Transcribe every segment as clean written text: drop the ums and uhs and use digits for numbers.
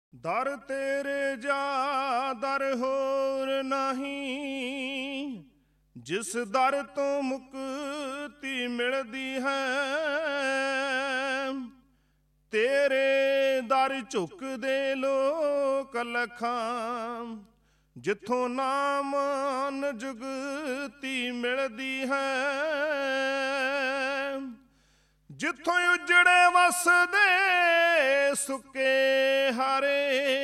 ਦਰ ਤੇਰੇ ਜਾ ਦਰ ਹੋਰ ਨਹੀਂ, ਜਿਸ ਦਰ ਤੋਂ ਮੁਕਤੀ ਮਿਲਦੀ ਹੈ। ਤੇਰੇ ਦਰ ਝੁਕਦੇ ਲੋਕ ਲੱਖਾਂ, ਜਿੱਥੋਂ ਨਾਮ ਜੁਗਤੀ ਮਿਲਦੀ ਹੈ। ਜਿੱਥੋਂ ਉਜੜੇ ਵਸਦੇ ਸੁੱਕੇ ਹਾਰੇ,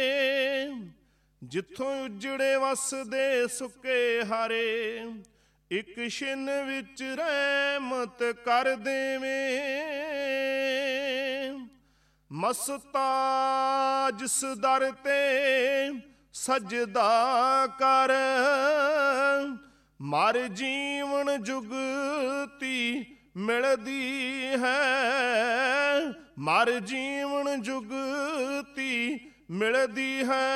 ਜਿੱਥੋਂ ਉਜੜੇ ਵਸਦੇ ਸੁੱਕੇ ਹਾਰੇ, ਇੱਕ ਛਿਨ ਵਿੱਚ ਰਹਿਮਤ ਕਰ ਦੇਵੇਂ। ਮਸਤਾ ਜਿਸ ਦਰ ਤੇ ਸਜਦਾ ਕਰ, ਮਰ ਜੀਵਨ ਜੁਗਤੀ ਮਿਲਦੀ ਹੈ। ਮਰ ਜੀਵਨ ਜੁਗਤੀ ਮਿਲਦੀ ਹੈ।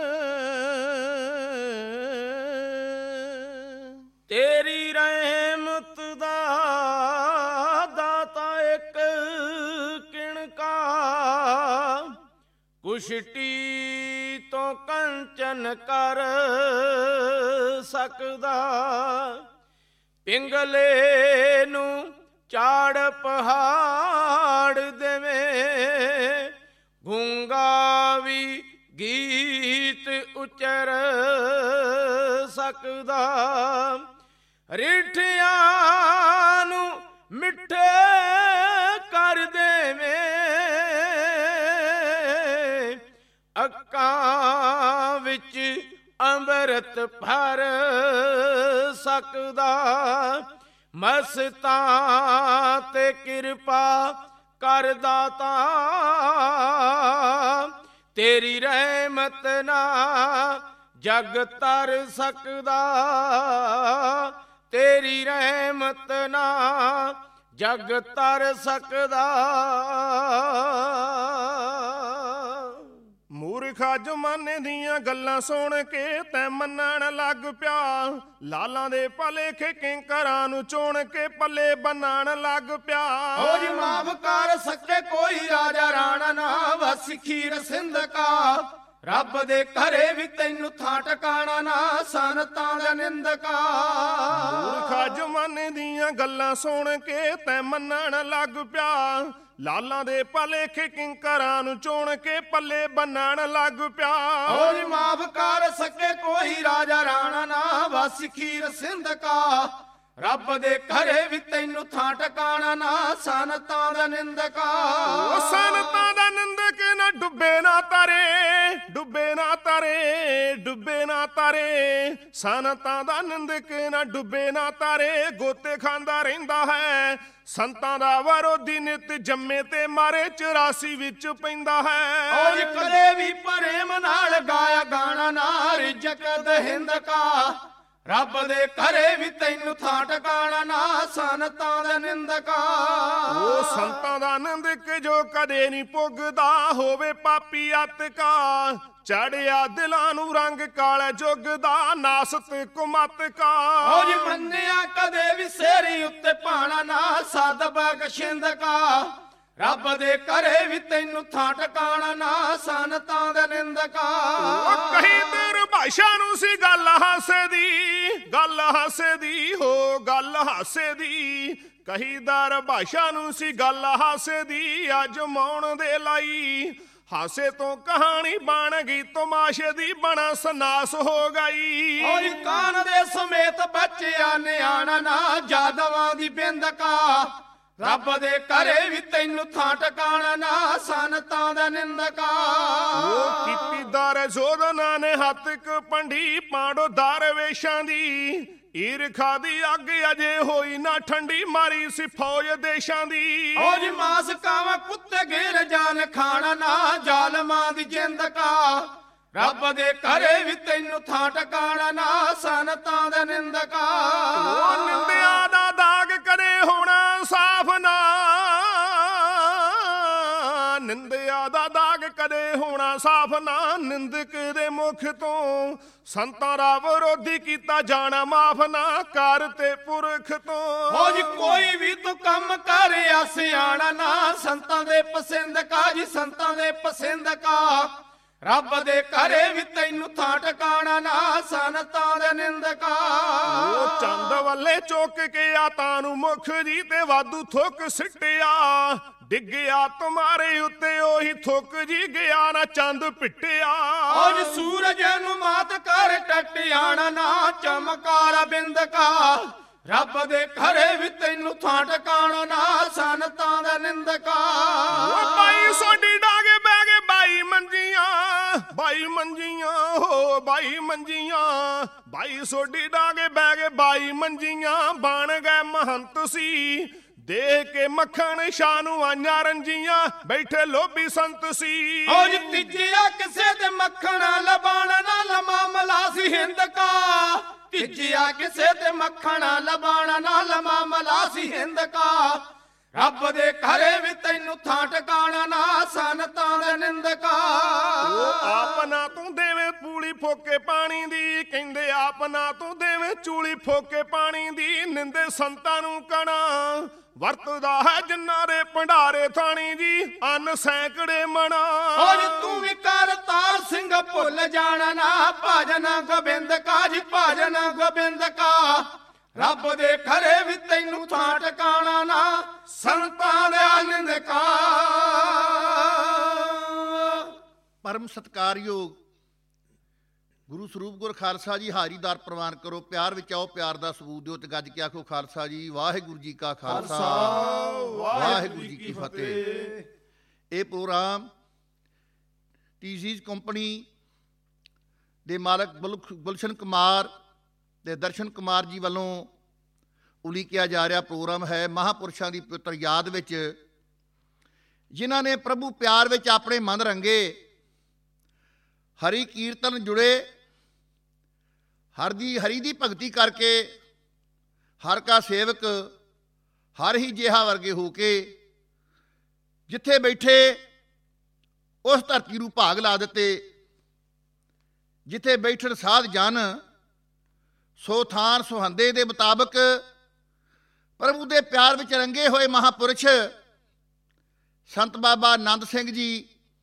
ਤੇਰੀ ਰਹਿਮਤ ਦਾ ਦਾਤਾ ਇੱਕ ਕਿਣਕਾ, ਕੁਸ਼ਟੀ ਤੋਂ ਕੰਚਨ ਕਰ ਸਕਦਾ। ਪਿੰਗਲੇ ਨੂੰ ਚਾੜ ਪਹਾੜ ਦੇਵੇ, ਗੂੰਗਾ ਵੀ ਗੀਤ ਉਚਰ ਸਕਦਾ। ਰਿਠਿਆਂ ਨੂੰ ਮਿੱਠੇ ਕਰ ਦੇਵੇ, ਅੱਖਾਂ ਵਿੱਚ ਅੰਮ੍ਰਿਤ ਭਰ ਸਕਦਾ। ਮਸਤਾਂ ਤੇ ਕਿਰਪਾ ਕਰ ਦਾਤਾ, ਤੇਰੀ ਰਹਿਮਤ ਨਾਲ ਜਗ ਤਰ ਸਕਦਾ। ਤੇਰੀ ਰਹਿਮਤ ਨਾਲ ਜਗ ਤਰ ਸਕਦਾ। ਮੂਰਖਾ ਜ਼ਮਾਨੇ ਦੀਆਂ ਗੱਲਾਂ ਸੁਣ ਕੇ ਤੈਂ ਮੰਨਣ ਲੱਗ ਪਿਆ। ਲਾਲਾਂ ਦੇ ਭਲੇਖੇ ਕਿੰਕਰਾਂ ਨੂੰ ਚੁਣ ਕੇ ਪੱਲੇ ਬੰਨਣ ਲੱਗ ਪਿਆ। ਹੋ ਜੀ ਮਾਫ ਕਰ ਸਕੇ ਕੋਈ ਰਾਜਾ ਰਾਣਾ ਨਾ, ਵਸ ਖੀਰ ਸਿੰਧ ਕਾ। ਰੱਬ ਦੇ ਘਰੇ ਵੀ ਤੈਨੂੰ ਥਾਂ ਟਿਕਾਣਾ ਨਾ, ਸੰਤਾਂ ਦਾ ਨਿੰਦਕਾ। ਮੂਰਖਾ ਜ਼ਮਾਨੇ ਦੀਆਂ ਗੱਲਾਂ ਸੁਣ ਕੇ ਤੈਂ ਮੰਨਣ ਲੱਗ ਪਿਆ। ਲਾਲਾਂ ਦੇ ਭਲੇਖੇ ਕਿੰਕਰਾਂ ਨੂੰ ਚੁਣ ਕੇ ਪੱਲੇ ਬੰਨਣ ਲੱਗ ਪਿਆ। ਹੋ ਜੀ ਮਾਫ ਕਰ ਸਕੇ ਕੋਈ ਰਾਜਾ ਰਾਣਾ ਨਾ, ਵਸ ਖੀਰ ਸਿੰਧ ਕਾ। ਰੱਬ ਦੇ ਘਰੇ ਵੀ ਤੈਨੂੰ ਥਾਂ ਟਿਕਾਣਾ ਨਾ, ਸੰਤਾਂ ਦਾ ਨਿੰਦਕਾ। ਉਹ ਸੰਤਾਂ ਦਾ ਨਿੰਦਕ ਨਾ ਡੁੱਬੇ ਨਾ ਤਾਰੇ, ਡੁੱਬੇ ਨਾ ਤਾਰੇ, ਡੁੱਬੇ ਨਾ ਤਾਰੇ। ਸੰਤਾਂ ਦਾ ਨਿੰਦਕ ਨਾ ਡੁੱਬੇ ਨਾ ਤਾਰੇ, ਗੋਤੇ ਖਾਂਦਾ ਰਹਿੰਦਾ ਹੈ। ਸੰਤਾਂ ਦਾ ਵਿਰੋਧੀ ਨਿਤ ਜੰਮੇ ਤੇ ਮਾਰੇ 84 ਵਿੱਚ ਪੈਂਦਾ ਹੈ। ਓਏ ਕਦੇ ਵੀ ਪ੍ਰੇਮ ਨਾਲ ਗਾਇਆ ਗਾਣਾ ਨਾ, ਰਿਜਕ ਦਹਿੰਦ ਕਾ। ਰੱਬ ਦੇ ਘਰੇ ਵੀ ਤੈਨੂੰ ਥਾਂ ਟਿਕਾਣਾ ਨਾ, ਸੰਤਾਂ ਦਾ ਨਿੰਦਕਾ। ਉਹ ਸੰਤਾਂ ਦਾ ਨਿੰਦਕ ਜੋ ਕਦੇ ਨਹੀਂ ਪੁੱਗਦਾ, ਹੋਵੇ ਪਾਪੀ ਅਤਕਾ। ਚੜਿਆ ਦਿਲਾਂ ਨੂੰ ਰੰਗ ਕਾਲੇ ਜੁਗ ਦਾ, ਨਾਸਤ ਕੁਮਤ ਕਾ। ਓ ਜੀ ਮੰਨਿਆ ਕਦੇ ਵੀ ਸੇਰੀ ਉੱਤੇ ਪਾਣਾ ਨਾ, ਸਦ ਬਖਸ਼ਿੰਦ ਕਾ। ਰੱਬ ਦੇ ਘਰੇ ਵੀ ਤੈਨੂੰ ਥਾਂ ਟਿਕਾਣਾ ਨਾ, ਸੰਤਾਂ ਦਾ ਨਿੰਦਕਾ। ਉਹ ਕਹੀ ਤੇਰ ਭਾਸ਼ਾ ਨੂੰ ਸੀ ਗੱਲ ਹਾਸੇ ਦੀ, ਗੱਲ ਹਾਸੇ ਦੀ, ਹੋ ਗੱਲ ਹਾਸੇ ਦੀ। ਕਹੀਦਾਰ ਭਾਸ਼ਾ ਨੂੰ ਸੀ ਗੱਲ ਹਾਸੇ ਦੀ, ਅੱਜ ਮੌਣ ਦੇ ਲਈ। ਹਾਸੇ ਤੋਂ ਕਹਾਣੀ ਬਣ ਗਈ ਤਮਾਸ਼ੇ ਦੀ, ਬਣਾ ਸਨਾਸ ਹੋ ਗਈ। ਓਏ ਕਾਨ ਦੇ ਸਮੇਤ ਬੱਚਿਆ ਨਿਆਣਾ ਨਾ, ਜਾਦਵਾਂ ਦੀ ਬਿੰਦਕਾ। ਰੱਬ ਦੇ ਘਰੇ ਵੀ ਤੈਨੂੰ ਥਾਂ ਟਿਕਾਣਾ ਨਾ, ਸੰਤਾਂ ਦਾ ਨਿੰਦਕਾ। ਉਹ ਕੀਤੀ ਦਰ ਜੋਧਨਾ ਨੇ ਹੱਥਕ ਪੰਡੀ, ਪਾਂਡੋ ਦਰਵੇਸ਼ਾਂ ਦੀ। ਈਰਖਾ ਦੀ ਅੱਗ ਅਜੇ ਹੋਈ ਨਾ ਠੰਡੀ, ਮਾਰੀ ਸੀ ਫੌਜ ਦੇਸ਼ਾਂ ਦੀ। ਓ ਜੀ ਮਾਸ ਕਾਵਾਂ ਕੁੱਤੇ ਘੇਰ ਜਾਨ ਖਾਣਾ ਨਾ, ਜ਼ਾਲਮਾਂ ਦੀ ਜਿੰਦਕਾ। ਰੱਬ ਦੇ ਘਰੇ ਵੀ ਤੈਨੂੰ ਥਾਂ ਟਿਕਾਣਾ ਨਾ, ਸੰਤਾਂ ਦਾ ਨਿੰਦਕਾ। ਉਹ ਨਿੰਦਿਆ ਦਾ ਦਾਗ ਕਦੇ ਹੋਣਾ ਸਾਫ਼ ਨਾ, ਨਿੰਦਿਆ ਦਾ ਦਾਗ ਕਦੇ ਹੋਣਾ ਸਾਫ਼ ਨਾ। ਨਿੰਦਕ ਦੇ ਮੁਖ ਤੋਂ ਸੰਤਾਂ ਦਾ ਵਿਰੋਧੀ ਕੀਤਾ ਜਾਣਾ ਮਾਫ ਨਾ ਕਰ ਤੇ ਪੁਰਖ ਤੋਂ। ਹੋ ਜੀ ਕੋਈ ਵੀ ਤੂੰ ਕੰਮ ਕਰ ਸਿਆਣਾ ਨਾ, ਸੰਤਾਂ ਦੇ ਪਸੰਦ ਕਾ ਜੀ ਸੰਤਾਂ ਦੇ ਪਸੰਦ ਕਾ। ਰੱਬ ਦੇ ਘਰੇ ਵੀ ਤੈਨੂੰ ਥਾਂ ਟਿਕਾਣਾ ਨਾ, ਸੰਤਾਂ ਦੇ ਨਿੰਦਕਾ। ਉਹ ਚੰਦ ਵੱਲੇ ਚੁੱਕ ਕੇ ਆ ਤਾਨੂੰ ਮੁਖ ਜੀ ਤੇ ਵਾਧੂ ਥੁੱਕ ਸਿੱਟਿਆ, ਡਿੱਗਿਆ ਤੁਮਾਰੇ ਉੱਤੇ ਉਹੀ ਥੁੱਕ ਜੀ ਗਿਆ ਨਾ ਚੰਦ ਪਿੱਟਿਆ। ਅੱਜ ਸੂਰਜ ਨੂੰ ਮਾਤ ਕਰ ਟਟਿਆਣਾ ਨਾ, ਚਮਕਾਰ ਬਿੰਦਕਾ। ਰੱਬ ਦੇ ਘਰੇ ਵੀ ਤੈਨੂੰ ਥਾਂ ਟਿਕਾਣਾ ਨਾ, ਸੰਤਾਂ ਦਾ ਨਿੰਦਕਾ। ਉਹ ਬਾਈ ਸੋਡੀ ਡਾਗੇ ਬਹਿ ਗਏ ਬਾਈ ਮੰਜੀਆਂ, ਬਾਈ ਮੰਜੀਆਂ ਹੋ ਬਾਈ ਮੰਜੀਆਂ, ਬਾਈ ਸੋਡੀ ਡਾਗੇ ਬਹਿ ਗਏ ਬਾਈ ਮੰਜੀਆਂ, ਬਣ ਗਏ ਮਹੰਤ ਸੀ ਦੇਖ ਕੇ ਮੱਖਣ ਸ਼ਾਹ ਨੂੰ ਆਈਆਂ ਰੰਜੀਆਂ, ਬੈਠੇ ਲੋਭੀ ਸੰਤ ਸੀ। ਅੱਜ ਤੀਜਿਆ ਕਿਸੇ ਦੇ ਮੱਖਣਾ ਲਬਾਣਾ ਨਾ, ਲਮਾ ਮਲਾ ਸੀ ਹਿੰਦਕਾ। ਤੀਜਿਆ ਕਿਸੇ ਤੇ ਮੱਖਣਾ ਲਬਾਣਾ ਨਾ, ਲਮਾ ਮਲਾ ਸੀ ਹਿੰਦਕਾ। ਰੱਬ ਦੇ ਘਰੇ ਵੀ ਤੈਨੂੰ ਥਾਂ ਟਿਕਾਣਾ ਨਾ, ਸੰਤਾਂ ਦੇ ਨਿੰਦਕਾ। ਉਹ ਆਪ ਨਾ ਤੂੰ ਦੇਵੇਂ ਪੂਲੀ ਫੋਕੇ ਪਾਣੀ ਦੀ, ਕਹਿੰਦੇ ਆਪ ਨਾ ਤੂੰ ਦੇਵੇਂ ਚੂਲੀ ਫੋਕੇ ਪਾਣੀ ਦੀ, ਨਿੰਦੇ ਸੰਤਾਂ ਨੂੰ ਕਣਾ ਵਰਤਦਾ ਹੈ ਜਿਨ੍ਹਾਂ ਦੇ ਭੰਡਾਰੇ ਥਾਣੀ ਜੀ, ਅੰਨ ਸੈਂਕੜੇ ਮਣਾ। ਅੱਜ ਤੂੰ ਵੀ ਕਰਤਾਰ ਸਿੰਘ ਭੁੱਲ ਜਾਣਾ ਨਾ, ਭਜਨ ਗੋਬਿੰਦਕਾ ਜੀ ਭਜਨ ਗੋਬਿੰਦਕਾ। ਰੱਬ ਦੇ ਘਰੇ ਵੀ ਤੈਨੂੰ ਥਾਂ ਟਿਕਾਣਾ ਨਾ, ਸੰਤਾਂ ਦੇ ਨਿੰਦਕਾ। ਪਰਮ ਸਤਿਕਾਰਯੋਗ ਗੁਰੂ ਸਰੂਪ ਗੁਰ ਖਾਲਸਾ ਜੀ ਹਾਜ਼ਰੀਦਾਰ ਪ੍ਰਵਾਨ ਕਰੋ। ਪਿਆਰ ਵਿੱਚ ਆਓ, ਪਿਆਰ ਦਾ ਸਬੂਤ ਦਿਓ ਤੇ ਗੱਜ ਕੇ ਆਖੋ ਖਾਲਸਾ ਜੀ ਵਾਹਿਗੁਰੂ ਜੀ ਕਾ ਖਾਲਸਾ ਵਾਹਿਗੁਰੂ ਜੀ ਕੀ ਫਤਿਹ। ਇਹ ਪ੍ਰੋਗਰਾਮ ਟੀਜ਼ੀਜ਼ ਕੰਪਨੀ ਦੇ ਮਾਲਕ ਗੁਲਸ਼ਨ ਕੁਮਾਰ ਤੇ ਦਰਸ਼ਨ ਕੁਮਾਰ ਜੀ ਵੱਲੋਂ ਉਲੀਕਿਆ ਜਾ ਰਿਹਾ ਪ੍ਰੋਗਰਾਮ ਹੈ। ਮਹਾਂਪੁਰਸ਼ਾਂ ਦੀ ਪਵਿੱਤਰ ਯਾਦ ਵਿੱਚ ਜਿਨ੍ਹਾਂ ਨੇ ਪ੍ਰਭੂ ਪਿਆਰ ਵਿੱਚ ਆਪਣੇ ਮਨ ਰੰਗੇ, ਹਰੀ ਕੀਰਤਨ ਜੁੜੇ, ਹਰੀ ਦੀ ਭਗਤੀ ਕਰਕੇ ਹਰ ਕਾ ਸੇਵਕ ਹਰ ਹੀ ਜਿਹਾ ਵਰਗੇ ਹੋ ਕੇ ਜਿੱਥੇ ਬੈਠੇ ਉਸ ਧਰਤੀ ਨੂੰ ਭਾਗ ਲਾ ਦਿੱਤੇ। ਜਿੱਥੇ ਬੈਠਣ ਸਾਧ ਜਨ ਸੋ ਥਾਨ ਸੁਹੰਦੇ ਦੇ ਮੁਤਾਬਕ ਪ੍ਰਭੂ ਦੇ ਪਿਆਰ ਵਿੱਚ ਰੰਗੇ ਹੋਏ ਮਹਾਂਪੁਰਸ਼ ਸੰਤ ਬਾਬਾ ਆਨੰਦ ਸਿੰਘ ਜੀ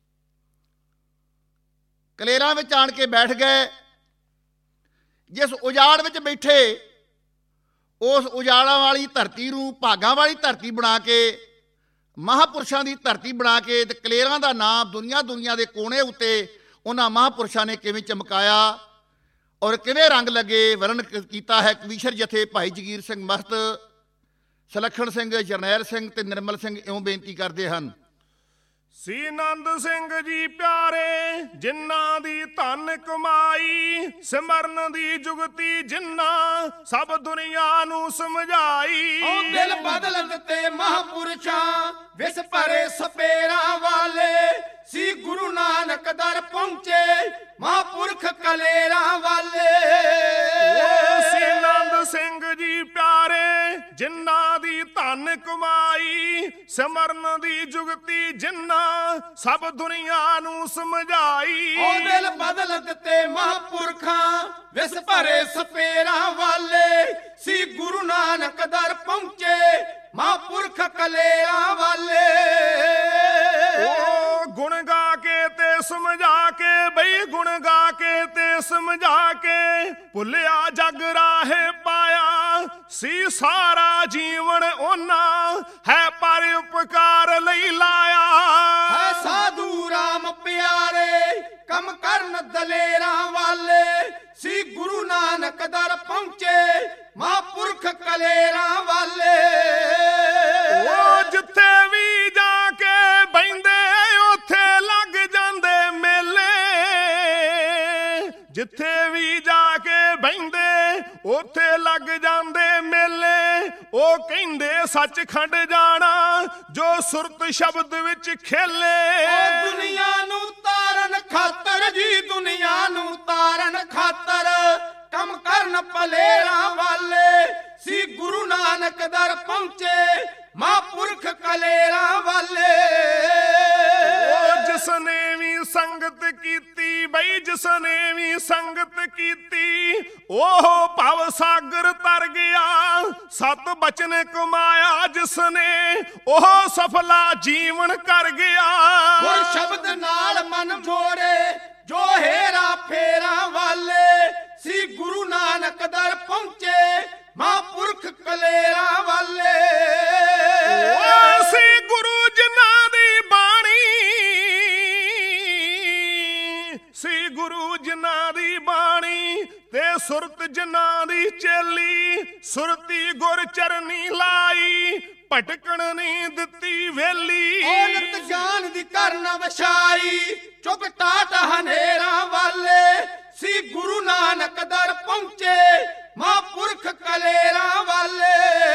ਕਲੇਰਾਂ ਵਿੱਚ ਆਣ ਕੇ ਬੈਠ ਗਏ। ਜਿਸ ਉਜਾੜ ਵਿੱਚ ਬੈਠੇ ਉਸ ਉਜਾੜਾਂ ਵਾਲੀ ਧਰਤੀ ਨੂੰ ਭਾਗਾਂ ਵਾਲੀ ਧਰਤੀ ਬਣਾ ਕੇ, ਮਹਾਂਪੁਰਸ਼ਾਂ ਦੀ ਧਰਤੀ ਬਣਾ ਕੇ ਤੇ ਕਲੇਰਾਂ ਦਾ ਨਾਮ ਦੁਨੀਆ ਦੇ ਕੋਨੇ ਉੱਤੇ ਉਹਨਾਂ ਮਹਾਂਪੁਰਸ਼ਾਂ ਨੇ ਕਿਵੇਂ ਚਮਕਾਇਆ ਔਰ ਕਿਵੇਂ ਰੰਗ ਲੱਗੇ, ਵਰਣਨ ਕੀਤਾ ਹੈ ਕਵੀਸ਼ਰ ਜਥੇ ਭਾਈ ਜਗੀਰ ਸਿੰਘ ਮਸਤ, ਸੁਲੱਖਣ ਸਿੰਘ, ਜਰਨੈਲ ਸਿੰਘ ਤੇ ਨਿਰਮਲ ਸਿੰਘ ਇਉਂ ਬੇਨਤੀ ਕਰਦੇ ਹਨ। ਸੀ ਆਨੰਦ ਸਿੰਘ ਜੀ ਪਿਆਰੇ ਜਿਨ੍ਹਾਂ ਦੀ ਧਨ ਕਮਾਈ, ਸਿਮਰਨ ਦੀ ਜੁਗਤੀ ਜਿਨ੍ਹਾਂ ਸਭ ਦੁਨੀਆ ਨੂੰ ਸਮਝਾਈ। ਉਹ ਦਿਲ ਬਦਲ ਦਿੱਤੇ ਮਹਾਂਪੁਰਸ਼ਾਂ ਵਿਸ ਭਰੇ ਸਪੇਰਾਂ ਵਾਲੇ, ਸੀ ਗੁਰੂ ਨਾਨਕ ਦਰ ਪਹੁੰਚੇ ਮਹਾਂਪੁਰਖ ਕਲੇਰਾਂ ਵਾਲੇ। ਸੀ ਆਨੰਦ ਸਿੰਘ ਜੀ ਪਿਆਰੇ ਜਿਨ੍ਹਾਂ ਦੀ ਧਨ ਕਮਾਈ, ਸਿਮਰਨ ਦੀ ਜੁਗਤੀ ਜਿਨ੍ਹਾਂ ਸਭ ਦੁਨੀਆ ਨੂੰ ਸਮਝਾਈ। ਉਹ ਦਿਲ ਬਦਲ ਦਿੱਤੇ ਮਹਾਂਪੁਰਖਾਂ ਵਿਸ ਭਰੇ ਸਪੇਰਾਂ ਵਾਲੇ, ਸੀ ਗੁਰੂ ਨਾਨਕ ਦਰ ਪਹੁੰਚੇ ਮਹਾਂਪੁਰਖ ਕਲੇਰਾਂ ਵਾਲੇ। ਉਹ ਗੁਣ ਗਾ ਕੇ ਤੇ ਸਮਝਾ ਕੇ, ਬਈ ਗੁਣ ਗਾ ਕੇ ਤੇ ਸਮਝਾ ਕੇ, ਭੁੱਲਿਆ ਜਗ ਰਾਹੇ ਪਾਇਆ, ਸੀ ਸਾਰਾ ਜੀਵਨ ਉਹਨਾਂ ਹੈ ਪਰ ਉਪਕਾਰ ਲਈ ਲਾਇਆ। ਹੈ ਸਾਧੂ ਰਾਮ ਪਿਆਰੇ ਕੰਮ ਕਰਨ ਦਲੇਰਾਂ ਵਾਲੇ, ਸੀ ਗੁਰੂ ਨਾਨਕ ਦਰ ਪਹੁੰਚੇ ਮਹਾਂਪੁਰਖ ਕਲੇਰਾਂ ਵਾਲੇ। ਉਹ ਜਿੱਥੇ ਵੀ ਜਾ ਕੇ ਬਹਿੰਦੇ ਉੱਥੇ ਲੱਗ ਜਾਂਦੇ ਮੇਲੇ, ਜਿੱਥੇ ਵੀ ਜਾ ਕੇ ਬਹਿੰਦੇ ਉੱਥੇ ਲੱਗ ਜਾਂਦੇ ਮੇਲੇ। ਉਹ ਕਹਿੰਦੇ ਸੱਚਖੰਡ ਜਾਣਾ ਜੋ ਸੁਰਤ ਸ਼ਬਦ ਵਿੱਚ ਖੇਲੇ। ਉਹ ਦੁਨੀਆ ਨੂੰ ਤਾਰਨ ਖਾਤਰ ਜੀ, ਦੁਨੀਆ ਨੂੰ ਤਾਰਨ ਖਾਤਰ ਕੰਮ ਕਰਨ ਪਲੇਰਾਂ ਵਾਲੇ, ਸੀ ਗੁਰੂ ਨਾਨਕ ਦਰ ਪਹੁੰਚੇ ਮਹਾਂਪੁਰਖ ਕਲੇਰਾਂ ਵਾਲੇ। ਜਿਸਨੇ ਵੀ ਸੰਗਤ ਕੀਤੀ, ਬਈ ਜਿਸਨੇ ਵੀ ਸੰਗਤ ਕੀਤੀ, ਉਹ ਭਵ ਸਾਗਰ ਤਰ ਗਿਆ, ਸਤ ਬਚਨ ਕਮਾਇਆ ਜਿਸਨੇ, ਉਹ ਸਫਲਾ ਜੀਵਨ ਕਰ ਗਿਆ। ਗੁਰ ਸ਼ਬਦ ਨਾਲ ਮਨ ਜੋੜੇ ਗੁਰੂ ਜਿਨ੍ਹਾਂ ਦੀ ਬਾਣੀ ਤੇ ਸੁਰਤ ਜਿਨ੍ਹਾਂ ਦੀ ਚੇਲੀ, ਸੁਰਤੀ ਗੁਰ ਚਰਨੀ ਲਾਈ ਭਟਕਣ ਨਹੀਂ ਦਿੱਤੀ ਵੇਲੀ। ਔਲਤ ਜਾਨ ਦੀ ਕਰਨ ਵਛਾਈ ਚੁੱਕ ਟਾਟ ਹਨੇਰਾਂ ਵਾਲੇ, ਸੀ ਗੁਰੂ ਨਾਨਕ ਦਰ ਪਹੁੰਚੇ ਮਹਾਂਪੁਰਖ ਕਲੇਰਾਂ ਵਾਲੇ।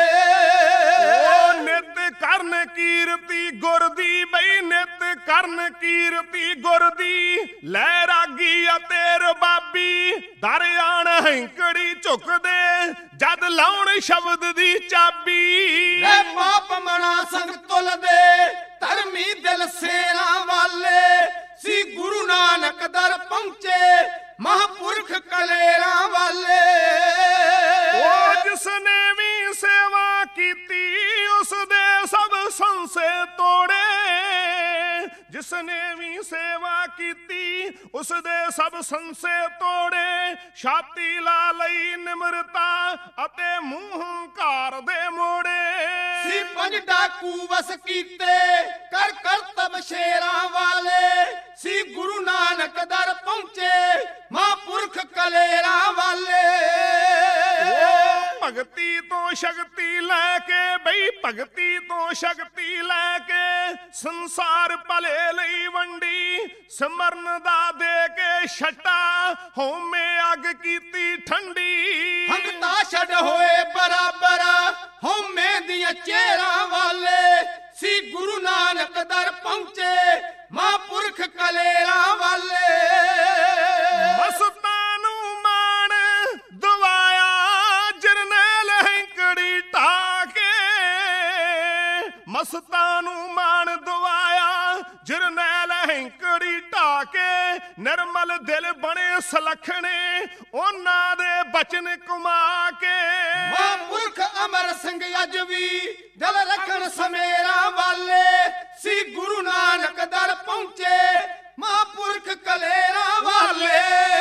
ਨਿਤ ਕਰਨ ਕੀਰਤੀ ਗੁਰ ਦੀ ਬਈ ਨਿਤ ਕਰਨ ਕੀਰਤੀ ਗੁਰ ਦੀ, ਲੈ ਰਾਗੀ ਅਤੇ ਰਬਾਬੀ ਦਰ ਆਣ ਹੈਂਕੜੀ ਝੁਕਦੇ ਜਦ ਲਾਉਣ ਸ਼ਬਦ ਦੀ ਚਾਬੀ। ਲੈ ਪਾਪ ਮਣਾ ਸੰਗ ਤੁਲਦੇ ਧਰਮੀ ਦਿਲ ਸੇਰਾਂ ਵਾਲੇ, ਸੀ ਗੁਰੂ ਨਾਨਕ ਦਰ ਪਹੁੰਚੇ ਮਹਾਂਪੁਰਖ ਕਲੇਰਾਂ ਵਾਲੇ। ਜਿਸਨੇ ਵੀ ਸੇਵਾ ਕੀਤੀ ਉਸ ਦੇ ਸਭ ਸੰਸੇ ਤੋੜੇ, ਜਿਸਨੇ ਵੀ ਸੇਵਾ ਕੀਤੀ ਉਸ ਦੇ ਸਭ ਸੰਸੇ ਤੋੜੇ, ਛਾਤੀ ਲਾ ਲਈ ਨਿਮਰਤਾ ਅਤੇ ਮੂੰਹ ਹੰਕਾਰ ਦੇ ਮੋੜੇ। ਸੀ ਪੰਜ ਡਾਕੂ ਵਸ ਕੀਤੇ ਕਰ ਕਰਤਬ ਸ਼ੇਰਾਂ ਵਾਲੇ, ਸੀ ਗੁਰੂ ਨਾਨਕ ਦਰ ਪਹੁੰਚੇ ਮਹਾਂਪੁਰਖ ਕਲੇਰਾਂ ਵਾਲੇ। ਭਗਤੀ ਤੋਂ ਸ਼ਕਤੀ ਲੈ ਕੇ ਬਈ ਭਗਤੀ ਤੋਂ ਸ਼ਕਤੀ ਲੈ ਕੇ ਸੰਸਾਰ ਭਲੇ ਲਈ ਵੰਡੀ, ਸਿਮਰਨ ਦਾ ਦੇ ਕੇ ਛੱਟਾ ਹਉਮੈ ਅੱਗ ਕੀਤੀ ਠੰਡੀ। ਹੰਗਤਾ ਛੱਡ ਹੋਏ ਬਰਾਬਰ ਹਉਮੈ ਦੀਆਂ ਚੇਰਾਂ ਵਾਲੇ, ਸੀ ਗੁਰੂ ਨਾਨਕ ਦਰ ਪਹੁੰਚੇ ਮਹਾਂਪੁਰਖ ਕਲੇਰਾਂ ਵਾਲੇ। ਮਸਤਾਂ ਨੂੰ ਮਾਣ ਦਵਾਇਆ ਜਰਨੈਲ ਹੈਂਕੜੀ ਢਾ ਕੇ, ਮਸਤਾਂ ਨੂੰ ਮਾਣ ਦਵਾਇਆ ਜਰਨੈਲ ਹੈਂਕੜੀ ਢਾ ਕੇ, ਨਿਰਮਲ ਦਿਲ ਬਣੇ ਸਲਖਣੇ ਉਹਨਾਂ ਦੇ ਬਚਨ ਕਮਾ ਕੇ। ਮਹਾਂਪੁਰਖ ਅਮਰ ਸਿੰਘ ਅੱਜ ਵੀ ਦਿਲ ਰੱਖਣ ਸਮੇਰਾਂ ਵਾਲੇ, ਸੀ ਗੁਰੂ ਨਾਨਕ ਦਰ ਪਹੁੰਚੇ ਮਹਾਂਪੁਰਖ ਕਲੇਰਾਂ ਵਾਲੇ।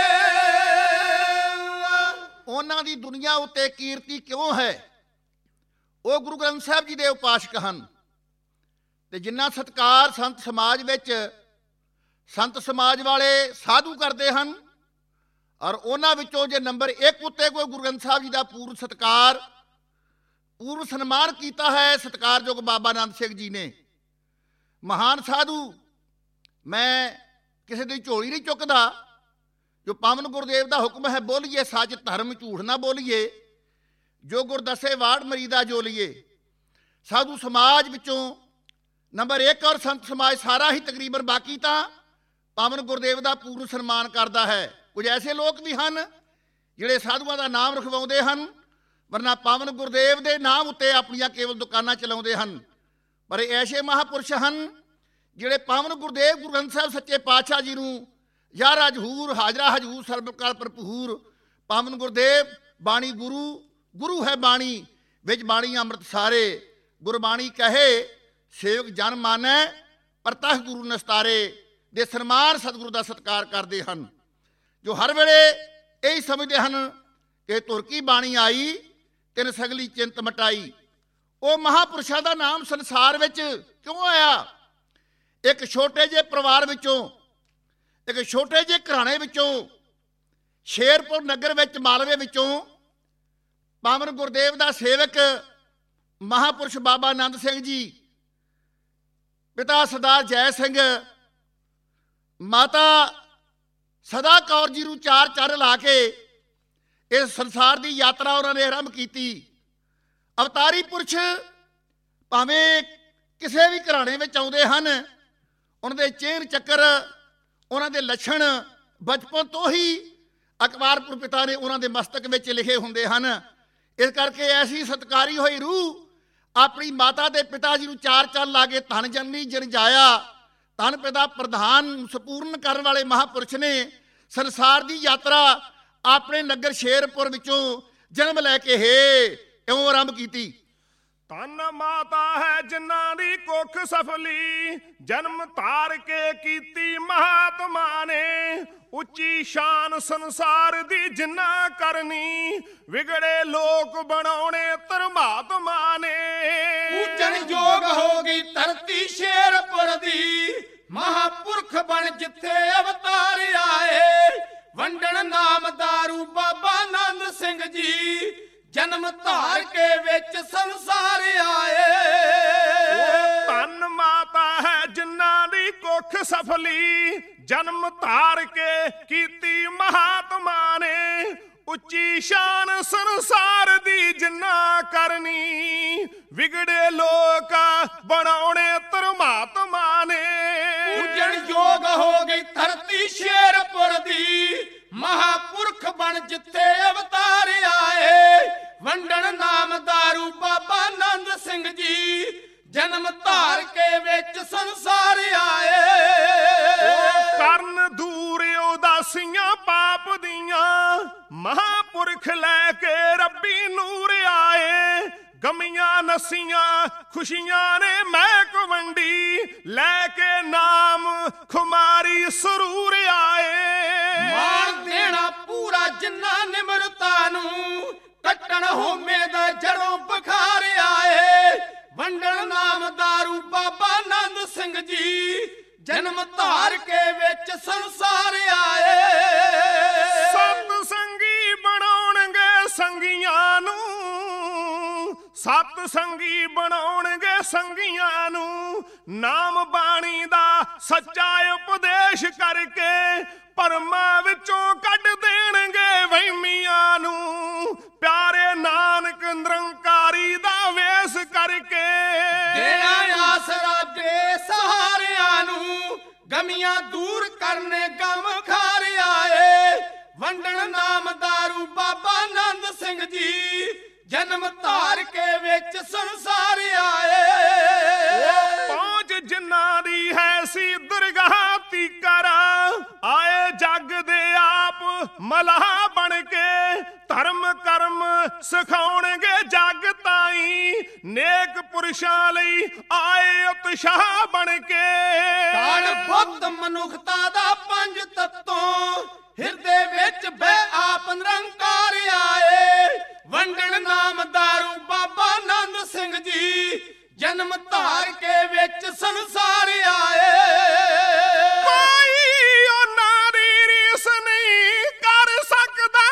ਉਹਨਾਂ ਦੀ ਦੁਨੀਆ ਉੱਤੇ ਕੀਰਤੀ ਕਿਉਂ ਹੈ? ਉਹ ਗੁਰੂ ਗ੍ਰੰਥ ਸਾਹਿਬ ਜੀ ਦੇ ਉਪਾਸ਼ਕ ਹਨ ਤੇ ਜਿੰਨਾ ਸਤਿਕਾਰ ਸੰਤ ਸਮਾਜ ਵਿੱਚ ਸੰਤ ਸਮਾਜ ਵਾਲੇ ਸਾਧੂ ਕਰਦੇ ਹਨ, ਔਰ ਉਹਨਾਂ ਵਿੱਚੋਂ ਜੇ ਨੰਬਰ 1 ਉੱਤੇ ਕੋਈ ਗੁਰੂ ਗ੍ਰੰਥ ਸਾਹਿਬ ਜੀ ਦਾ ਪੂਰਨ ਸਤਿਕਾਰ ਪੂਰਨ ਸਨਮਾਨ ਕੀਤਾ ਹੈ ਸਤਿਕਾਰਯੋਗ ਬਾਬਾ ਆਨੰਦ ਸਿੰਘ ਜੀ ਨੇ। ਮਹਾਨ ਸਾਧੂ, ਮੈਂ ਕਿਸੇ ਦੀ ਝੋਲੀ ਨਹੀਂ ਚੁੱਕਦਾ, ਜੋ ਪਾਵਨ ਗੁਰਦੇਵ ਦਾ ਹੁਕਮ ਹੈ ਬੋਲੀਏ ਸੱਚ ਧਰਮ ਝੂਠ ਨਾ ਬੋਲੀਏ, ਜੋ ਗੁਰ ਦੱਸੇ ਵਾੜ ਮਰੀਦਾ ਜੋ ਲਈਏ। ਸਾਧੂ ਸਮਾਜ ਵਿੱਚੋਂ ਨੰਬਰ 1 ਔਰ ਸੰਤ ਸਮਾਜ ਸਾਰਾ ਹੀ ਤਕਰੀਬਨ ਬਾਕੀ ਤਾਂ ਪਾਵਨ ਗੁਰਦੇਵ ਦਾ ਪੂਰਨ ਸਨਮਾਨ ਕਰਦਾ ਹੈ। ਕੁਝ ਐਸੇ ਲੋਕ ਵੀ ਹਨ ਜਿਹੜੇ ਸਾਧੂਆਂ ਦਾ ਨਾਮ ਰਖਵਾਉਂਦੇ ਹਨ, ਵਰਨਾ ਪਾਵਨ ਗੁਰਦੇਵ ਦੇ ਨਾਮ ਉੱਤੇ ਆਪਣੀਆਂ ਕੇਵਲ ਦੁਕਾਨਾਂ ਚਲਾਉਂਦੇ ਹਨ। ਪਰ ਇਹ ਐਸੇ ਮਹਾਂਪੁਰਸ਼ ਹਨ ਜਿਹੜੇ ਪਾਵਨ ਗੁਰਦੇਵ ਗੁਰੂ ਗ੍ਰੰਥ ਸਾਹਿਬ ਸੱਚੇ ਪਾਤਸ਼ਾਹ ਜੀ ਨੂੰ ਯਾਰਾ ਹਜ਼ੂਰ ਹਾਜ਼ਰਾ ਹਜ਼ੂਰ ਸਰਬਕਾਲ ਭਰਪੂਰ ਪਾਵਨ ਗੁਰਦੇਵ ਬਾਣੀ ਗੁਰੂ ਗੁਰੂ ਹੈ ਬਾਣੀ ਵਿੱਚ ਬਾਣੀ ਅੰਮ੍ਰਿਤ ਸਾਰੇ, ਗੁਰਬਾਣੀ ਕਹੇ ਸੇਵਕ ਜਨ ਮਾਨੈ ਪ੍ਰਤੱਖ ਗੁਰੂ ਨਸਤਾਰੇ ਦੇ ਸਨਮਾਨ ਸਤਿਗੁਰੂ ਦਾ ਸਤਿਕਾਰ ਕਰਦੇ ਹਨ, ਜੋ ਹਰ ਵੇਲੇ ਇਹੀ ਸਮਝਦੇ ਹਨ ਕਿ ਧੁਰ ਕੀ ਬਾਣੀ ਆਈ ਤਿਨ ਸਗਲੀ ਚਿੰਤ ਮਟਾਈ। ਉਹ ਮਹਾਂਪੁਰਸ਼ਾਂ ਦਾ ਨਾਮ ਸੰਸਾਰ ਵਿੱਚ ਕਿਉਂ ਆਇਆ? ਇੱਕ ਛੋਟੇ ਜਿਹੇ ਪਰਿਵਾਰ ਵਿੱਚੋਂ, ਇੱਕ ਛੋਟੇ ਜਿਹੇ ਘਰਾਣੇ ਵਿੱਚੋਂ, ਸ਼ੇਰਪੁਰ ਨਗਰ ਵਿੱਚ ਮਾਲਵੇ ਵਿੱਚੋਂ ਪਾਵਨ ਗੁਰਦੇਵ ਦਾ ਸੇਵਕ ਮਹਾਂਪੁਰਸ਼ ਬਾਬਾ ਆਨੰਦ ਸਿੰਘ ਜੀ, ਪਿਤਾ ਸਰਦਾਰ ਜੈ ਸਿੰਘ, ਮਾਤਾ ਸਦਾ ਕੌਰ ਜੀ ਨੂੰ ਚਾਰ ਚੰਨ ਲਾ ਕੇ ਇਸ ਸੰਸਾਰ ਦੀ ਯਾਤਰਾ ਉਹਨਾਂ ਨੇ ਆਰੰਭ ਕੀਤੀ। ਅਵਤਾਰੀ ਪੁਰਸ਼ ਭਾਵੇਂ ਕਿਸੇ ਵੀ ਘਰਾਣੇ ਵਿੱਚ ਆਉਂਦੇ ਹਨ, ਉਹਨਾਂ ਦੇ ਚਿਹਨ ਚੱਕਰ, ਉਹਨਾਂ ਦੇ ਲੱਛਣ ਬਚਪਨ ਤੋਂ ਹੀ ਅਕਬਾਰਪੁਰ ਪਿਤਾ ਨੇ ਉਹਨਾਂ ਦੇ ਮਸਤਕ ਵਿੱਚ ਲਿਖੇ ਹੁੰਦੇ ਹਨ। ਇਸ ਕਰਕੇ ਐਸੀ ਸਤਿਕਾਰੀ ਹੋਈ ਰੂਹ ਆਪਣੀ ਮਾਤਾ ਦੇ ਪਿਤਾ ਜੀ ਨੂੰ ਚਾਰ ਚੰਨ ਲਾ ਕੇ ਧਨ ਜਨਨੀ ਜਨ ਜਾਇਆ, ਧਨ ਪਿਤਾ ਪ੍ਰਧਾਨ ਸੰਪੂਰਨ ਕਰਨ ਵਾਲੇ ਮਹਾਂਪੁਰਸ਼ ਨੇ ਸੰਸਾਰ ਦੀ ਯਾਤਰਾ ਆਪਣੇ ਨਗਰ ਸ਼ੇਰਪੁਰ ਵਿੱਚੋਂ ਜਨਮ ਲੈ ਕੇ ਇਉਂ ਆਰੰਭ ਕੀਤੀ। ਧੰਨ ਮਾਤਾ ਹੈ ਜਿਨ੍ਹਾਂ ਦੀ ਕੁੱਖ ਸਫਲੀ, ਜਨਮ ਧਾਰ ਕੇ ਕੀਤੀ ਮਹਾਤਮਾ ਨੇ, ਉੱਚੀ ਸ਼ਾਨ ਸੰਸਾਰ ਦੀ ਜਿਨ੍ਹਾਂ ਕਰਨੀ, ਵਿਗੜੇ ਲੋਕ ਬਣਾਉਣੇ ਧਰਮਾਤਮਾ ਨੇ। ਪੂਜਣ ਯੋਗ ਹੋ ਗਈ ਧਰਤੀ ਸ਼ੇਰਪੁਰ ਦੀ, ਮਹਾਂਪੁਰਖ ਬਣ ਜਿੱਥੇ ਅਵਤਾਰ ਆਏ, ਵੰਡਣ ਨਾਮ ਦਾਰੂ ਬਾਬਾ ਆਨੰਦ ਸਿੰਘ ਜੀ ਜਨਮ ਧਾਰ ਕੇ ਵਿੱਚ ਸੰਸਾਰ ਆਏ। ਧੰਨ ਮਾਤਾ ਹੈ ਜਿਨ੍ਹਾਂ ਦੀ ਕੁੱਖ ਸਫਲੀ ਜਨਮ ਧਾਰ ਕੇ ਕੀਤੀ ਮਹਾਤਮਾ ਨੇ। ਉੱਚੀ ਸ਼ਾਨ ਸੰਸਾਰ ਦੀ ਜਿੰਨਾ ਕਰਨੀ ਵਿਗੜੇ ਲੋਕ ਬਣਾਉਣੇ ਧਰਮਾਤਮਾ ਨੇ। ਪੂਜਣ ਯੋਗ ਹੋ ਗਈ ਧਰਤੀ ਸ਼ੇਰਪੁਰ ਦੀ ਮਹਾਪੁਰਖ ਬਣ ਜਿੱਥੇ ਅਵਤਾਰ ਆਏ। ਵੰਡਣ ਨਾਮ ਦਾਰੂ ਬਾਬਾ ਆਨੰਦ ਸਿੰਘ ਜੀ ਜਨਮ ਧਾਰ ਕੇ ਵਿੱਚ ਸੰਸਾਰ ਆਏ। ਕਰਨ ਦੂਰ ਉਦਾਸੀਆਂ ਪਾਪ ਦੀਆਂ ਮਹਾਪੁਰਖ ਲੈ ਕੇ ਰੱਬੀ ਨੂਰ ਆਏ। ਗਮੀਆਂ ਨਸੀਆਂ ਖੁਸ਼ੀਆਂ ਨੇ ਮਹਿਕ ਵੰਡੀ ਲੈ ਕੇ ਨਾਮ ਖੁਮਾਰੀ ਸਰੂਰ ਆਏ। ਮਾਣ ਦੇਣਾ ਪੂਰਾ ਜਿੰਨਾ ਨਿਮਰਤਾ ਨੂੰ ਕੱਟਣ ਹੋਮੇ ਦਾ ਜੜੋਂ ਬੁਖਾਰ ਆਏ। ਵੰਡਣ ਨਾਮ ਦਾਰੂ ਬਾਬਾ ਆਨੰਦ ਸਿੰਘ ਜੀ ਜਨਮ ਧਾਰ ਕੇ ਵਿੱਚ ਸੰਸਾਰ ਆਏ। ਸਤ ਸੰਗੀ ਬਣਾਉਣਗੇ ਸੰਗੀਆਂ ਨੂੰ ਸਤ ਸੰਗੀ ਬਣਾਉਣਗੇ ਸੰਗੀਆਂ ਨੂੰ ਨਾਮ ਬਾਣੀ ਦਾ ਸੱਚਾ ਉਪਦੇਸ਼ ਕਰਕੇ ਭਰਮਾਂ ਵਿੱਚੋਂ ਕੱਢ ਦੇਣਗੇ ਵਹਿਮੀਆਂ ਨੂੰ। ਪਿਆਰੇ ਨਾਨਕ ਨਿਰੰਕਾਰੀ ਦਾ ਵੇਸ ਕਰਕੇ ਦੇਣਾ ਆਸਰਾ ਬੇਸਹਾਰਿਆਂ ਨੂੰ ਗਮੀਆਂ ਦੂਰ ਕਰਨੇ ਗਮ ਖਾਰ ਆਏ। ਵੰਡਣ ਨਾਮ ਦਾਰੂ ਬਾਬਾ ਆਨੰਦ ਸਿੰਘ ਜੀ ਜਨਮ ਧਾਰ ਕੇ ਵਿੱਚ ਸੰਸਾਰ ਆਏ। ਪਹੁੰਚ ਜਿਨ੍ਹਾਂ ਦੀ ਹੈ ਸੀ ਦਰਗਾਹ ਤੀਕਰ ਆਏ ਜੱਗ ਦੇ ਆਪ ਮਲਾਹ ਬਣ ਕੇ ਧਰਮ ਕਰਮ ਸਿਖਾਉਣਗੇ ਜੱਗ ਤਾਈ ਨੇਕ ਪੁਰਸ਼ਾਂ ਲਈ ਆਏ ਉਤਸ਼ਾਹ ਬਣ ਕੇ। ਕਾਲ ਬੁੱਧ ਮਨੁੱਖਤਾ ਦਾ ਪੰਜ ਤੱਤੋਂ ਹਿਰਦੇ ਵਿੱਚ ਬੈ ਆਪ ਨਿਰੰਕਾਰ ਆਏ। ਵੰਡਣ ਨਾਮ ਦਾਰੂ ਬਾਬਾ ਆਨੰਦ ਸਿੰਘ ਜੀ ਜਨਮ ਧਾਰ ਕੇ ਵਿੱਚ ਸੰਸਾਰ ਆਏ। ਕੋਈ ਉਹਨਾਂ ਦੀ ਰੀਸ ਨਹੀਂ ਕਰ ਸਕਦਾ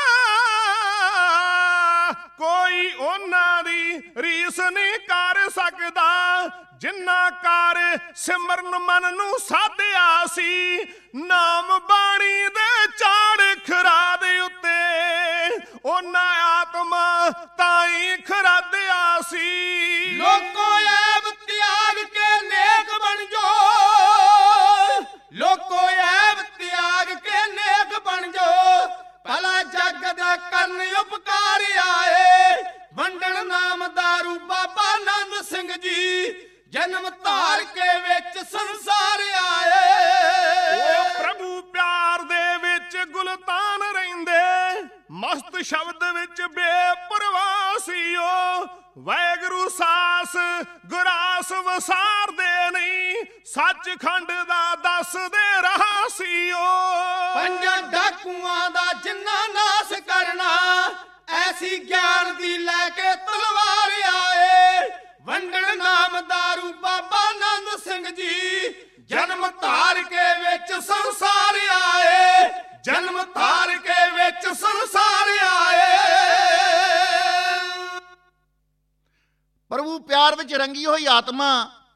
ਕੋਈ ਉਹਨਾਂ ਦੀ ਰੀਸ ਨਹੀਂ ਕਰ ਸਕਦਾ ਜਿੰਨਾ ਕਰ ਸਿਮਰਨ ਮਨ ਨੂੰ ਸਾਧਿਆ ਸੀ ਨਾਮ ਬਾਣੀ ਦੇ ਝਾੜ ਖਰਾ ਦੇ ਉੱਤੇ ਉਹਨਾਂ ਆਤਮਾ ਤਾਈ ਖਰਾਦਿਆ ਸੀ। ਲੋਕੋ ਐਬ ਤਿਆਗ ਕੇ ਨੇਕ ਬਣ ਜੋ ਲੋਕੋ ਐਬ ਤਿਆਗ ਕੇ ਨੇਕ ਬਣ ਜੋ ਭਲਾ ਜੱਗ ਦਾ ਕਰਨ ਉਪਕਾਰ ਆਏ। ਵੰਡਣ ਨਾਮ ਦਾਰੂ ਬਾਬਾ ਆਨੰਦ ਸਿੰਘ ਜੀ ਜਨਮ ਧਾਰ ਕੇ ਵਿੱਚ ਸੰਸਾਰ ਆਏ। ਉਹ ਪ੍ਰਭੂ ਪਿਆਰ ਦੇ ਵਿੱਚ ਗੁਲਤਾਨ ਰਹਿੰਦੇ ਮਸਤ ਸ਼ਬਦ ਵਿੱਚ ਬੇਪਰਵਾਹ ਸੀ ਉਹ ਵਾਹਿਗੁਰੂ ਸਾਸ ਗੁਰਾਸ ਵਸਾਰਦੇ ਨਹੀਂ ਸੱਚਖੰਡ ਦਾ ਦੱਸਦੇ ਰਹਾ ਸੀ ਉਹ। ਪੰਜਾਂ ਡਾਕੂਆਂ ਦਾ ਜਿੰਨਾ ਨਾਸ ਕਰਨਾ ਐਸੀ ਗਿਆਨ ਦੀ ਲੈ ਕੇ ਤਲਵਾਰ ਆਏ। ਵੰਡਣ ਨਾਮ ਦਾਰੂ ਬਾਬਾ ਆਨੰਦ ਸਿੰਘ ਜੀ ਜਨਮ ਧਾਰ ਕੇ ਵਿੱਚ ਸੰਸਾਰ ਆਏ। ਜਨਮ ਧਾਰ ਕੇ ਵਿੱਚ ਸੰਸਾਰ ਆਏ। ਪ੍ਰਭੂ ਪਿਆਰ ਵਿੱਚ ਰੰਗੀ ਹੋਈ ਆਤਮਾ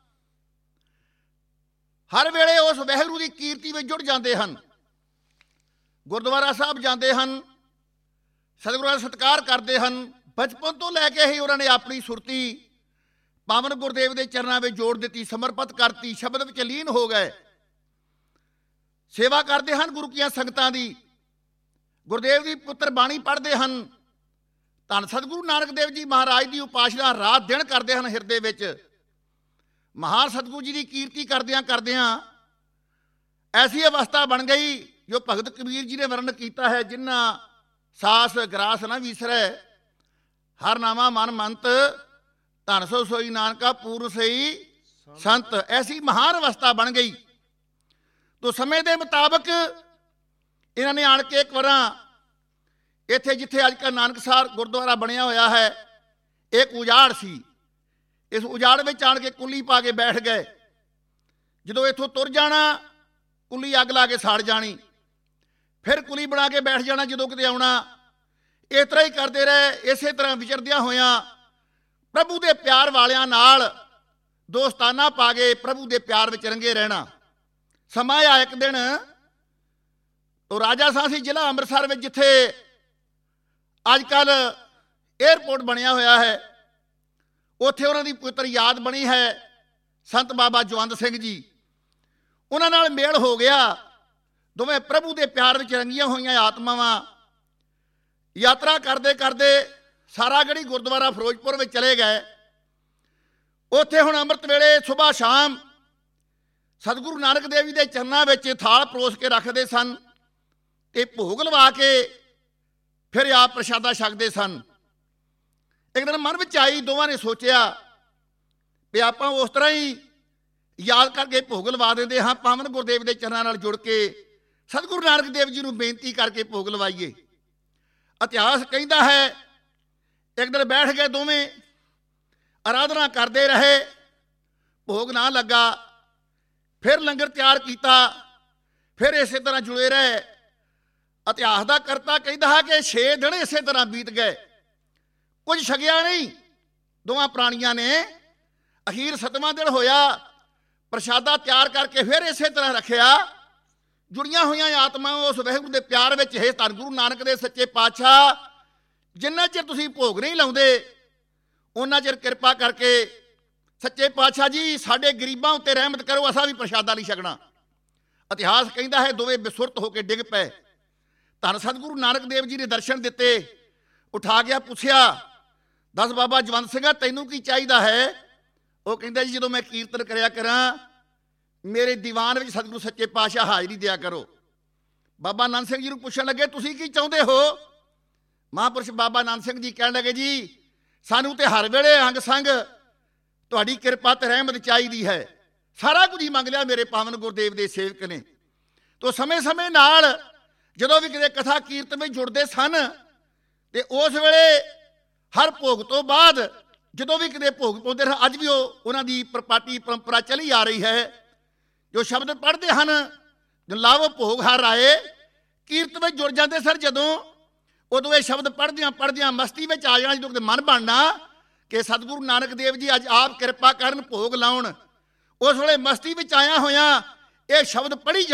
ਹਰ ਵੇਲੇ ਉਸ ਵਾਹਿਗੁਰੂ ਦੀ ਕੀਰਤੀ ਵਿੱਚ ਜੁੜ ਜਾਂਦੇ ਹਨ। ਗੁਰਦੁਆਰਾ ਸਾਹਿਬ ਜਾਂਦੇ ਹਨ, ਸਤਿਗੁਰਾਂ ਦਾ ਸਤਿਕਾਰ ਕਰਦੇ ਹਨ। ਬਚਪਨ ਤੋਂ ਲੈ ਕੇ ਹੀ ਉਹਨਾਂ ਨੇ ਆਪਣੀ ਸੁਰਤੀ ਪਾਵਨ ਗੁਰਦੇਵ ਦੇ ਚਰਨਾਂ ਵਿੱਚ ਜੋੜ ਦਿੱਤੀ, ਸਮਰਪਿਤ ਕਰਤੀ, ਸ਼ਬਦ ਵਿੱਚ ਲੀਨ ਹੋ ਗਏ। ਸੇਵਾ ਕਰਦੇ ਹਨ ਗੁਰੂ ਕੀਆਂ ਸੰਗਤਾਂ ਦੀ, ਗੁਰਦੇਵ ਦੀ ਪੁੱਤਰ ਬਾਣੀ ਪੜ੍ਹਦੇ ਹਨ। ਧੰਨ ਸਤਿਗੁਰੂ ਨਾਨਕ ਦੇਵ ਜੀ ਮਹਾਰਾਜ ਦੀ ਉਪਾਸਨਾ ਰਾਤ ਦਿਨ ਕਰਦੇ ਹਨ ਹਿਰਦੇ ਵਿੱਚ। ਮਹਾਨ ਸਤਿਗੁਰੂ ਜੀ ਦੀ ਕੀਰਤੀ ਕਰਦਿਆਂ ਕਰਦਿਆਂ ਐਸੀ ਅਵਸਥਾ ਬਣ ਗਈ ਜੋ ਭਗਤ ਕਬੀਰ ਜੀ ਨੇ ਵਰਣਨ ਕੀਤਾ ਹੈ, ਜਿਨ੍ਹਾਂ ਸਾਸ ਗਰਾਸ ਨਾ ਵਿਸਰੈ ਹਰ ਨਾਮਾ ਮਨ ਮੰਤ ਧਨ ਸੋ ਸੋਈ ਨਾਨਕਾ ਪੂਰਨ ਸਈ ਸੰਤ। ਐਸੀ ਮਹਾਨ ਅਵਸਥਾ ਬਣ ਗਈ। ਤੋ ਸਮੇਂ ਦੇ ਮੁਤਾਬਕ ਇਹਨਾਂ ਨੇ ਆਣ ਕੇ ਇੱਕ ਵਾਰਾਂ ਇੱਥੇ ਜਿੱਥੇ ਅੱਜ ਕੱਲ੍ਹ ਨਾਨਕਸਰ ਗੁਰਦੁਆਰਾ ਬਣਿਆ ਹੋਇਆ ਹੈ, ਇੱਕ ਉਜਾੜ ਸੀ। ਇਸ ਉਜਾੜ ਵਿੱਚ ਆਣ ਕੇ ਕੁੱਲੀ ਪਾ ਕੇ ਬੈਠ ਗਏ। ਜਦੋਂ ਇੱਥੋਂ ਤੁਰ ਜਾਣਾ ਕੁੱਲੀ ਅੱਗ ਲਾ ਕੇ ਸੜ ਜਾਣੀ। ਫਿਰ ਕੁਲੀ ਬਣਾ ਕੇ ਬੈਠ ਜਾਣਾ ਜਦੋਂ ਕਿਤੇ ਆਉਣਾ। ਇਸ ਤਰ੍ਹਾਂ ਹੀ ਕਰਦੇ ਰਹੇ। ਇਸੇ ਤਰ੍ਹਾਂ ਵਿਚਰਦਿਆਂ ਹੋਇਆਂ ਪ੍ਰਭੂ ਦੇ ਪਿਆਰ ਵਾਲਿਆਂ ਨਾਲ ਦੋਸਤਾਨਾ ਪਾ ਕੇ ਪ੍ਰਭੂ ਦੇ ਪਿਆਰ ਵਿੱਚ ਰੰਗੇ ਰਹਿਣਾ। ਸਮਾਂ ਆਇਆ ਇੱਕ ਦਿਨ ਉਹ ਰਾਜਾ ਸਾਂ ਸੀ ਜ਼ਿਲ੍ਹਾ ਅੰਮ੍ਰਿਤਸਰ ਵਿੱਚ, ਜਿੱਥੇ ਅੱਜ ਕੱਲ੍ਹ ਏਅਰਪੋਰਟ ਬਣਿਆ ਹੋਇਆ ਹੈ। ਉੱਥੇ ਉਹਨਾਂ ਦੀ ਪਵਿੱਤਰ ਯਾਦ ਬਣੀ ਹੈ ਸੰਤ ਬਾਬਾ ਜਵੰਦ ਸਿੰਘ ਜੀ। ਉਹਨਾਂ ਨਾਲ ਮੇਲ ਹੋ ਗਿਆ। ਦੋਵੇਂ ਪ੍ਰਭੂ ਦੇ ਪਿਆਰ ਵਿੱਚ ਰੰਗੀਆਂ ਹੋਈਆਂ ਆਤਮਾਵਾਂ ਯਾਤਰਾ ਕਰਦੇ ਕਰਦੇ ਸਾਰਾਗੜ੍ਹੀ ਗੁਰਦੁਆਰਾ ਫਿਰੋਜ਼ਪੁਰ ਵਿੱਚ ਚਲੇ ਗਏ। ਉੱਥੇ ਹੁਣ ਅੰਮ੍ਰਿਤ ਵੇਲੇ ਸੁਬਾਹ ਸ਼ਾਮ ਸਤਿਗੁਰੂ ਨਾਨਕ ਦੇਵ ਜੀ ਦੇ ਚਰਨਾਂ ਵਿੱਚ ਥਾਲ ਪਰੋਸ ਕੇ ਰੱਖਦੇ ਸਨ ਤੇ ਭੋਗ ਲਵਾ ਕੇ ਫਿਰ ਆਪ ਪ੍ਰਸ਼ਾਦਾ ਛਕਦੇ ਸਨ। ਇੱਕ ਦਿਨ ਮਨ ਵਿੱਚ ਆਈ, ਦੋਵਾਂ ਨੇ ਸੋਚਿਆ ਵੀ ਆਪਾਂ ਉਸ ਤਰ੍ਹਾਂ ਹੀ ਯਾਦ ਕਰਕੇ ਭੋਗ ਲਵਾ ਦਿੰਦੇ ਹਾਂ, ਪਾਵਨ ਗੁਰਦੇਵ ਦੇ ਚਰਨਾਂ ਨਾਲ ਜੁੜ ਕੇ ਸਤਿਗੁਰੂ ਨਾਨਕ ਦੇਵ ਜੀ ਨੂੰ ਬੇਨਤੀ ਕਰਕੇ ਭੋਗ ਲਵਾਈਏ। ਇਤਿਹਾਸ ਕਹਿੰਦਾ ਹੈ ਇੱਕ ਦਿਨ ਬੈਠ ਕੇ ਦੋਵੇਂ ਆਰਾਧਨਾ ਕਰਦੇ ਰਹੇ, ਭੋਗ ਨਾ ਲੱਗਾ। ਫਿਰ ਲੰਗਰ ਤਿਆਰ ਕੀਤਾ, ਫਿਰ ਇਸੇ ਤਰ੍ਹਾਂ ਜੁੜੇ ਰਹੇ। ਇਤਿਹਾਸ ਦਾ ਕਰਤਾ ਕਹਿੰਦਾ ਹੈ ਕਿ 6 ਦਿਨ ਇਸੇ ਤਰ੍ਹਾਂ ਬੀਤ ਗਏ, ਕੁਝ ਛਕਿਆ ਨਹੀਂ ਦੋਵਾਂ ਪ੍ਰਾਣੀਆਂ ਨੇ। ਅਖੀਰ 7ਵਾਂ ਦਿਨ ਹੋਇਆ, ਪ੍ਰਸ਼ਾਦਾ ਤਿਆਰ ਕਰਕੇ ਫਿਰ ਇਸੇ ਤਰ੍ਹਾਂ ਰੱਖਿਆ। ਜੁੜੀਆਂ ਹੋਈਆਂ ਆਤਮਾਵਾਂ ਉਸ ਵਾਹਿਗੁਰੂ ਦੇ ਪਿਆਰ ਵਿੱਚ, ਹੈ ਧੰਨ ਗੁਰੂ ਨਾਨਕ ਦੇ ਸੱਚੇ ਪਾਤਸ਼ਾਹ, ਜਿੰਨਾ ਚਿਰ ਤੁਸੀਂ ਭੋਗ ਨਹੀਂ ਲਾਉਂਦੇ ਉਹਨਾਂ ਚਿਰ ਕਿਰਪਾ ਕਰਕੇ ਸੱਚੇ ਪਾਤਸ਼ਾਹ ਜੀ ਸਾਡੇ ਗਰੀਬਾਂ ਉੱਤੇ ਰਹਿਮਤ ਕਰੋ, ਅਸਾਂ ਵੀ ਪ੍ਰਸ਼ਾਦਾ ਨਹੀਂ ਛਕਣਾ। ਇਤਿਹਾਸ ਕਹਿੰਦਾ ਹੈ ਦੋਵੇਂ ਬੇਸੁਰਤ ਹੋ ਕੇ ਡਿੱਗ ਪਏ। ਧੰਨ ਸਤਿਗੁਰੂ ਨਾਨਕ ਦੇਵ ਜੀ ਨੇ ਦਰਸ਼ਨ ਦਿੱਤੇ। ਉਠਾ ਗਿਆ, ਪੁੱਛਿਆ, ਦੱਸ ਬਾਬਾ ਜਵੰਦ ਸਿੰਘਾ ਤੈਨੂੰ ਕੀ ਚਾਹੀਦਾ ਹੈ? ਉਹ ਕਹਿੰਦਾ ਜੀ ਜਦੋਂ ਮੈਂ ਕੀਰਤਨ ਕਰਿਆ ਕਰਾਂ ਮੇਰੇ ਦੀਵਾਨ ਵਿੱਚ ਸਤਿਗੁਰੂ ਸੱਚੇ ਪਾਤਸ਼ਾਹ ਹਾਜ਼ਰੀ ਦਿਆ ਕਰੋ। ਬਾਬਾ ਨੰਦ ਸਿੰਘ ਜੀ ਨੂੰ ਪੁੱਛਣ ਲੱਗੇ ਤੁਸੀਂ ਕੀ ਚਾਹੁੰਦੇ ਹੋ? ਮਹਾਂਪੁਰਸ਼ ਬਾਬਾ ਨੰਦ ਸਿੰਘ ਜੀ ਕਹਿਣ ਲੱਗੇ ਜੀ ਸਾਨੂੰ ਤੇ ਹਰ ਵੇਲੇ ਅੰਗ ਸੰਗ ਤੁਹਾਡੀ ਕਿਰਪਾ ਤੇ ਰਹਿਮਤ ਚਾਹੀਦੀ ਹੈ। ਸਾਰਾ ਕੁਝ ਹੀ ਮੰਗ ਲਿਆ ਮੇਰੇ ਪਾਵਨ ਗੁਰਦੇਵ ਦੇ ਸੇਵਕ ਨੇ। ਤੋ ਸਮੇਂ ਨਾਲ ਜਦੋਂ ਵੀ ਕਿਤੇ ਕਥਾ ਕੀਰਤਨ ਵਿੱਚ ਜੁੜਦੇ ਸਨ ਤੇ ਉਸ ਵੇਲੇ ਹਰ ਭੋਗ ਤੋਂ ਬਾਅਦ ਜਦੋਂ ਵੀ ਕਿਤੇ ਭੋਗ ਪਾਉਂਦੇ ਰਹੇ, ਅੱਜ ਵੀ ਉਹਨਾਂ ਦੀ ਪਰਪਾਟੀ ਪਰੰਪਰਾ ਚਲੀ ਆ ਰਹੀ ਹੈ। ਜੋ ਸ਼ਬਦ ਪੜ੍ਹਦੇ ਹਨ, ਜੋ ਲਾਵ ਭੋਗ ਹਰ ਆਏ, ਕੀਰਤਨ ਵਿੱਚ ਜੁੜ ਜਾਂਦੇ ਸਰ ਜਦੋਂ, ਉਦੋਂ ਇਹ ਸ਼ਬਦ ਪੜ੍ਹਦਿਆਂ ਮਸਤੀ ਵਿੱਚ ਆ ਜਾਣਾ। ਜਦੋਂ ਕਿਤੇ ਮਨ ਬਣਨਾ ਕਿ ਸਤਿਗੁਰੂ ਨਾਨਕ ਦੇਵ ਜੀ ਅੱਜ ਆਪ ਕਿਰਪਾ ਕਰਨ ਭੋਗ ਲਾਉਣ, ਉਸ ਵੇਲੇ ਮਸਤੀ ਵਿੱਚ ਆਇਆ ਹੋਇਆ ਇਹ ਸ਼ਬਦ ਪੜ੍ਹੀ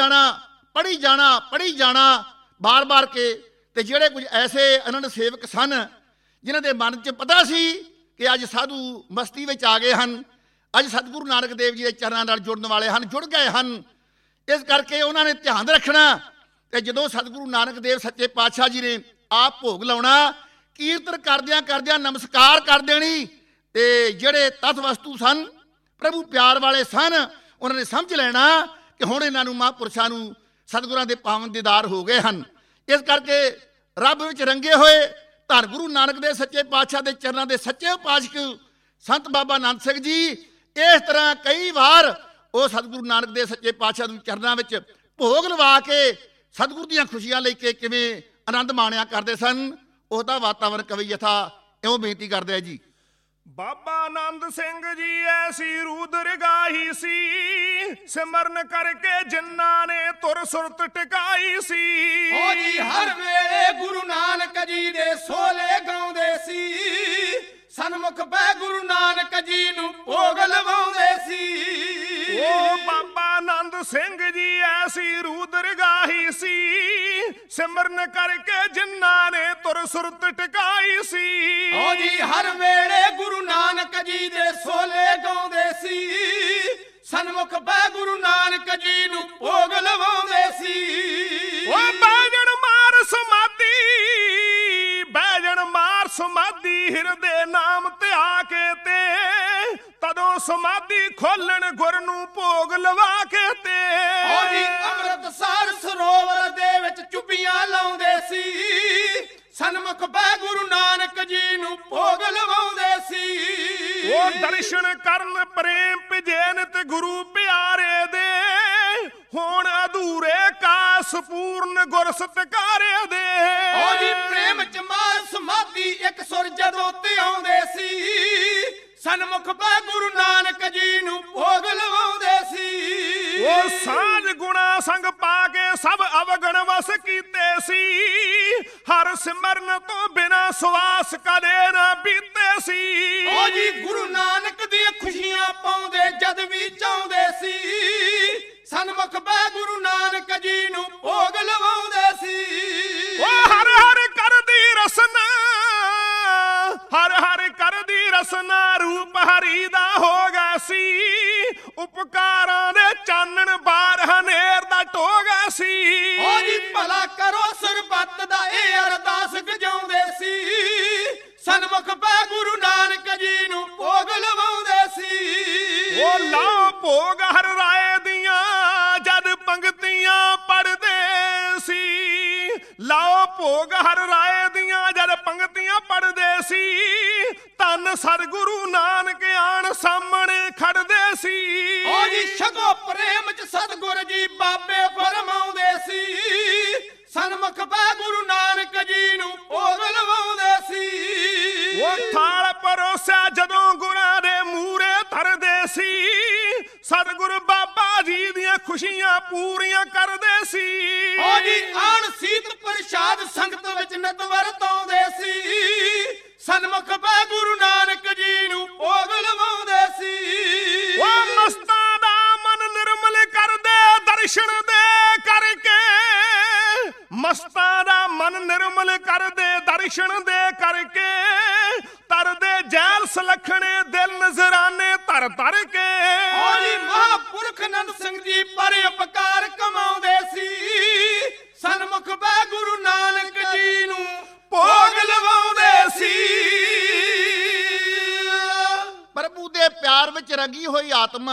ਜਾਣਾ ਬਾਰ-ਬਾਰ ਕੇ। ਤੇ ਜਿਹੜੇ ਕੁਝ ਐਸੇ ਅਨੰਦ ਸੇਵਕ ਸਨ ਜਿਨ੍ਹਾਂ ਦੇ ਮਨ 'ਚ ਪਤਾ ਸੀ ਕਿ ਅੱਜ ਸਾਧੂ ਮਸਤੀ ਵਿੱਚ ਆ ਗਏ ਹਨ, ਅੱਜ ਸਤਿਗੁਰੂ ਨਾਨਕ ਦੇਵ ਜੀ ਦੇ ਚਰਨਾਂ ਨਾਲ ਜੁੜਨ ਵਾਲੇ ਹਨ, ਜੁੜ ਗਏ ਹਨ। ਇਸ ਕਰਕੇ ਉਹਨਾਂ ਨੇ ਧਿਆਨ ਰੱਖਣਾ ਤੇ ਜਦੋਂ ਸਤਿਗੁਰੂ ਨਾਨਕ ਦੇਵ ਸੱਚੇ ਪਾਤਸ਼ਾਹ ਜੀ ਨੇ ਆਪ ਭੋਗ ਲਾਉਣਾ, ਕੀਰਤਨ ਕਰਦਿਆਂ ਨਮਸਕਾਰ ਕਰ ਦੇਣੀ। ਤੇ ਜਿਹੜੇ ਤੱਤ ਵਸਤੂ ਸਨ, ਪ੍ਰਭੂ ਪਿਆਰ ਵਾਲੇ ਸਨ, ਉਹਨਾਂ ਨੇ ਸਮਝ ਲੈਣਾ ਕਿ ਹੁਣ ਇਹਨਾਂ ਨੂੰ ਮਹਾਂਪੁਰਸ਼ਾਂ ਨੂੰ ਸਤਿਗੁਰਾਂ ਦੇ ਪਾਵਨ ਦੀਦਾਰ ਹੋ ਗਏ ਹਨ। ਇਸ ਕਰਕੇ ਰੱਬ ਵਿੱਚ ਰੰਗੇ ਹੋਏ ਧੰਨ ਗੁਰੂ ਨਾਨਕ ਦੇ ਸੱਚੇ ਪਾਤਸ਼ਾਹ ਦੇ ਚਰਨਾਂ ਦੇ ਸੱਚੇ ਉਪਾਸ਼ਕ ਸੰਤ ਬਾਬਾ ਨੰਦ ਸਿੰਘ ਜੀ ਇਸ ਤਰ੍ਹਾਂ ਕਈ ਵਾਰ ਉਹ ਸਤਿਗੁਰੂ ਨਾਨਕ ਦੇ ਸੱਚੇ ਪਾਤਸ਼ਾਹ ਦੇ ਚਰਨਾਂ ਵਿੱਚ ਭੋਗ ਲਵਾ ਕੇ ਸਤਿਗੁਰੂ ਦੀਆਂ ਖੁਸ਼ੀਆਂ ਲੈ ਕੇ ਕਿਵੇਂ ਆਨੰਦ ਮਾਣਿਆ ਕਰਦੇ ਸਨ, ਉਹਦਾ ਵਾਤਾਵਰਨ ਕਵੀ ਯਥਾ ਇਉਂ ਬੇਨਤੀ ਕਰਦੇ ਆ ਜੀ। ਬਾਬਾ ਨੰਦ ਸਿੰਘ ਜੀ ਐਸੀ ਰੂਦਰ ਗਾਹੀ ਸੀ, ਸਿਮਰਨ ਕਰਕੇ ਜਿਨ੍ਹਾਂ ਨੇ ਤੁਰ ਸੁਰਤ ਟਿਕਾਈ ਸੀ। ਓ ਜੀ ਹਰ ਵੇਲੇ ਗੁਰੂ ਨਾਨਕ ਜੀ ਦੇ ਸੋਲੇ ਗਾਉਂਦੇ ਸੀ, ਸਨਮੁਖ ਬਹਿ ਗੁਰੂ ਨਾਨਕ ਜੀ ਨੂੰ ਭੋਗ ਲਵਾਉਂਦੇ ਸੀ। ਓ ਬਾਬਾ ਨੰਦ ਸਿੰਘ ਜੀ ਐਸੀ ਰੂਦਰ ਗਾਹੀ ਸੀ, ਸਿਮਰਨ ਕਰਕੇ ਜਿਨ੍ਹਾਂ ਨੇ ਤੁਰ ਸੁਰਤ ਟਿਕਾਈ ਸੀ। ਓ ਜੀ ਹਰ ਵੇਲੇ ਗੁਰੂ ਨਾਨਕ ਜੀ ਦੇ ਸੋਲੇ ਗਾਉਂਦੇ ਸੀ, ਸਨਮੁਖ ਬਹਿ ਗੁਰੂ ਨਾਨਕ ਜੀ ਨੂੰ ਭੋਗ ਲਵਾਉਂਦੇ ਸੀ। ਓ ਬੈਜਣ ਮਾਰ ਸਮਾਧੀ ਹਿਰਦੇ ਨਾਮ ਧਿਆ ਕੇ ਤੇ, ਤਦੋਂ ਸਮਾਧੀ ਖੋਲਣ ਗੁਰ ਨੂੰ ਭੋਗ ਲਵਾ ਕੇ ਤੇ। ਓ ਜੀ ਅੰਮ੍ਰਿਤਸਰ ਸਰੋਵਰ ਦੇ ਵਿੱਚ ਚੁੱਪੀਆਂ ਲਾਉਂਦੇ ਸੀ, ਸਨਮੁਖ ਬਹਿ ਗੁਰੂ ਨਾਨਕ ਜੀ ਨੂੰ ਭੋਗ ਲਵਾਉਂਦੇ ਸੀ। ਉਹ ਦਰਸ਼ਨ ਕਰਨ ਪ੍ਰੇਮ ਭਜੇ ਨਿਤ ਗੁਰੂ ਪਿਆਰੇ ਦੇ, ਹੁਣ ਅਧੂਰੇ ਕਾਸ ਪੂਰਨ ਗੁਰ ਸਤਿਕਾਰੇ ਦੇ। ਓ ਜੀ ਪ੍ਰੇਮ ਚ ਮਾਰ ਸਮਾਧੀ ਇੱਕ ਸੁਰ ਜਦੋਂ ਧਿਆਉਂਦੇ ਸੀ, ਸਨਮੁਖ ਬਹਿ ਗੁਰੂ ਨਾਨਕ ਜੀ ਨੂੰ ਭੋਗ ਲਵਾਉਂਦੇ ਸੀ। ਉਹ ਸਾਜ ਗੁਣਾ ਸੰਗ ਪਾ ਕੇ ਸਭ ਅਵਗਣ ਉਪਵਾਸ ਕੀਤੇ ਸੀ, ਹਰ ਸਿਮਰਨ ਤੋਂ ਬਿਨਾਂ ਸਵਾਸ ਕਦੇ ਨਾ ਬੀਤੇ ਸੀ। ਓ ਜੀ ਗੁਰੂ ਨਾਨਕ ਦੀਆਂ ਖੁਸ਼ੀਆਂ ਪਾਉਂਦੇ ਜਦ ਵੀ ਚਾਹੁੰਦੇ ਸੀ, ਸਨਮੁਖ ਬਹਿ ਗੁਰੂ ਨਾਨਕ ਜੀ ਨੂੰ ਭੋਗ ਲਵਾਉਂਦੇ ਸੀ। ਓ ਹਰ ਹਰ ਕਰਦੀ ਰਸਨਾ, ਹਰ ਹਰ ਕਰਦੀ ਰਸਨਾ, ਰੂਪ ਹਰੀ ਦਾ ਹੋ ਗਿਆ ਸੀ, ਉਪਕਾਰਾਂ ਦੇ ਚਾਨਣ ਬਾਰ ਹਨੇਰ ਦਾ ਢੋ ਗਿਆ ਸੀ। ਓ ਜੀ ਭਲਾ ਕਰੋ ਸਰਬੱਤ ਦਾ ਇਹ ਅਰਦਾਸ ਗਜਾਉਂਦੇ ਸੀ, ਸਨਮੁਖ ਬਹਿ ਗੁਰੂ ਨਾਨਕ ਜੀ ਨੂੰ ਭੋਗ ਲਵਾਉਂਦੇ ਸੀ। ਓ ਲਾਓ ਭੋਗ ਹਰ ਰਾਏ ਦੀਆਂ ਜਦ ਪੰਗਤੀਆਂ ਪੜ੍ਹਦੇ ਸੀ, ਲਾਓ ਭੋਗ ਹਰ ਰਾਏ ਦੀਆਂ ਜਦ ਪੰਗਤੀਆਂ ਪੜ੍ਹਦੇ ਸੀ, ਧੰਨ ਸਤਿਗੁਰੂ ਨਾਨਕ ਆਣ ਸਾਹਮਣੇ ਖੜਦੇ ਸੀ। ਓ ਜੀ ਛਕੋ ਪ੍ਰੇਮ ਚ ਸਤਿਗੁਰ ਜੀ ਬਾਬੇ ਫਰਮਾਉਂਦੇ ਸੀ, ਸਨਮੁਖ ਬਹਿ ਗੁਰੂ ਨਾਨਕ ਜੀ ਨੂੰ ਭੋਗ ਲਵਾਉਂਦੇ ਸੀ। ਉਹ ਥਾਲ ਪਰੋਸਿਆ ਜਦੋਂ ਗੁਰਾਂ ਦੇ ਮੂਹਰੇ ਧਰਦੇ ਸੀ, ਸਤਿਗੁਰੂ ਬਾਬਾ ਜੀ ਦੀਆਂ ਖੁਸ਼ੀਆਂ ਪੂਰੀਆਂ ਕਰਦੇ ਸੀ। ਓ ਜੀ ਆਣ ਸੀਤ ਪ੍ਰਸ਼ਾਦ ਸੰਗਤ ਵਿੱਚ ਨਿਤ ਵਰਤਾਉਂਦੇ ਸੀ, ਸਨਮੁਖ ਬਹਿ ਗੁਰੂ ਨਾਨਕ ਜੀ ਨੂੰ ਭੋਗ ਲਵਾਉਂਦੇ ਸੀ। ਉਹ ਮਸਤਾਂ ਦਾ ਮਨ ਨਿਰਮਲ ਕਰਦੇ ਦਰਸ਼ਨ ਦੇ ਕਰਕੇ, ਮਸਤਾਂ ਦਾ ਮਨ ਨਿਰਮਲ ਕਰਦੇ ਦਰਸ਼ਨ ਦੇ ਕਰਕੇ, ਤਰਦੇ ਜੈਲ ਸਲਖਣੇ ਦਿਲ ਨਜ਼ਰਾਨੇ ਧਰ ਧਰ ਕੇ। ਓ ਜੀ ਮਹਾਂਪੁਰਖ ਨੰਦ ਸਿੰਘ ਜੀ ਪਰ ਉਪਕਾਰ ਕਮਾਉਂਦੇ ਸੀ, ਸਨਮੁਖ ਬਹਿ ਗੁਰੂ ਨਾਨਕ ਜੀ ਨੂੰ ਭੋਗ ਲਵਾਉਂਦੇ ਸੀ। ਪ੍ਰਭੂ ਦੇ ਪਿਆਰ ਵਿੱਚ ਰੰਗੀ ਹੋਈ ਆਤਮਾ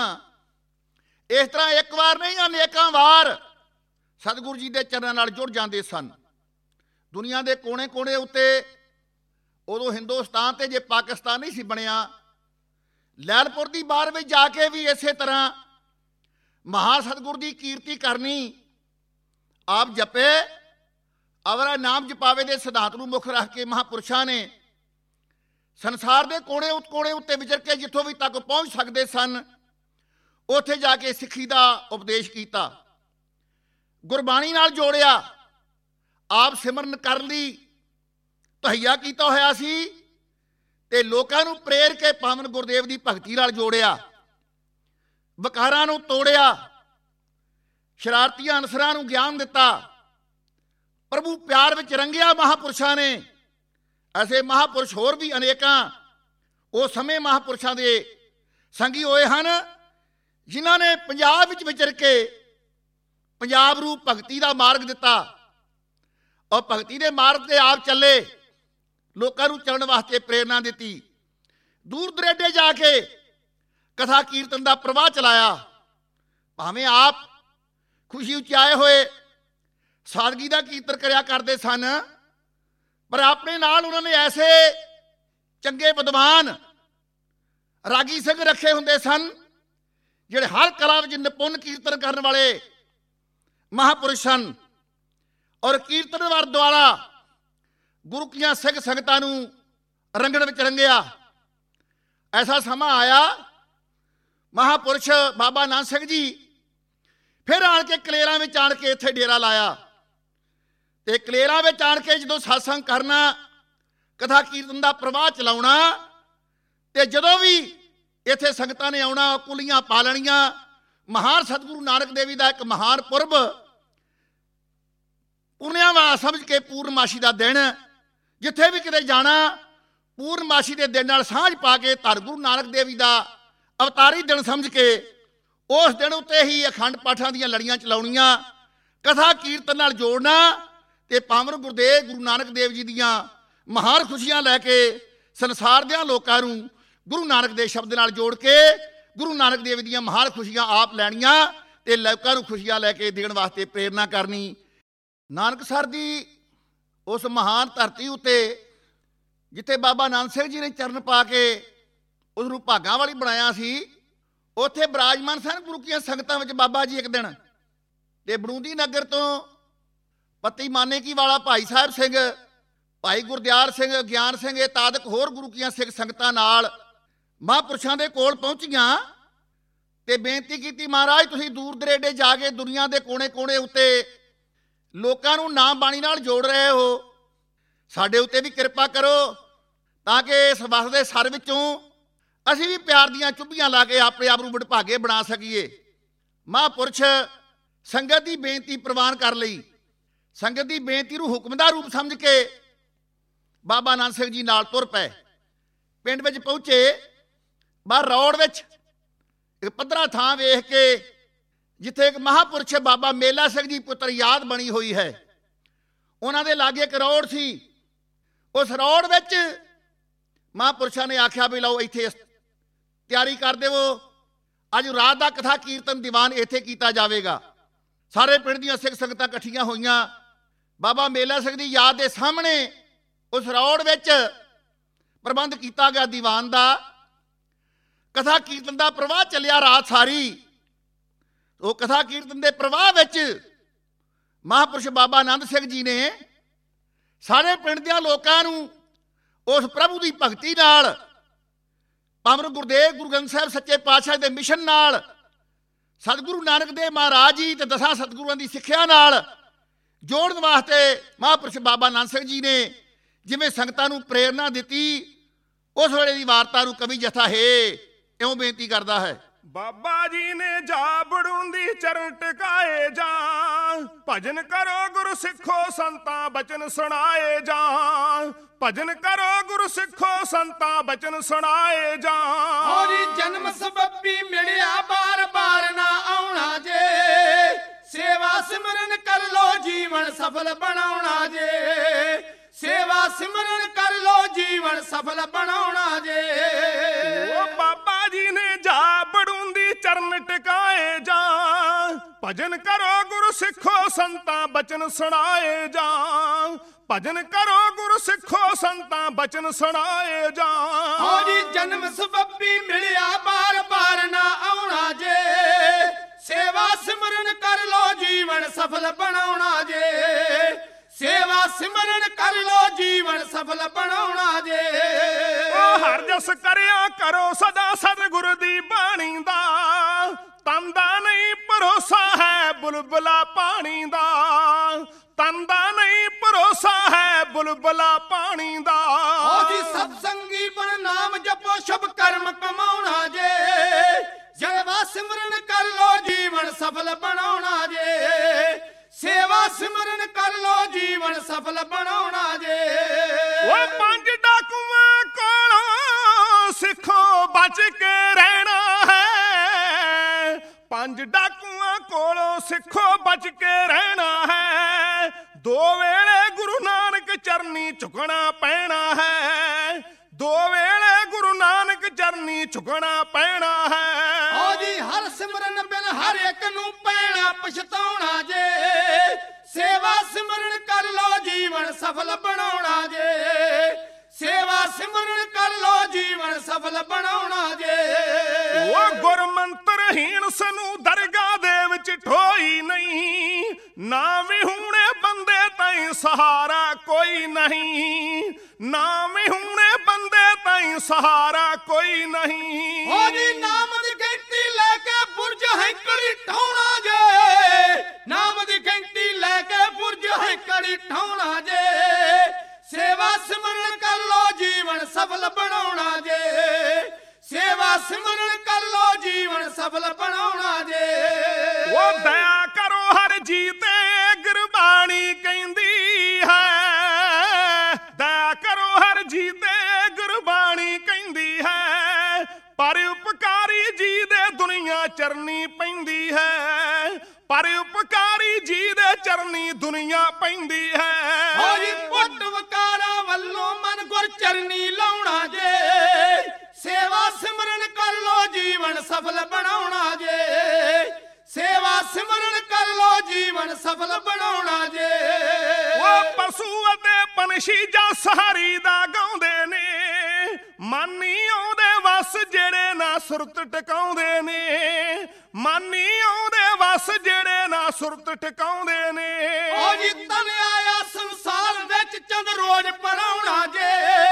ਇਸ ਤਰ੍ਹਾਂ ਇੱਕ ਵਾਰ ਨਹੀਂ ਅਨੇਕਾਂ ਵਾਰ ਸਤਿਗੁਰੂ ਜੀ ਦੇ ਚਰਨਾਂ ਨਾਲ ਜੁੜ ਜਾਂਦੇ ਸਨ। ਦੁਨੀਆ ਦੇ ਕੋਨੇ-ਕੋਨੇ ਉੱਤੇ, ਉਦੋਂ ਹਿੰਦੁਸਤਾਨ ਤੇ ਜੇ ਪਾਕਿਸਤਾਨ ਨਹੀਂ ਸੀ ਬਣਿਆ, ਲੈਲਪੁਰ ਦੀ ਬਾਰ ਵਿੱਚ ਜਾ ਕੇ ਵੀ ਇਸੇ ਤਰ੍ਹਾਂ ਮਹਾ ਸਤਿਗੁਰ ਦੀ ਕੀਰਤੀ ਕਰਨੀ, ਆਪ ਜਪੇ ਅਵਰਾ ਨਾਮ ਜਪਾਵੇ ਦੇ ਸਿਧਾਂਤ ਨੂੰ ਮੁੱਖ ਰੱਖ ਕੇ ਮਹਾਂਪੁਰਸ਼ਾਂ ਨੇ ਸੰਸਾਰ ਦੇ ਕੋਨੇ ਉੱਤੇ ਵਿਚਰ ਕੇ ਜਿੱਥੋਂ ਵੀ ਤੱਕ ਪਹੁੰਚ ਸਕਦੇ ਸਨ, ਉੱਥੇ ਜਾ ਕੇ ਸਿੱਖੀ ਦਾ ਉਪਦੇਸ਼ ਕੀਤਾ, ਗੁਰਬਾਣੀ ਨਾਲ ਜੋੜਿਆ, ਆਪ ਸਿਮਰਨ ਕਰ ਲਈ ਤਹਈਆ ਕੀਤਾ ਹੋਇਆ ਸੀ, ਤੇ ਲੋਕਾਂ ਨੂੰ ਪ੍ਰੇਰ ਕੇ ਪਾਵਨ ਗੁਰਦੇਵ ਦੀ ਭਗਤੀ ਨਾਲ ਜੋੜਿਆ, ਵਿਕਾਰਾਂ ਨੂੰ ਤੋੜਿਆ, ਸ਼ਰਾਰਤੀਆਂ ਅਨਸਰਾਂ ਨੂੰ ਗਿਆਨ ਦਿੱਤਾ, ਪ੍ਰਭੂ ਪਿਆਰ ਵਿੱਚ ਰੰਗਿਆ ਮਹਾਂਪੁਰਸ਼ਾਂ ਨੇ। ਐਸੇ ਮਹਾਂਪੁਰਸ਼ ਹੋਰ ਵੀ ਅਨੇਕਾਂ ਉਹ ਸਮੇਂ ਮਹਾਂਪੁਰਸ਼ਾਂ ਦੇ ਸੰਗੀ ਹੋਏ ਹਨ, ਜਿਨ੍ਹਾਂ ਨੇ ਪੰਜਾਬ ਵਿੱਚ ਵਿਚਰ ਕੇ ਪੰਜਾਬ ਨੂੰ ਭਗਤੀ ਦਾ ਮਾਰਗ ਦਿੱਤਾ, ਔਰ ਭਗਤੀ ਦੇ ਮਾਰਗ ਤੇ ਆਪ ਚੱਲੇ, ਲੋਕਾਂ ਨੂੰ ਚੱਲਣ ਵਾਸਤੇ ਪ੍ਰੇਰਨਾ ਦਿੱਤੀ। ਦੂਰ ਦੁਰੇਡੇ ਜਾ ਕੇ ਕਥਾ ਕੀਰਤਨ ਦਾ ਪ੍ਰਵਾਹ ਚਲਾਇਆ। ਭਾਵੇਂ ਆਪ ਖੁਸ਼ੀ ਉਚਾਏ ਹੋਏ ਸਾਦਗੀ ਦਾ ਕੀਰਤਨ ਕਰਿਆ ਕਰਦੇ ਸਨ, ਪਰ ਆਪਣੇ ਨਾਲ ਉਹਨਾਂ ਨੇ ਐਸੇ ਚੰਗੇ ਵਿਦਵਾਨ ਰਾਗੀ ਸਿੰਘ ਰੱਖੇ ਹੁੰਦੇ ਸਨ, ਜਿਹੜੇ ਹਰ ਕਲਾ ਵਿੱਚ ਨਿਪੁੰਨ ਕੀਰਤਨ ਕਰਨ ਵਾਲੇ ਮਹਾਂਪੁਰਸ਼ ਸਨ, ਔਰ ਕੀਰਤਨ ਵਰ ਦੁਆਰਾ ਗੁਰੂ ਕੀਆਂ ਸਿੱਖ ਸੰਗਤਾਂ ਨੂੰ ਰੰਗਣ ਵਿੱਚ ਰੰਗਿਆ। ਐਸਾ ਸਮਾਂ ਆਇਆ, ਮਹਾਂਪੁਰਸ਼ ਬਾਬਾ ਨਾਨਕ ਸਿੰਘ ਜੀ ਫਿਰ ਆਣ ਕੇ ਕਲੇਰਾਂ ਵਿੱਚ ਆਣ ਕੇ ਇੱਥੇ ਡੇਰਾ ਲਾਇਆ, ਤੇ ਕਲੇਰਾਂ ਵਿੱਚ ਆਣ ਕੇ ਜਦੋਂ ਸਤਸੰਗ ਕਰਨਾ, ਕਥਾ ਕੀਰਤਨ ਦਾ ਪ੍ਰਵਾਹ ਚਲਾਉਣਾ, ਤੇ ਜਦੋਂ ਵੀ ਇੱਥੇ ਸੰਗਤਾਂ ਨੇ ਆਉਣਾ, ਕੁਲੀਆਂ ਪਾ ਲੈਣੀਆਂ। ਮਹਾਨ ਸਤਿਗੁਰੂ ਨਾਨਕ ਦੇਵ ਜੀ ਦਾ ਇੱਕ ਮਹਾਨ ਪੁਰਬ, ਪੁੰਨਿਆਂ ਵਾਲਾ ਸਮਝ ਕੇ ਪੂਰਨਮਾਸ਼ੀ ਦਾ ਦਿਨ, ਜਿੱਥੇ ਵੀ ਕਿਤੇ ਜਾਣਾ ਪੂਰਨਮਾਸ਼ੀ ਦੇ ਦਿਨ ਨਾਲ ਸਾਂਝ ਪਾ ਕੇ ਧੰਨ ਗੁਰੂ ਨਾਨਕ ਦੇਵ ਜੀ ਦਾ ਅਵਤਾਰੀ ਦਿਨ ਸਮਝ ਕੇ ਉਸ ਦਿਨ ਉੱਤੇ ਹੀ ਅਖੰਡ ਪਾਠਾਂ ਦੀਆਂ ਲੜੀਆਂ ਚਲਾਉਣੀਆਂ, ਕਥਾ ਕੀਰਤਨ ਨਾਲ ਜੋੜਨਾ, ਤੇ ਪਾਵਨ ਗੁਰਦੇਵ ਗੁਰੂ ਨਾਨਕ ਦੇਵ ਜੀ ਦੀਆਂ ਮਹਾਨ ਖੁਸ਼ੀਆਂ ਲੈ ਕੇ ਸੰਸਾਰ ਦੇ ਲੋਕਾਂ ਨੂੰ ਗੁਰੂ ਨਾਨਕ ਦੇ ਸ਼ਬਦ ਨਾਲ ਜੋੜ ਕੇ ਗੁਰੂ ਨਾਨਕ ਦੇਵ ਦੀਆਂ ਮਹਾਨ ਖੁਸ਼ੀਆਂ ਆਪ ਲੈਣੀਆਂ, ਤੇ ਲੋਕਾਂ ਨੂੰ ਖੁਸ਼ੀਆਂ ਲੈ ਕੇ ਦੇਣ ਵਾਸਤੇ ਪ੍ਰੇਰਨਾ ਕਰਨੀ। ਨਾਨਕਸਰ ਦੀ ਉਸ ਮਹਾਨ ਧਰਤੀ ਉੱਤੇ ਜਿੱਥੇ ਬਾਬਾ ਨਾਨਕ ਸਿੰਘ ਜੀ ਨੇ ਚਰਨ ਪਾ ਕੇ ਉਸ ਨੂੰ ਭਾਗਾਂ ਵਾਲੀ ਬਣਾਇਆ ਸੀ, ਉੱਥੇ ਬਿਰਾਜਮਾਨ ਸਨ ਗੁਰੂ ਕੀਆਂ ਸੰਗਤਾਂ ਵਿੱਚ ਬਾਬਾ ਜੀ ਇੱਕ ਦਿਨ। ਤੇ ਬੜੂੰਦੀ ਨਗਰ ਤੋਂ ਪੱਤੀ ਮਾਨੇਕੀ ਵਾਲਾ ਭਾਈ ਸਾਹਿਬ ਸਿੰਘ, ਭਾਈ ਗੁਰਦਿਆਲ ਸਿੰਘ, ਗਿਆਨ ਸਿੰਘ, ਇਹ ਤਾਦਕ ਹੋਰ ਗੁਰੂ ਕੀਆਂ ਸਿੱਖ ਸੰਗਤਾਂ ਨਾਲ ਮਹਾਂਪੁਰਸ਼ਾਂ ਦੇ ਕੋਲ ਪਹੁੰਚੀਆਂ ਤੇ ਬੇਨਤੀ ਕੀਤੀ, ਮਹਾਰਾਜ ਤੁਸੀਂ ਦੂਰ ਦਰੇਡੇ ਜਾ ਕੇ ਦੁਨੀਆ ਦੇ ਕੋਨੇ-ਕੋਨੇ ਉੱਤੇ ਲੋਕਾਂ ਨੂੰ ਨਾਮ ਬਾਣੀ ਨਾਲ ਜੋੜ ਰਹੇ ਹੋ। ਸਾਡੇ ਉੱਤੇ ਵੀ ਕਿਰਪਾ ਕਰੋ ਤਾਂ ਕਿ ਇਸ ਵਕਤ ਦੇ ਸਰ ਵਿੱਚੋਂ ਅਸੀਂ ਵੀ ਪਿਆਰ ਦੀਆਂ ਚੁੱਭੀਆਂ ਲਾ ਕੇ ਆਪਣੇ ਆਪ ਨੂੰ ਵਡਭਾਗੇ ਬਣਾ ਸਕੀਏ। ਮਹਾਂਪੁਰਸ਼ ਸੰਗਤ ਦੀ ਬੇਨਤੀ ਪ੍ਰਵਾਨ ਕਰ ਲਈ। ਸੰਗਤ ਦੀ ਬੇਨਤੀ ਨੂੰ ਹੁਕਮ ਦਾ ਰੂਪ ਸਮਝ ਕੇ ਬਾਬਾ ਆਨੰਦ ਸਿੰਘ ਜੀ ਨਾਲ ਤੁਰ ਪਏ। ਪਿੰਡ ਵਿੱਚ ਪਹੁੰਚੇ। ਬਾਹਰ ਰੋਡ ਵਿੱਚ ਇੱਕ ਪੱਧਰਾ ਥਾਂ ਵੇਖ ਕੇ ਜਿੱਥੇ ਇੱਕ ਮਹਾਂਪੁਰਸ਼ ਬਾਬਾ ਮੇਲਾ ਸਿੰਘ ਜੀ ਪੁੱਤਰ ਯਾਦ ਬਣੀ ਹੋਈ ਹੈ, ਉਹਨਾਂ ਦੇ ਲਾਗੇ ਇੱਕ ਰੋਡ ਸੀ। ਉਸ ਰੋਡ ਵਿੱਚ ਮਹਾਂਪੁਰਸ਼ਾਂ ਨੇ ਆਖਿਆ ਵੀ ਲਓ ਇੱਥੇ ਤਿਆਰੀ ਕਰ ਦੇਵੋ, ਅੱਜ ਰਾਤ ਦਾ ਕਥਾ ਕੀਰਤਨ ਦੀਵਾਨ ਇੱਥੇ ਕੀਤਾ ਜਾਵੇਗਾ। ਸਾਰੇ ਪਿੰਡ ਦੀਆਂ ਸਿੱਖ ਸੰਗਤਾਂ ਇਕੱਠੀਆਂ ਹੋਈਆਂ। ਬਾਬਾ ਮੇਲਾ ਸਿੰਘ ਦੀ ਯਾਦ ਦੇ ਸਾਹਮਣੇ ਉਸ ਰੋਡ ਵਿੱਚ ਪ੍ਰਬੰਧ ਕੀਤਾ ਗਿਆ ਦੀਵਾਨ ਦਾ। ਕਥਾ ਕੀਰਤਨ ਦਾ ਪ੍ਰਵਾਹ ਚੱਲਿਆ ਰਾਤ ਸਾਰੀ। ਉਹ ਕਥਾ ਕੀਰਤਨ ਦੇ ਪ੍ਰਵਾਹ ਵਿੱਚ ਮਹਾਂਪੁਰਸ਼ ਬਾਬਾ ਆਨੰਦ ਸਿੰਘ ਜੀ ਨੇ ਸਾਰੇ ਪਿੰਡ ਦੇ ਲੋਕਾਂ ਨੂੰ ਉਸ ਪ੍ਰਭੂ ਦੀ ਭਗਤੀ ਨਾਲ, ਪਾਵਨ ਗੁਰਦੇਵ ਗੁਰੂ ਗ੍ਰੰਥ ਸਾਹਿਬ ਸੱਚੇ ਪਾਤਸ਼ਾਹ ਦੇ ਮਿਸ਼ਨ ਨਾਲ, ਸਤਿਗੁਰੂ ਨਾਨਕ ਦੇਵ ਮਹਾਰਾਜ ਜੀ ਤੇ ਦਸਾਂ ਸਤਿਗੁਰਾਂ ਦੀ ਸਿੱਖਿਆ ਨਾਲ ਜੋੜਨ ਵਾਸਤੇ ਮਹਾਂਪੁਰਸ਼ ਬਾਬਾ ਆਨੰਦ ਸਿੰਘ ਜੀ ਨੇ ਜਿਵੇਂ ਸੰਗਤਾਂ ਨੂੰ ਪ੍ਰੇਰਨਾ ਦਿੱਤੀ, ਉਸ ਵੇਲੇ ਦੀ ਵਾਰਤਾ ਨੂੰ ਕਵੀ ਜਥਾ ਹੈ ਇਉਂ ਬੇਨਤੀ ਕਰਦਾ ਹੈ। ਬਾਬਾ ਜੀ ਨੇ ਜਾ ਬੜੂੰਦੀ ਚਰਨ ਟਿਕਾਏ ਜਾ, ਭਜਨ ਕਰੋ ਗੁਰੂ ਸਿੱਖੋ ਸੰਤਾਂ ਬਚਨ ਸੁਣਾਏ ਜਾ। ਭਜਨ ਕਰੋ ਗੁਰੂ ਸਿੱਖੋ ਸੰਤਾਂ ਬਚਨ ਸੁਣਾਏ ਜਾ। ਹੋਰੀ ਜਨਮ ਸਬੱਬੀ ਮਿਲਿਆ ਬਾਰ ਬਾਰ ਨਾ ਆਉਣਾ ਜੇ, ਸੇਵਾ ਸਿਮਰਨ ਕਰ ਲੋ ਜੀਵਨ ਸਫਲ ਬਣਾਉਣਾ ਜੇ। ਸੇਵਾ ਸਿਮਰਨ ਕਰ ਲੋ ਜੀਵਨ ਸਫਲ ਬਣਾਉਣਾ ਜੇ। ਉਹ ਬਾਬਾ ਜੀ ਨੇ ਜਾ ਬੜੂੰਦੀ ਚਰਨ ਟਿਕਾਏ ਜਾ, ਭਜਨ ਕਰੋ ਗੁਰੂ ਸਿੱਖੋ ਸੰਤਾਂ ਬਚਨ ਸੁਣਾਏ ਜਾ। ਭਜਨ ਕਰੋ ਗੁਰੂ ਸਿੱਖੋ ਸੰਤਾਂ ਬਚਨ ਸੁਣਾਏ ਜਾ। ਹੋਰੀ ਜਨਮ ਸਬੱਬੀ ਮਿਲਿਆ ਬਾਰ ਬਾਰ ਨਾ ਆਉਣਾ ਜੇ, ਸੇਵਾ ਸਿਮਰਨ ਕਰ ਲੋ ਜੀਵਨ ਸਫਲ ਬਣਾਉਣਾ ਜੇ। ਸੇਵਾ ਸਿਮਰਨ ਕਰ ਲੋ ਜੀਵਨ ਸਫਲ ਬਣਾਉਣਾ ਜੇ। ਉਹ ਹਰ ਜਸ ਕਰਿਆ ਕਰੋ ਸਦਾ ਸਤਿਗੁਰ ਦੀ ਬਾਣੀ ਦਾ, ਤਨ ਦਾ ਨਹੀਂ ਭਰੋਸਾ ਹੈ ਬੁਲਬੁਲਾ ਪਾਣੀ ਦਾ। ਤਨ ਦਾ ਨਹੀਂ ਭਰੋਸਾ ਹੈ ਬੁਲਬੁਲਾ ਪਾਣੀ ਦਾ। ਉਹਦੀ ਸਤਸੰਗੀ ਬਣ ਨਾਮ ਜਪੋ ਸ਼ੁਭ ਕਰਮ ਕਮਾਉਣਾ ਜੇ। ਸੇਵਾ ਸਿਮਰਨ ਕਰ ਲੋ ਜੀਵਨ ਸਫਲ ਬਣਾਉਣਾ ਜੇ। ਸੇਵਾ ਸਿਮਰਨ ਕਰ ਲੋ ਜੀਵਨ ਸਫਲ ਬਣਾਉਣਾ ਜੇ। ਉਹ ਪੰਜ ਡਾਕੂਆਂ ਕੋਲੋਂ ਸਿੱਖੋ ਬਚ ਕੇ ਰਹਿਣਾ ਹੈ। ਪੰਜ ਡਾਕੂਆਂ ਕੋਲੋਂ ਸਿੱਖੋ ਬਚ ਕੇ ਰਹਿਣਾ ਹੈ। ਦੋ ਵੇਲੇ ਗੁਰੂ ਨਾਨਕ ਚਰਨੀ ਝੁਕਣਾ ਪੈਣਾ ਹੈ। ਦੋ ਵੇਲੇ ਗੁਰੂ ਨਾਨਕ ਚਰਨੀ ਝੁਕਣਾ ਪੈਣਾ ਹੈ। ਉਹਦੀ ਹਰ ਸਿਮਰਨ ਬਿਨ ਹਰ ਇੱਕ ਨੂੰ ਪੈਣਾ ਪਛਤਾਉਣਾ ਜੇ। ਸੇਵਾ ਸਿਮਰਨ ਕਰ ਲੋ ਜੀਵਨ ਸਫਲ ਬਣਾਉਣਾ ਜੇ। ਸੇਵਾ ਸਿਮਰਨ ਕਰ ਲੋ ਜੀਵਨ ਸਫਲ ਬਣਾਉਣਾ ਜੇ। ਉਹ ਗੁਰਮੰਤਰਹੀਣ ਸਨੂੰ ਦਰਗਾਹ ਦੇ ਵਿੱਚ ਠੋਈ ਨਹੀਂ, ਨਾ ਵਿਹੂਣੇ ਬੰਦੇ ਤਾਈਂ ਸਹਾਰਾ ਕੋਈ ਨਹੀਂ। ਨਾ ਵਿਹੂਣੇ ਬੰਦੇ ਤਾਈਂ ਸਹਾਰਾ ਕੋਈ ਨਹੀਂ। ਉਹਦੀ ਨਾਮ ਦੀ ਘੰਟੀ ਲੈ ਕੇ ਬੁਰਜ ਹੈਂਕੜੀ ਠਾਉਣਾ ਜੇ। ਨਾਮ ਦੀ ਘੰਟੀ ਲੈ ਕੇ ਬੁਰਜ ਹੈਂਕੜੀ ਠਾਉਣਾ ਜੇ। ਸੇਵਾ ਸਿਮਰਨ ਕਰ ਲੋ ਜੀਵਨ ਸਫਲ ਬਣਾਉਣਾ ਜੇ। ਸੇਵਾ ਸਿਮਰਨ ਕਰ ਲੋ ਜੀਵਨ ਸਫਲ ਬਣਾਉਣਾ ਜੇ। ਉਹ ਦਇਆ ਕਰੋ ਹਰ ਜੀ ਤੇ ਗੁਰਬਾਣੀ ਕਹਿੰਦੀ ਹੈ। ਦਇਆ ਕਰੋ ਹਰ ਜੀ ਤੇ ਗੁਰਬਾਣੀ ਕਹਿੰਦੀ ਹੈ। ਪਰ ਉਪਕਾਰੀ ਜੀ ਦੇ ਦੁਨੀਆ ਚਰਨੀ ਪੈਂਦੀ ਹੈ। ਪਰ ਉਪਕਾਰੀ ਜੀ ਦੇ ਚਰਨੀ ਦੁਨੀਆ ਪੈਂਦੀ ਹੈ। ਹੋਰੀ ਪੁੱਟ ਵਕਾਰਾਂ ਵੱਲੋਂ ਮਨ ਗੁਰ ਚਰਨੀ ਲਾਉਣਾ ਜੇ। ਸੇਵਾ ਸਿਮਰਨ ਕਰ ਲੋ ਜੀਵਨ ਸਫਲ ਬਣਾਉਣਾ ਜੇ। ਸੇਵਾ ਸਿਮਰਨ ਕਰ ਲੋ ਜੀਵਨ ਸਫਲ ਬਣਾਉਣਾ ਜੇ। ਉਹ ਪਸ਼ੂ ਅਤੇ ਪੰਛੀ ਜਾਂ ਸਹਾਰੀ ਦਾ ਗਾਉਂਦੇ ਨੇ, ਮਾਨੀ ਆਉਂਦੇ ਵਸ ਜਿਹੜੇ ਨਾ ਸੁਰਤ ਟਿਕਾਉਂਦੇ ਨੇ। ਮਾਨੀ ਆਉਂਦੇ ਵਸ ਜਿਹੜੇ ਨਾ ਸੁਰਤ ਟਿਕਾਉਂਦੇ ਨੇ। ਉਹ ਜੀ ਤਨ ਆਇਆ ਸੰਸਾਰ ਵਿੱਚ ਚੰਦ ਰੋਜ਼ ਪਰਾਉਣਾ ਜੇ।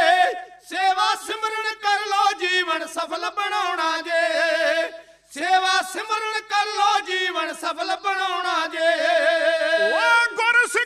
ਸੇਵਾ ਸਿਮਰਨ ਕਰ ਲੋ ਜੀਵਨ ਸਫਲ ਬਣਾਉਣਾ ਜੇ। ਸੇਵਾ ਸਿਮਰਨ ਕਰ ਲੋ ਜੀਵਨ ਸਫਲ ਬਣਾਉਣਾ ਜੇ। ਉਹ ਗੁਰ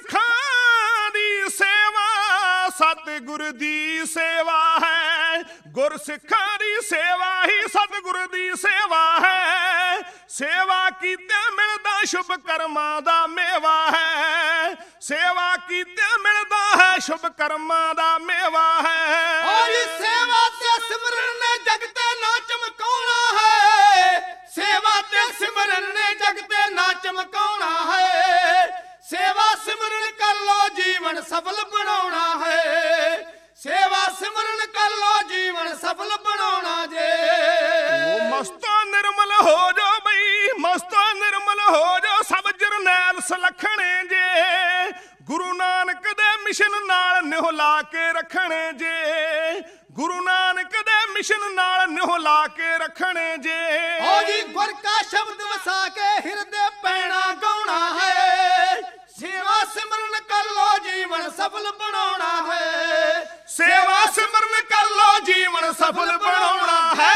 ਸਤਿਗੁਰ ਦੀ ਸੇਵਾ ਹੈ, ਗੁਰਸਿੱਖਾਂ ਦੀ ਸੇਵਾ ਹੀ ਸਤਿਗੁਰ ਦੀ ਸੇਵਾ ਹੈ। ਸੇਵਾ ਕੀਤੇ ਮਿਲਦਾ ਸ਼ੁਭ ਕਰਮਾਂ ਦਾ ਮੇਵਾ ਹੈ, ਸੇਵਾ ਕੀਤੇ ਮਿਲਦਾ ਹੈ ਸ਼ੁਭ ਕਰਮਾਂ ਦਾ ਮੇਵਾ ਹੈ। ਓਏ ਸੇਵਾ ਤੇ ਸਿਮਰਨ ਨੇ ਜਗ ਤੇ ਨਾ ਚਮਕਾਉਣਾ ਹੈ, ਸੇਵਾ ਤੇ ਸਿਮਰਨ ਨੇ ਜਗ ਤੇ ਨਾ ਚਮਕਾਉਣਾ ਹੈ। ਸੇਵਾ ਸਿਮਰਨ ਕਰ ਲੋ ਜੀਵਨ ਸਫਲ ਬਣਾਉਣਾ ਹੈ, ਸੇਵਾ ਸਿਮਰਨ ਕਰ ਲੋ ਜੀਵਨ ਸਫਲ ਬਣਾਉਣਾ ਜੇ। ਉਹ ਮਸਤੋ ਨਿਰਮਲ ਹੋ ਜੋ ਬਈ, ਮਸਤੋ ਨਿਰਮਲ ਹੋ ਜੋ ਸਭ ਜਰਨੈਲ ਸੁਲੱਖਣੇ ਜੇ। ਗੁਰੂ ਨਾਨਕ ਦੇ ਮਿਸ਼ਨ ਨਾਲ ਨਿਹੁ ਲਾ ਕੇ ਰੱਖਣੇ ਜੇ, ਗੁਰੂ ਨਾਨਕ ਦੇ ਮਿਸ਼ਨ ਨਾਲ ਨਿਹੁ ਲਾ ਕੇ ਰੱਖਣੇ ਜੇ। ਓ ਜੀ ਗੁਰ ਕਾ ਸ਼ਬਦ ਵਸਾ ਕੇ ਹਿਰਦੇ ਪੈਣਾ ਗਾਉਣਾ ਹੈ, ਸੇਵਾ ਸਿਮਰਨ ਕਰ ਲੋ ਜੀਵਨ ਸਫਲ ਬਣਾਉਣਾ ਹੈ, ਸੇਵਾ ਸਿਮਰਨ ਕਰ ਲੋ ਜੀਵਨ ਸਫਲ ਬਣਾਉਣਾ ਹੈ।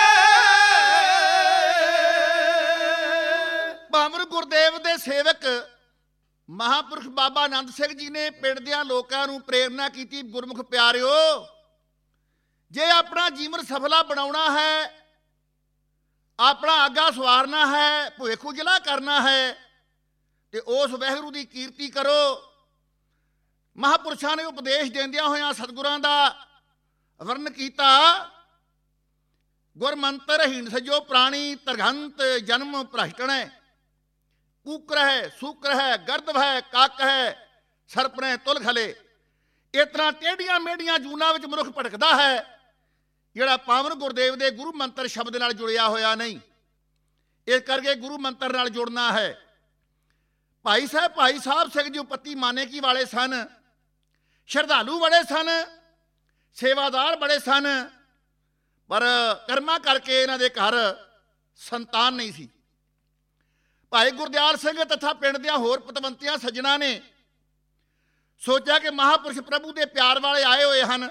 ਭਾਮਰ ਗੁਰਦੇਵ ਦੇ ਸੇਵਕ ਮਹਾਂਪੁਰਖ ਬਾਬਾ ਆਨੰਦ ਸਿੰਘ ਜੀ ਨੇ ਪਿੰਡ ਦਿਆਂ ਲੋਕਾਂ ਨੂੰ ਪ੍ਰੇਰਨਾ ਕੀਤੀ, ਗੁਰਮੁਖ ਪਿਆਰਿਓ, ਜੇ ਆਪਣਾ ਜੀਵਨ ਸਫਲਾ ਬਣਾਉਣਾ ਹੈ, ਆਪਣਾ ਆਗਾ ਸਵਾਰਨਾ ਹੈ, ਭਵਿੱਖ ਉਜਲਾ ਕਰਨਾ ਹੈ, ਤੇ ਉਸ ਵਾਹਿਗੁਰੂ ਦੀ ਕੀਰਤੀ ਕਰੋ। ਮਹਾਂਪੁਰਸ਼ਾਂ ਨੇ ਉਪਦੇਸ਼ ਦਿੰਦਿਆਂ ਹੋਇਆਂ ਸਤਿਗੁਰਾਂ ਦਾ ਵਰਣ ਕੀਤਾ, ਗੁਰਮੰਤਰ ਹੀਣ ਸਜੋ ਪ੍ਰਾਣੀ ਤਰਗੰਤ ਜਨਮ ਭ੍ਰਸ਼ਟਣੈ, ਕੂਕਰ ਹੈ ਸੂਕਰ ਹੈ ਗਰਦਵ ਹੈ ਕੱਕ ਹੈ ਸਰਪਣੇ ਤੁਲ ਖਲੇ। ਇਸ ਤਰ੍ਹਾਂ ਟੇਢੀਆਂ ਮੇਢੀਆਂ ਜੂਨਾਂ ਵਿੱਚ ਮਨੁੱਖ ਭਟਕਦਾ ਹੈ ਜਿਹੜਾ ਪਾਵਨ ਗੁਰਦੇਵ ਦੇ ਗੁਰੂ ਮੰਤਰ ਸ਼ਬਦ ਨਾਲ ਜੁੜਿਆ ਹੋਇਆ ਨਹੀਂ। ਇਸ ਕਰਕੇ ਗੁਰੂ ਮੰਤਰ ਨਾਲ ਜੁੜਨਾ ਹੈ। ਭਾਈ ਸਾਹਿਬ ਸਿੰਘ ਜੀ ਪੱਤੀ ਮਾਨੇ ਕੀ ਵਾਲੇ ਸਨ, ਸ਼ਰਧਾਲੂ ਬੜੇ ਸਨ, ਸੇਵਾਦਾਰ ਬੜੇ ਸਨ, ਪਰ ਕਰਮਾਂ ਕਰਕੇ ਇਹਨਾਂ ਦੇ ਘਰ ਸੰਤਾਨ ਨਹੀਂ ਸੀ। ਭਾਈ ਗੁਰਦਿਆਲ ਸਿੰਘ ਤਥਾ ਪਿੰਡ ਦੀਆਂ ਹੋਰ ਪਤਵੰਤੀਆਂ ਸੱਜਣਾ ਨੇ ਸੋਚਿਆ ਕਿ ਮਹਾਂਪੁਰਸ਼ ਪ੍ਰਭੂ ਦੇ ਪਿਆਰ ਵਾਲੇ ਆਏ ਹੋਏ ਹਨ,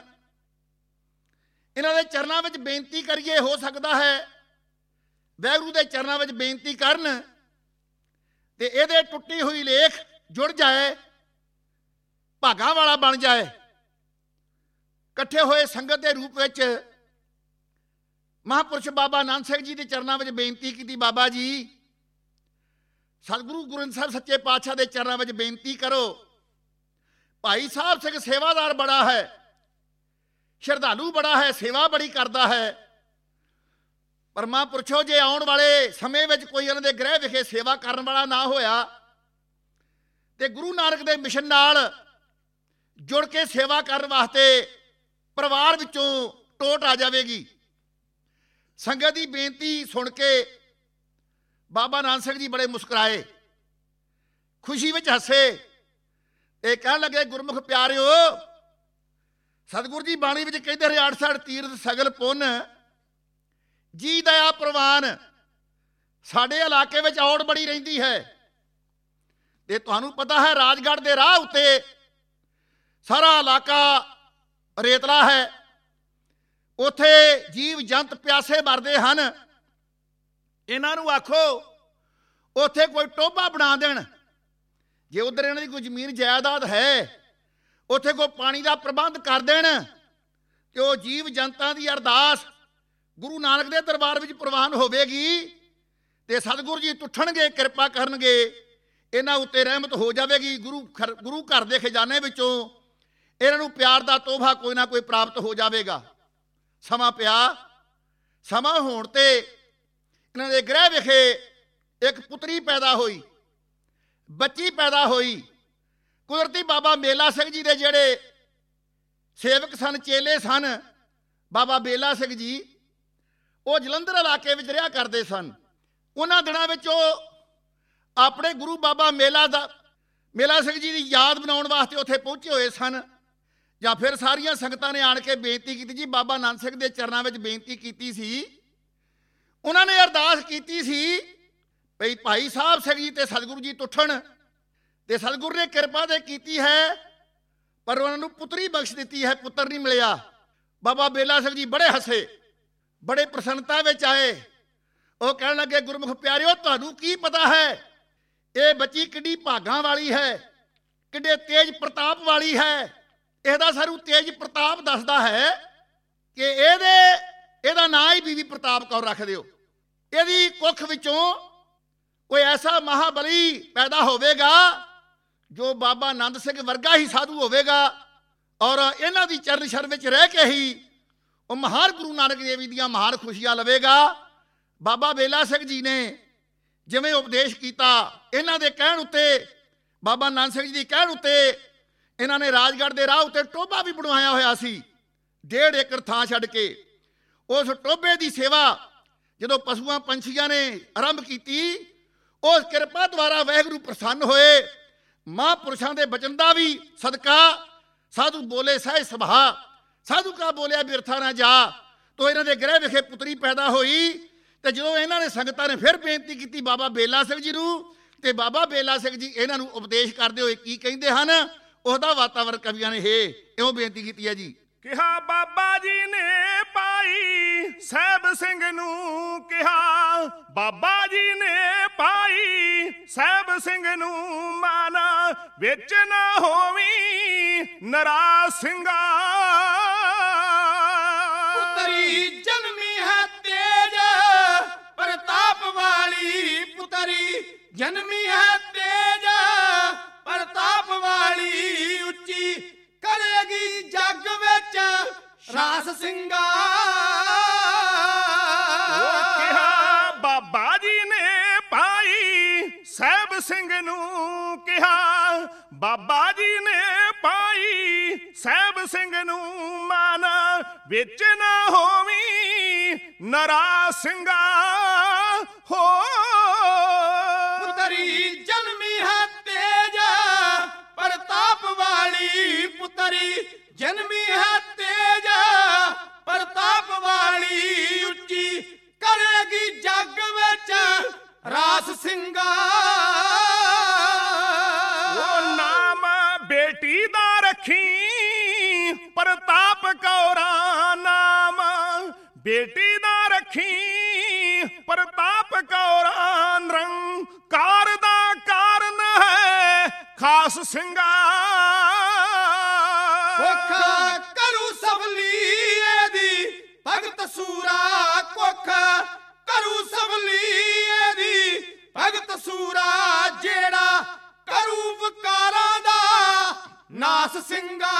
ਇਹਨਾਂ ਦੇ ਚਰਨਾਂ ਵਿੱਚ ਬੇਨਤੀ ਕਰੀਏ। ਹੋ ਸਕਦਾ ਹੈ ਵਾਹਿਗੁਰੂ ਦੇ ਚਰਨਾਂ ਵਿੱਚ ਬੇਨਤੀ ਕਰਨ ਤੇ ਇਹਦੇ ਟੁੱਟੀ ਹੋਈ ਲੇਖ ਜੁੜ ਜਾਏ, ਭਾਗਾਂ ਵਾਲਾ ਬਣ ਜਾਏ। ਇਕੱਠੇ ਹੋਏ ਸੰਗਤ ਦੇ ਰੂਪ ਵਿੱਚ ਮਹਾਂਪੁਰਸ਼ ਬਾਬਾ ਆਨੰਦ ਸਿੰਘ ਜੀ ਦੇ ਚਰਨਾਂ ਵਿੱਚ ਬੇਨਤੀ ਕੀਤੀ, ਬਾਬਾ ਜੀ ਸਤਿਗੁਰੂ ਗੁਰੂ ਗ੍ਰੰਥ ਸਾਹਿਬ ਸੱਚੇ ਪਾਤਸ਼ਾਹ ਦੇ ਚਰਨਾਂ ਵਿੱਚ ਬੇਨਤੀ ਕਰੋ। ਭਾਈ ਸਾਹਿਬ ਸਿੰਘ ਸੇਵਾਦਾਰ ਬੜਾ ਹੈ, ਸ਼ਰਧਾਲੂ ਬੜਾ ਹੈ, ਸੇਵਾ ਬੜੀ ਕਰਦਾ ਹੈ, ਪਰ ਮਹਾਂਪੁਰਸ਼ੋ ਜੇ ਆਉਣ ਵਾਲੇ ਸਮੇਂ ਵਿੱਚ ਕੋਈ ਇਹਨਾਂ ਦੇ ਗ੍ਰਹਿ ਵਿਖੇ ਸੇਵਾ ਕਰਨ ਵਾਲਾ ਨਾ ਹੋਇਆ ਤੇ ਗੁਰੂ ਨਾਨਕ ਦੇ ਮਿਸ਼ਨ ਨਾਲ ਜੁੜ ਕੇ ਸੇਵਾ ਕਰਨ ਵਾਸਤੇ ਪਰਿਵਾਰ ਵਿੱਚੋਂ ਟੋਟ ਆ ਜਾਵੇਗੀ। ਸੰਗਤ ਦੀ ਬੇਨਤੀ ਸੁਣ ਕੇ ਬਾਬਾ ਆਨੰਦ ਸਿੰਘ ਜੀ ਬੜੇ ਮੁਸਕਰਾਏ, ਖੁਸ਼ੀ ਵਿੱਚ ਹੱਸੇ ਤੇ ਕਹਿਣ ਲੱਗੇ, ਗੁਰਮੁਖ ਪਿਆਰਿਓ, ਸਤਿਗੁਰੂ ਜੀ ਬਾਣੀ ਵਿੱਚ ਕਹਿੰਦੇ ਰਹੇ 68 ਤੀਰਥ ਸਗਲ ਪੁੰਨ ਜੀ ਦਇਆ ਪ੍ਰਵਾਨ। ਸਾਡੇ ਇਲਾਕੇ ਵਿੱਚ ਔੜ ਬੜੀ ਰਹਿੰਦੀ ਹੈ ਤੇ ਤੁਹਾਨੂੰ ਪਤਾ ਹੈ ਰਾਜਗੜ੍ਹ ਦੇ ਰਾਹ ਉੱਤੇ ਸਾਰਾ ਇਲਾਕਾ ਰੇਤਲਾ ਹੈ, ਉੱਥੇ ਜੀਵ ਜੰਤ ਪਿਆਸੇ ਮਰਦੇ ਹਨ। ਇਹਨਾਂ ਨੂੰ ਆਖੋ ਉੱਥੇ ਕੋਈ ਟੋਭਾ ਬਣਾ ਦੇਣ, ਜੇ ਉਧਰ ਇਹਨਾਂ ਦੀ ਕੋਈ ਜ਼ਮੀਨ ਜਾਇਦਾਦ ਹੈ ਉੱਥੇ ਕੋਈ ਪਾਣੀ ਦਾ ਪ੍ਰਬੰਧ ਕਰ ਦੇਣ ਤੇ ਉਹ ਜੀਵ ਜੰਤਾਂ ਦੀ ਅਰਦਾਸ ਗੁਰੂ ਨਾਨਕ ਦੇ ਦਰਬਾਰ ਵਿੱਚ ਪ੍ਰਵਾਨ ਹੋਵੇਗੀ ਤੇ ਸਤਿਗੁਰੂ ਜੀ ਟੁੱਟਣਗੇ, ਕਿਰਪਾ ਕਰਨਗੇ, ਇਹਨਾਂ ਉੱਤੇ ਰਹਿਮਤ ਹੋ ਜਾਵੇਗੀ। ਗੁਰੂ ਘਰ ਦੇ ਖਜ਼ਾਨੇ ਵਿੱਚੋਂ ਇਹਨਾਂ ਨੂੰ ਪਿਆਰ ਦਾ ਤੋਹਫਾ ਕੋਈ ਨਾ ਕੋਈ ਪ੍ਰਾਪਤ ਹੋ ਜਾਵੇਗਾ। ਸਮਾਂ ਪਿਆ, ਸਮਾਂ ਹੋਣ ਤੇ ਇਹਨਾਂ ਦੇ ਗ੍ਰਹਿ ਵਿਖੇ ਇੱਕ ਪੁੱਤਰੀ ਪੈਦਾ ਹੋਈ, ਬੱਚੀ ਪੈਦਾ ਹੋਈ। ਕੁਦਰਤੀ ਬਾਬਾ ਮੇਲਾ ਸਿੰਘ ਜੀ ਦੇ ਜਿਹੜੇ ਸੇਵਕ ਸਨ, ਚੇਲੇ ਸਨ, ਬਾਬਾ ਬੇਲਾ ਸਿੰਘ ਜੀ, ਉਹ ਜਲੰਧਰ ਇਲਾਕੇ ਵਿੱਚ ਰਿਹਾ ਕਰਦੇ ਸਨ। ਉਹਨਾਂ ਦਿਨਾਂ ਵਿੱਚ ਉਹ ਆਪਣੇ ਗੁਰੂ ਬਾਬਾ ਮੇਲਾ ਸਿੰਘ ਜੀ ਦੀ ਯਾਦ ਬਣਾਉਣ ਵਾਸਤੇ ਉੱਥੇ ਪਹੁੰਚੇ ਹੋਏ ਸਨ। ਜਾਂ ਫਿਰ ਸਾਰੀਆਂ ਸੰਗਤਾਂ ਨੇ ਆਣ ਕੇ ਬੇਨਤੀ ਕੀਤੀ ਜੀ, ਬਾਬਾ ਆਨੰਦ ਸਿੰਘ ਦੇ ਚਰਨਾਂ ਵਿੱਚ ਬੇਨਤੀ ਕੀਤੀ ਸੀ, ਉਹਨਾਂ ਨੇ ਅਰਦਾਸ ਕੀਤੀ ਸੀ ਭਈ ਭਾਈ ਸਾਹਿਬ ਸਿੰਘ ਜੀ ਤੇ ਸਤਿਗੁਰੂ ਜੀ ਟੁੱਟਣ, ਤੇ ਸਤਿਗੁਰੂ ਨੇ ਕਿਰਪਾ ਤੇ ਕੀਤੀ ਹੈ, ਪਰ ਉਹਨਾਂ ਨੂੰ ਪੁੱਤਰੀ ਬਖਸ਼ ਦਿੱਤੀ ਹੈ, ਪੁੱਤਰ ਨਹੀਂ ਮਿਲਿਆ। ਬਾਬਾ ਬੇਲਾ ਸਿੰਘ ਜੀ ਬੜੇ ਹੱਸੇ, ਬੜੇ ਪ੍ਰਸੰਨਤਾ ਵਿੱਚ ਆਏ। ਉਹ ਕਹਿਣ ਲੱਗੇ, ਗੁਰਮੁਖ ਪਿਆਰਿਓ, ਤੁਹਾਨੂੰ ਕੀ ਪਤਾ ਹੈ ਇਹ ਬੱਚੀ ਕਿੱਡੀ ਭਾਗਾਂ ਵਾਲੀ ਹੈ, ਕਿੱਡੇ ਤੇਜ ਪ੍ਰਤਾਪ ਵਾਲੀ ਹੈ, ਇਹਦਾ ਸਾਨੂੰ ਤੇਜ ਪ੍ਰਤਾਪ ਦੱਸਦਾ ਹੈ ਕਿ ਇਹਦਾ ਨਾਂ ਹੀ ਬੀਬੀ ਪ੍ਰਤਾਪ ਕੌਰ ਰੱਖ ਦਿਓ। ਇਹਦੀ ਕੁੱਖ ਵਿੱਚੋਂ ਕੋਈ ਐਸਾ ਮਹਾਬਲੀ ਪੈਦਾ ਹੋਵੇਗਾ ਜੋ ਬਾਬਾ ਆਨੰਦ ਸਿੰਘ ਵਰਗਾ ਹੀ ਸਾਧੂ ਹੋਵੇਗਾ, ਔਰ ਇਹਨਾਂ ਦੀ ਚਰਨ ਛਰ ਵਿੱਚ ਰਹਿ ਕੇ ਹੀ ਉਹ ਮਹਾਨ ਗੁਰੂ ਨਾਨਕ ਦੇਵ ਜੀ ਦੀਆਂ ਮਹਾਨ ਖੁਸ਼ੀਆਂ ਲਵੇਗਾ। ਬਾਬਾ ਬੇਲਾ ਸਿੰਘ ਜੀ ਨੇ ਜਿਵੇਂ ਉਪਦੇਸ਼ ਕੀਤਾ, ਇਹਨਾਂ ਦੇ ਕਹਿਣ ਉੱਤੇ, ਬਾਬਾ ਆਨੰਦ ਸਿੰਘ ਜੀ ਦੀ ਕਹਿਣ ਉੱਤੇ ਇਹਨਾਂ ਨੇ ਰਾਜਗੜ੍ਹ ਦੇ ਰਾਹ ਉੱਤੇ ਟੋਭਾ ਵੀ ਬਣਵਾਇਆ ਹੋਇਆ ਸੀ 1.5 ਏਕੜ ਥਾਂ ਛੱਡ ਕੇ। ਉਸ ਟੋਭੇ ਦੀ ਸੇਵਾ ਜਦੋਂ ਪਸ਼ੂਆਂ ਪੰਛੀਆਂ ਨੇ ਆਰੰਭ ਕੀਤੀ, ਉਸ ਕਿਰਪਾ ਦੁਆਰਾ ਵਾਹਿਗੁਰੂ ਪ੍ਰਸੰਨ ਹੋਏ। ਮਹਾਂਪੁਰਸ਼ਾਂ ਦੇ ਬਚਨ ਦਾ ਵੀ ਸਦਕਾ ਸਾਧੂ ਬੋਲੇ ਸਹਿ ਸੁਭਾ, ਸਾਧੂ ਕਾ ਬੋਲਿਆ ਬਿਰਥਾ ਨਾ ਜਾ, ਤੋ ਇਹਨਾਂ ਦੇ ਗ੍ਰਹਿ ਵਿਖੇ ਪੁੱਤਰੀ ਪੈਦਾ ਹੋਈ। ਤੇ ਜਦੋਂ ਇਹਨਾਂ ਨੇ ਸੰਗਤਾਂ ਨੇ ਫਿਰ ਬੇਨਤੀ ਕੀਤੀ ਬਾਬਾ ਬੇਲਾ ਸਿੰਘ ਜੀ ਨੂੰ, ਤੇ ਬਾਬਾ ਬੇਲਾ ਸਿੰਘ ਜੀ ਇਹਨਾਂ ਨੂੰ ਉਪਦੇਸ਼ ਕਰਦੇ ਹੋਏ ਕੀ ਕਹਿੰਦੇ ਹਨ, ਉਹਦਾ ਵਾਤਾਵਰਨ ਕਵੀਆਂ ਨੇ ਇਉਂ ਬੇਨਤੀ ਕੀਤੀ ਹੈ ਜੀ। ਕਿਹਾ ਬਾਬਾ ਜੀ ਨੇ ਪਾਈ ਸਾਹਿਬ ਸਿੰਘ ਨੂੰ, ਕਿਹਾ ਬਾਬਾ ਜੀ ਨੇ ਪਾਈ ਸਾਹਿਬ ਸਿੰਘ ਨੂੰ, ਮਨ ਵਿੱਚ ਨਾ ਹੋਵੀਂ ਨਰਾ ਸਿੰਘਾ। ਪੁੱਤਰੀ ਜਨਮੀ ਹੈ ਤੇਜ ਪ੍ਰਤਾਪ ਵਾਲੀ, ਪੁੱਤਰੀ ਜਨਮੀ ਹੈ ਤੇਜ ਪ੍ਰਤਾਪ ਵਾਲੀ, ਉੱਚੀ ਕਰੇਗੀ ਜੱਗ ਵਿੱਚ ਰਾਸ ਸਿੰਘਾ। ਕਿਹਾ ਬਾਬਾ ਜੀ ਨੇ ਪਾਈ ਸਾਹਿਬ ਸਿੰਘ ਨੂੰ, ਕਿਹਾ ਬਾਬਾ ਜੀ ਨੇ ਪਾਈ ਸਾਹਿਬ ਸਿੰਘ ਨੂੰ, ਮਨ ਵਿੱਚ ਨਾ ਹੋਵੀਂ ਨਰਾ ਸਿੰਘਾ ਹੋ। ਪੁੱਤਰੀ ਜਨਮੀ ਹੈ ਤੇਜ ਪ੍ਰਤਾਪ ਵਾਲੀ, ਪੁੱਤਰੀ ਜਨਮੀ ਹੈ ਤੇਜ ਪ੍ਰਤਾਪ ਵਾਲੀ, ਉੱਚੀ ਕਰੇਗੀ ਜੱਗ ਵਿੱਚ ਰਾਸ ਸਿੰਘਾ। ਉਹ ਨਾਮ ਬੇਟੀ ਦਾ ਰੱਖੀ ਪ੍ਰਤਾਪ ਕੌਰਾਂ, ਨਾਮ ਬੇਟੀ ਦਾ ਰੱਖੀ ਪ੍ਰਤਾਪ ਕੌਰਾਂ, ਨਿਰੰਕਾਰ ਦਾ ਕਾਰਨ ਹੈ ਖਾਸ ਸਿੰਘਾ। ਕੁੱਖ ਕਰੂ ਸਬਲੀ ਇਹਦੀ ਭਗਤ ਸੂਰਾ, ਕੁੱਖ ਕਰੂ ਸਬਲੀ ਇਹਦੀ ਭਗਤ ਸੂਰਾ, ਜਿਹੜਾ ਕਰੂ ਵਿਕਾਰਾਂ ਦਾ ਨਾਸ ਸਿੰਘਾ।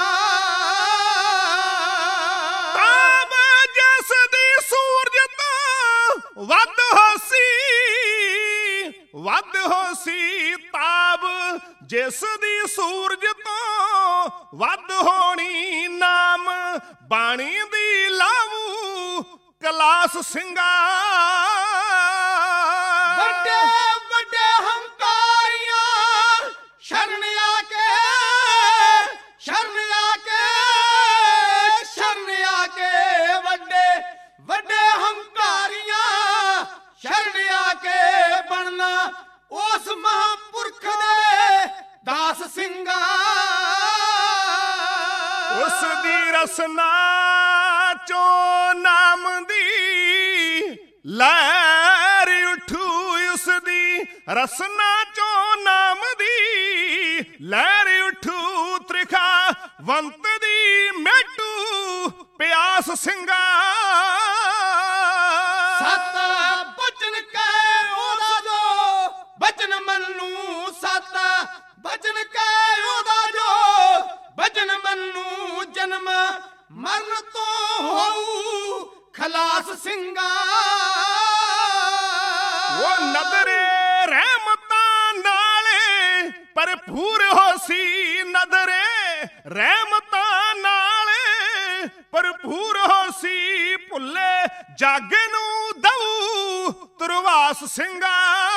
ਤਾਬ ਜਿਸ ਦੀ ਸੂਰਜ ਤੋਂ ਵੱਧ ਹੋਸੀ, ਵੱਧ ਹੋਸੀ, ਤਾਬ ਜਿਸ ਦੀ ਸੂਰਜ ਤੋਂ ਵੱਧ ਹੋਣੀ, ਨਾਮ ਬਾਣੀ ਦੀ ਲਾਵੂ ਕਲਾਸ ਸਿੰਘਾ। ਵੱਡੇ ਵੱਡੇ ਹੰਕਾਰੀਆਂ ਸ਼ਰਨ ਆ ਕੇ, ਸ਼ਰਨ ਆ ਕੇ, ਸ਼ਰਨ ਆ ਕੇ, ਵੱਡੇ ਵੱਡੇ ਹੰਕਾਰੀਆਂ ਸ਼ਰਨ ਆ ਕੇ, ਬਣਨਾ ਉਸ ਮਹਾਂਪੁਰਖ ਦੇ ਦਾਸ ਸਿੰਘਾ। ਉਸ ਦੀ ਰਸਨਾ ਚੋਂ ਨਾਮ ਦੀ ਲਹਿਰ ਉਠੂ, ਉਸ ਦੀ ਰਸਨਾ ਚੋਂ ਨਾਮ ਦੀ ਲਹਿਰ ਉਠੂ, ਤ੍ਰਿਖਾ ਵੰਤ ਦੀ ਮੇਟੂ ਪਿਆਸ ਸਿੰਘਾ। ਸਤ ਬਚਨ ਕਹਿ ਉਹਦਾ ਜੋ ਬਚਨ ਮੰਨੂ, ਸਤ ਬਚਨ ਕਹਿ ਉਹਦਾ ਜੋ ਬਚਨ ਮੰਨੂ, ਜਨਮ ਮਰਨ ਤੋਂ ਹੋਊ ਖਲਾਸ ਸਿੰਘਾ। ਉਹ ਨਦਰੇ ਰਹਿਮਤਾਂ ਨਾਲੇ ਭਰਪੂਰ ਹੋਸੀ, ਨਦਰੇ ਰਹਿਮਤਾਂ ਨਾਲੇ ਭਰਪੂਰ ਹੋਸੀ, ਭੁੱਲੇ ਜੱਗ ਨੂੰ ਦਊ ਤੁਰਵਾਸ ਸਿੰਘਾ।